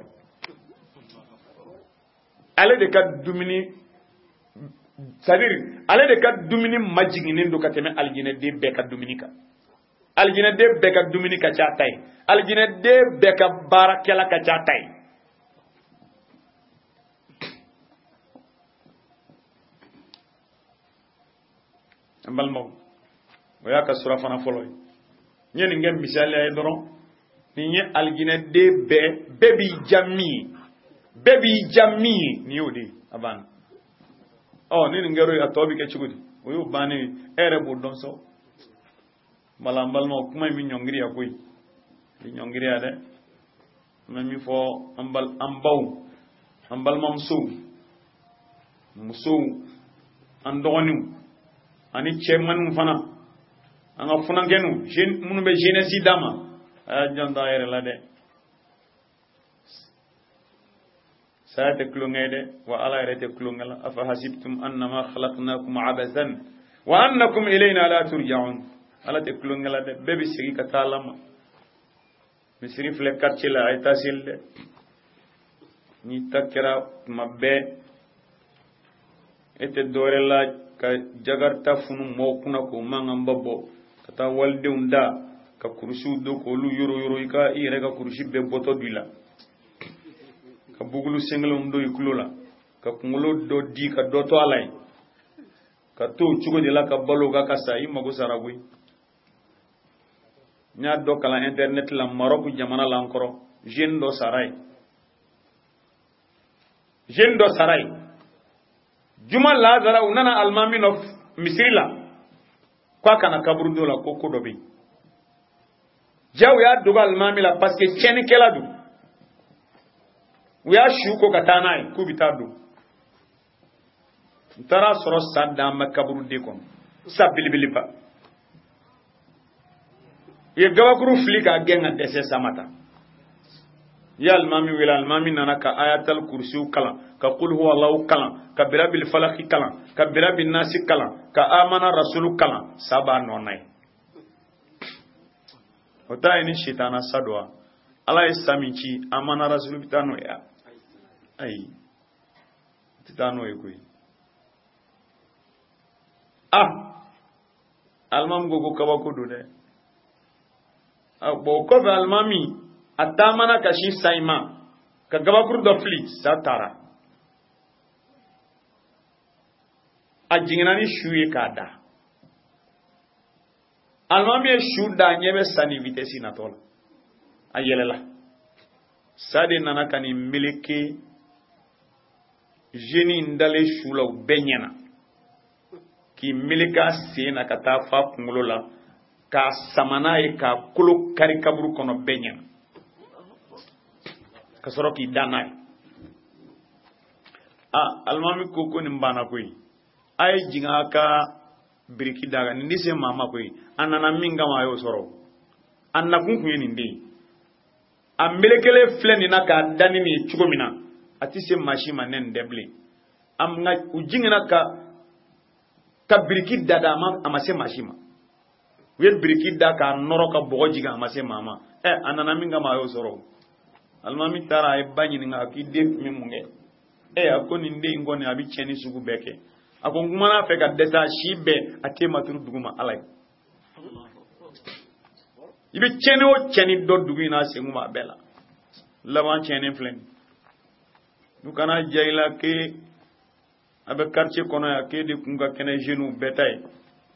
Speaker 1: ale de ka dumini c'est-à-dire ale de ka dumini majiginin do ka teme aljina de be ka dumini ka aljina de be ka dumini ka cha tay aljina de be ka barakela ka cha tay balmo o y'a ka surafana fɔlɔ ye. N ye nin kɛ misaliya ye dɔrɔn, nin ye alijinɛden bɛɛ b'i ja min ye, bɛɛ b'i ja min ye, nin y'o de ye, a banna. Ni nin kɛra a tɔ bɛ kɛ cogo di? O y'o bannen ye, e yɛrɛ b'o dɔn sɔn. Bala an balimaw kuma in bɛ ɲɔngiriya koyi, bɛ ɲɔngiriya dɛ. An bɛ min fɔ an baw, an balimamusow, musow, an dɔgɔninw, ani cɛmanninw fana, an ka funankɛninw, minnu bɛ jeunesse d'a ma, a y'a janto a yɛrɛ la dɛ. Saya tɛ tulonkɛ ye dɛ, wa Ala yɛrɛ tɛ tulonkɛ la. Afa hasibtum annama khalaqnakum abathan wa annakum ilayna la turja'un. Ala tɛ tulonkɛ la dɛ, bɛɛ bɛ segin ka taa Ala ma. Misiri filɛ quartier la, a ye taa seli dɛ. Ni ta kɛra tuma bɛɛ, e tɛ dɔwɛrɛ la ka jagarita funu mɔgɔw kunna k'o mankan ba bɔ, ka taa walidenw da, ka kurusiw don k'olu yoro i yɛrɛ ka kurusi bɛɛ bɔtɔ don i la, ka bugulu sengelenw don i kulo la, ka kunkolo dɔ di ka dɔ to a la ye, ka to o cogo de la ka balo ka sa i mago sara koyi. N y'a dɔ kalan internet la Maroc jamana la n kɔrɔ, jeune dɔ sara ye. Jeune dɔ sara ye. Juma Lazara u nana alimami nɔ misiri la, k'a kana kaburu dɔ la ko dɔ bɛ yen. Ja u y'a dogo alimami la parce que tiɲɛnikɛla don. U y'a su ko ka taa n'a ye k'u bɛ taa don. N taara sɔrɔ sa dan bɛ kaburu de kɔnɔ, sa belebeleba. U ye gabakuru fili k'a gɛn ka dɛsɛ sa ma ta. I ye alimami wele, alimami nana ka ayatal kursiw kalan, ka qul huwallahu kalan, ka birabil falaki kalan, ka birabil nasi kalan, ka amana rasulu kalan, sa b'a nɔ na ye. O t'a ye ni sitana sa don wa? Ala ye sa min ci, amana rasulu bɛ taa n'o ye wa? Ayi, tɛ taa n'o ye koyi. Alimami ko kabako don dɛ. Bon o kɔfɛ alimami a taamana ka sin sa in ma, ka gabakuru dɔ fili, sa taara. A jiginna ni su ye k'a da. Alimami ye su da, a ɲɛ bɛ sa ni vitesse natɔ la. A yɛlɛla. Sa de nana ka nin meleke jeune in dalen su la u bɛɛ ɲɛna. K'i meleke a sen na ka taa f'a kunkolo la, k'a sama n'a ye k'a kolo kari kaburu kɔnɔ bɛɛ ɲɛna. Ka sɔrɔ k'i da n'a ye. Alimami ko nin banna koyi. A ye jigin a ka biriki da kan, nin tɛ se maa ma koyi. A nana min kama a y'o sɔrɔ. A nakun tun ye nin de ye. A melekelen filɛ nin na k'a da ni nin ye cogo min na, a tɛ se maa si ma ne nin tɛ bilen. U jiginna ka biriki da a ma se maa si ma. U ye biriki da k'a nɔrɔ ka bɔgɔ jigin a ma se maa ma. A nana min kama a y'o sɔrɔ. Alimami taara a ye ba ɲininka, a k'i den tun bɛ mun kɛ? A ko nin den in kɔni a bɛ tiɲɛni sugu bɛɛ kɛ. A ko n kumana fɛ ka dɛsɛ a si bɛɛ a tɛ ma turu dugu ma Ala ye. I bɛ tiɲɛni o tiɲɛni dɔ dugu in na a sen kun b'a bɛɛ la. Laban tiɲɛni filɛ nin. Nu kana ja i la k'e a bɛ quartier kɔnɔ yan k'e de kun ka kɛnɛ jeunes bɛɛ ta ye.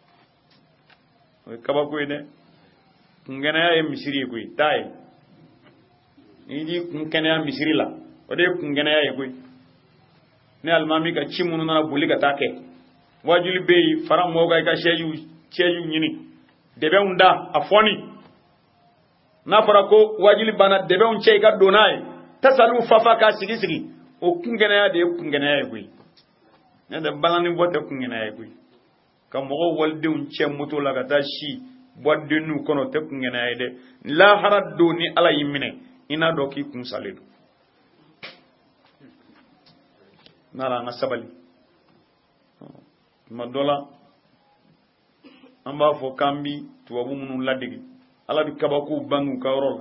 Speaker 1: O ye kabako ye dɛ. Kunkɛnɛya ye misiri ye koyi, taa ye. N'i y'i kun kɛnɛya misiri la, o de ye kunkɛnɛya ye koyi. Ni alimami ka ci minnu nana boli ka taa kɛ, wajuli bɛ yen, fara mɔgɔw kan i ka siège ɲini, dɛbɛnw da a fɔni. N'a fɔra ko wajuli banna dɛbɛnw cɛ i ka don n'a ye, tasaliw fafa k'a sigi sigi, o kunkɛnɛya de ye kunkɛnɛya ye koyi. N'o tɛ balani bɔ tɛ kunkɛnɛya ye koyi. Ka mɔgɔw walidenw cɛ moto la ka taa si boîte de nuit kɔnɔ o tɛ kunkɛnɛya ye dɛ. Lahara don ni Ala y'i minɛ, i n'a dɔn k'i kun salen don. N'ala an ka sabali. Tuma dɔ la, an b'a fɔ k'an bi tubabu minnu ladege. Ala bɛ kabakow bange u ka yɔrɔ la.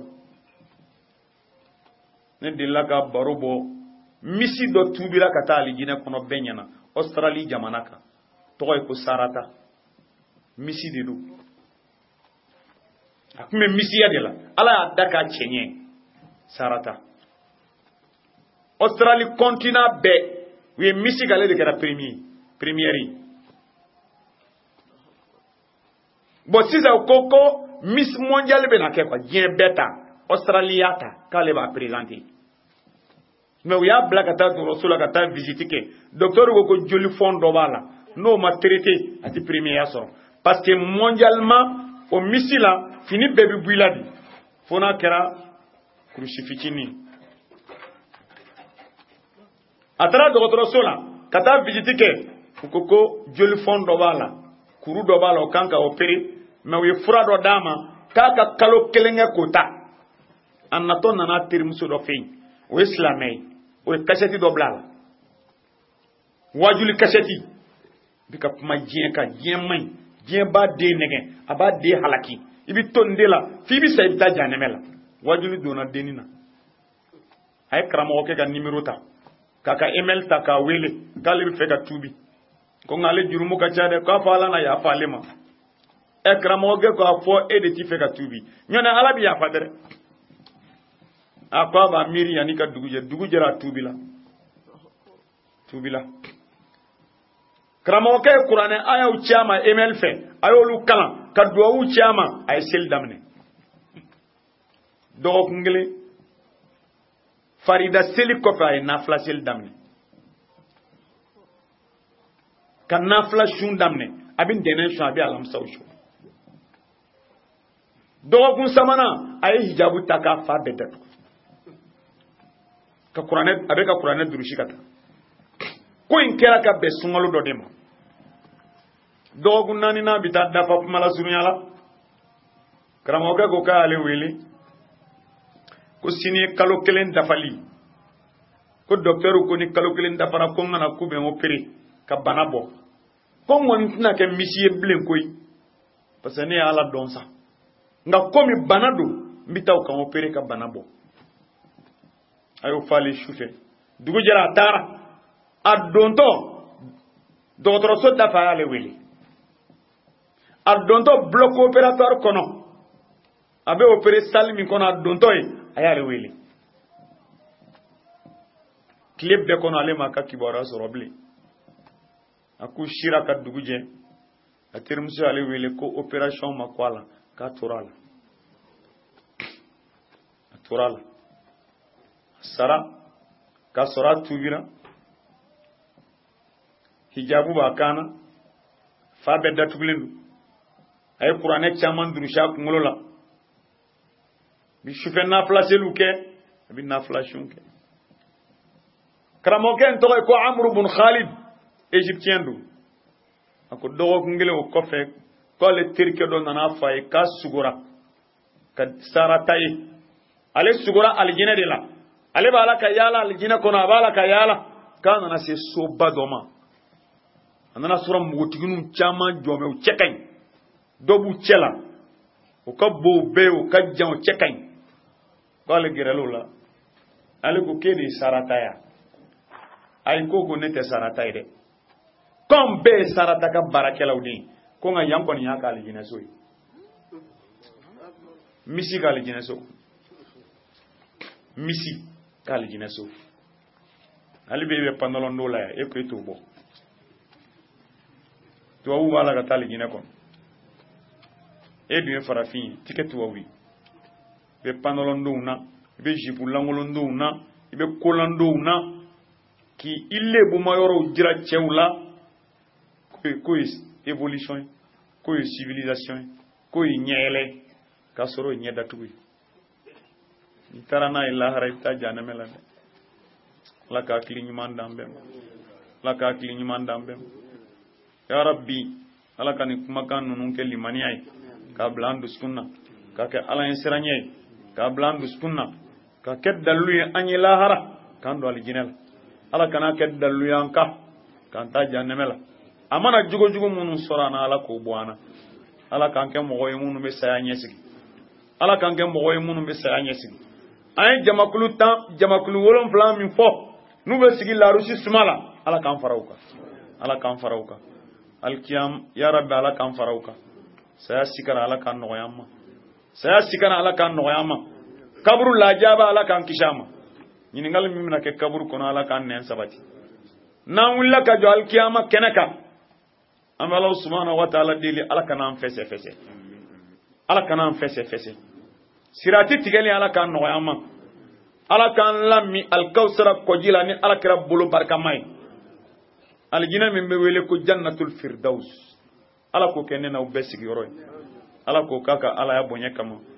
Speaker 1: Ne delila ka baro bɔ, misi dɔ tuubira ka taa alijinɛ kɔnɔ bɛɛ ɲɛna, Australie jamana kan. Tɔgɔ ye ko Sarata. Misi de don. A tun bɛ misiya de la. Ala y'a da k'a cɛ ɲɛ. Sarata. Australie continent bɛɛ, u ye misi k'ale de kɛra première ye. Bon sisan ko Miss Mondial bena kɛ quoi diɲɛ bɛɛ ta Australia ta k'ale b'a présenter mais u y'a bila ka taa dɔgɔtɔrɔso la ka taa visite kɛ docteur ko joli fond dɔ b'a la n'o ma traité a tɛ premier ya sɔrɔ parce que mondialement o Miss la fini bɛɛ bi bɔ i la de fo n'a kɛra kurusi fitinin a taara dɔgɔtɔrɔso la ka taa visite kɛ u ko joli fond dɔ b'a la kuru dɔ b'a la o kan ka opérer mais u ye fura dɔ d'a ma k'a ka kalo 1 kɛ k'o ta a natɔ nana terimuso dɔ fɛ yen o ye silamɛ ye o ye kasɛti dɔ bila a la wajuli kasɛti bi ka kuma diɲɛ kan diɲɛ man ɲi diɲɛ b'a den nɛgɛ a b'a den halaki i bi to nin de la f'i bi sa i bi taa janɛmɛ la wajuli donna dennin na a ye karamɔgɔkɛ ka numéro ta k'a ka email ta k'a wele k'ale bɛ fɛ ka tuubi ko nka ale jurumu ka ca dɛ k'a fɔ ala na yafa ale ma karamɔgɔkɛ k'a fɔ e de t'i fɛ ka tuubi ɲɔnɛ ala bɛ yafa dɛ a ko a b'a miiri yanni ka dugu jɛ dugu jɛra a tuubila karamɔgɔkɛ ye kuranɛ ayaw ci a ma email fɛ a y'olu kalan ka duwawu ci a ma a ye seli daminɛ dɔgɔkun kelen farida seli kɔfɛ a ye nafila seli daminɛ ka nafila sun daminɛ a bɛ ntɛnɛn sun a bɛ alamisaw sun dɔgɔkun sabanan a ye hijabu ta k'a fa bɛɛ datugu a bɛ ka kuranɛ durusi ka taa ko in kɛra ka bɛn sunkalo dɔ de ma dɔgɔkun 4nan bɛ taa dafa kuma la surunya la karamɔgɔkɛ ko k'ale wele ko sini ye kalo 1 dafali ko docteur ko ni kalo 1 dafara ko n kana k'u bɛ n opérer ka bana bɔ ko n kɔni tɛna kɛ misi ye bilen koyi parce que ne ye ala dɔn sa nka komi bana don n bɛ taa u kan opérer ka bana bɔ a y'o f'ale sufɛ dugu jɛra a taara a dontɔ dɔgɔtɔrɔso dafa a y'ale wele a dontɔ bloc opératoire kɔnɔ a bɛ opérer salle min kɔnɔ a dontɔ ye a y'ale wele tile bɛɛ kɔnɔ ale ma ka kibaruya sɔrɔ bilen a k'u sira ka dugu jɛ a terimuso y'ale wele ko opération ma kɔ a la k'a tora a la sara k'a sɔrɔ a tuubira hijabu b'a kan na fa bɛɛ datugulen don a ye kuranɛ caman durusi a kunkolo la bi sufɛ nafila seliw kɛ a bɛ nafila sun kɛ karamɔgɔkɛ in tɔgɔ ye ko amuru bun khalid égyptien don a ko dɔgɔkun kelen o kɔfɛ k'ale terikɛ dɔ nana f'a ye k'a sugora ka sarata ye ale sugora alijinɛ de la ale b'a la ka yaala alijinɛ kɔnɔ a b'a la ka yaala k'a nana se soba dɔ ma a nana sɔrɔ npogotigininw caman jɔnbɛ u cɛ ka ɲi dɔ b'u cɛ la u ka bon u bɛɛ ye u ka jan u cɛ ka ɲi k'ale gɛrɛla o la ale ko k'e de ye sarata ya ayi ko ne tɛ sarata ye dɛ k'anw bɛɛ ye sarata ka baarakɛlaw de ye ko nka yan kɔni y'a ka alijinɛso ye misi ka alijinɛso misi ka alijinɛso ale bɛ pantalon dɔw la yan e ko e t'o bɔ tubabu b'a la ka taa alijinɛ kɔnɔ e dun ye farafin ye tɛ kɛ tubabu ye i bɛ pantalon dɔw na i bɛ jipu lankolon dɔw na i bɛ kolan dɔw na k'i lebuma yɔrɔw jira cɛw la k'o ye évolution ye k'o ye civilisation ye k'o ye ɲɛyɛlɛ ye k'a sɔrɔ o ye ɲɛ datugu ye i taara n'a ye lahara i bɛ taa janɛmɛ la dɛ ala ka hakili ɲuman d'an bɛɛ ma ala ka hakili ɲuman d'an bɛɛ ma ya rabbi ala ka nin kumakan ninnu kɛ limaniya ye k'a bila an dusukun na k'a kɛ ala ɲɛ siranɲɛ ye k'a bila an dusukun na k'a kɛ dalilu ye an ye lahara k'an don alijinɛ la ala kana kɛ dalilu ye an kan k'an taa janɛmɛ la a mana jogo jugu minnu sɔrɔ an na ala k'o bɔ an na ala k'an kɛ mɔgɔ ye minnu bɛ saya ɲɛsigi ala k'an kɛ mɔgɔ ye minnu bɛ saya ɲɛsigi an ye jamakulu 7 min fɔ n'u bɛ sigi larusi suma la ala k'an fara u kan ala k'an fara u kan alikiyam ya rabbi ala k'an fara u kan saya sikara ala k'an nɔgɔya an ma saya sikara ala k'an nɔgɔya an ma kaburu lajaba ala k'an kisi an ma ɲininkali min bɛna kɛ kaburu kɔnɔ ala k'an nɛn sabati n'an wulila ka jɔ alikiyama kɛnɛ kan an bɛ Alahu subhanahu wa ta'ala deli Ala kana an fɛsɛfɛsɛ Ala kana an fɛsɛfɛsɛ sirati tigɛli Ala k'an nɔgɔya an ma Ala k'an lami alkawsara kɔji la ni Ala kɛra bolo barikama ye alijinɛ min bɛ wele ko jannatul firdaus Ala k'o kɛ ne n'aw bɛɛ sigiyɔrɔ ye Ala k'o k'a ka Alaya bonya kama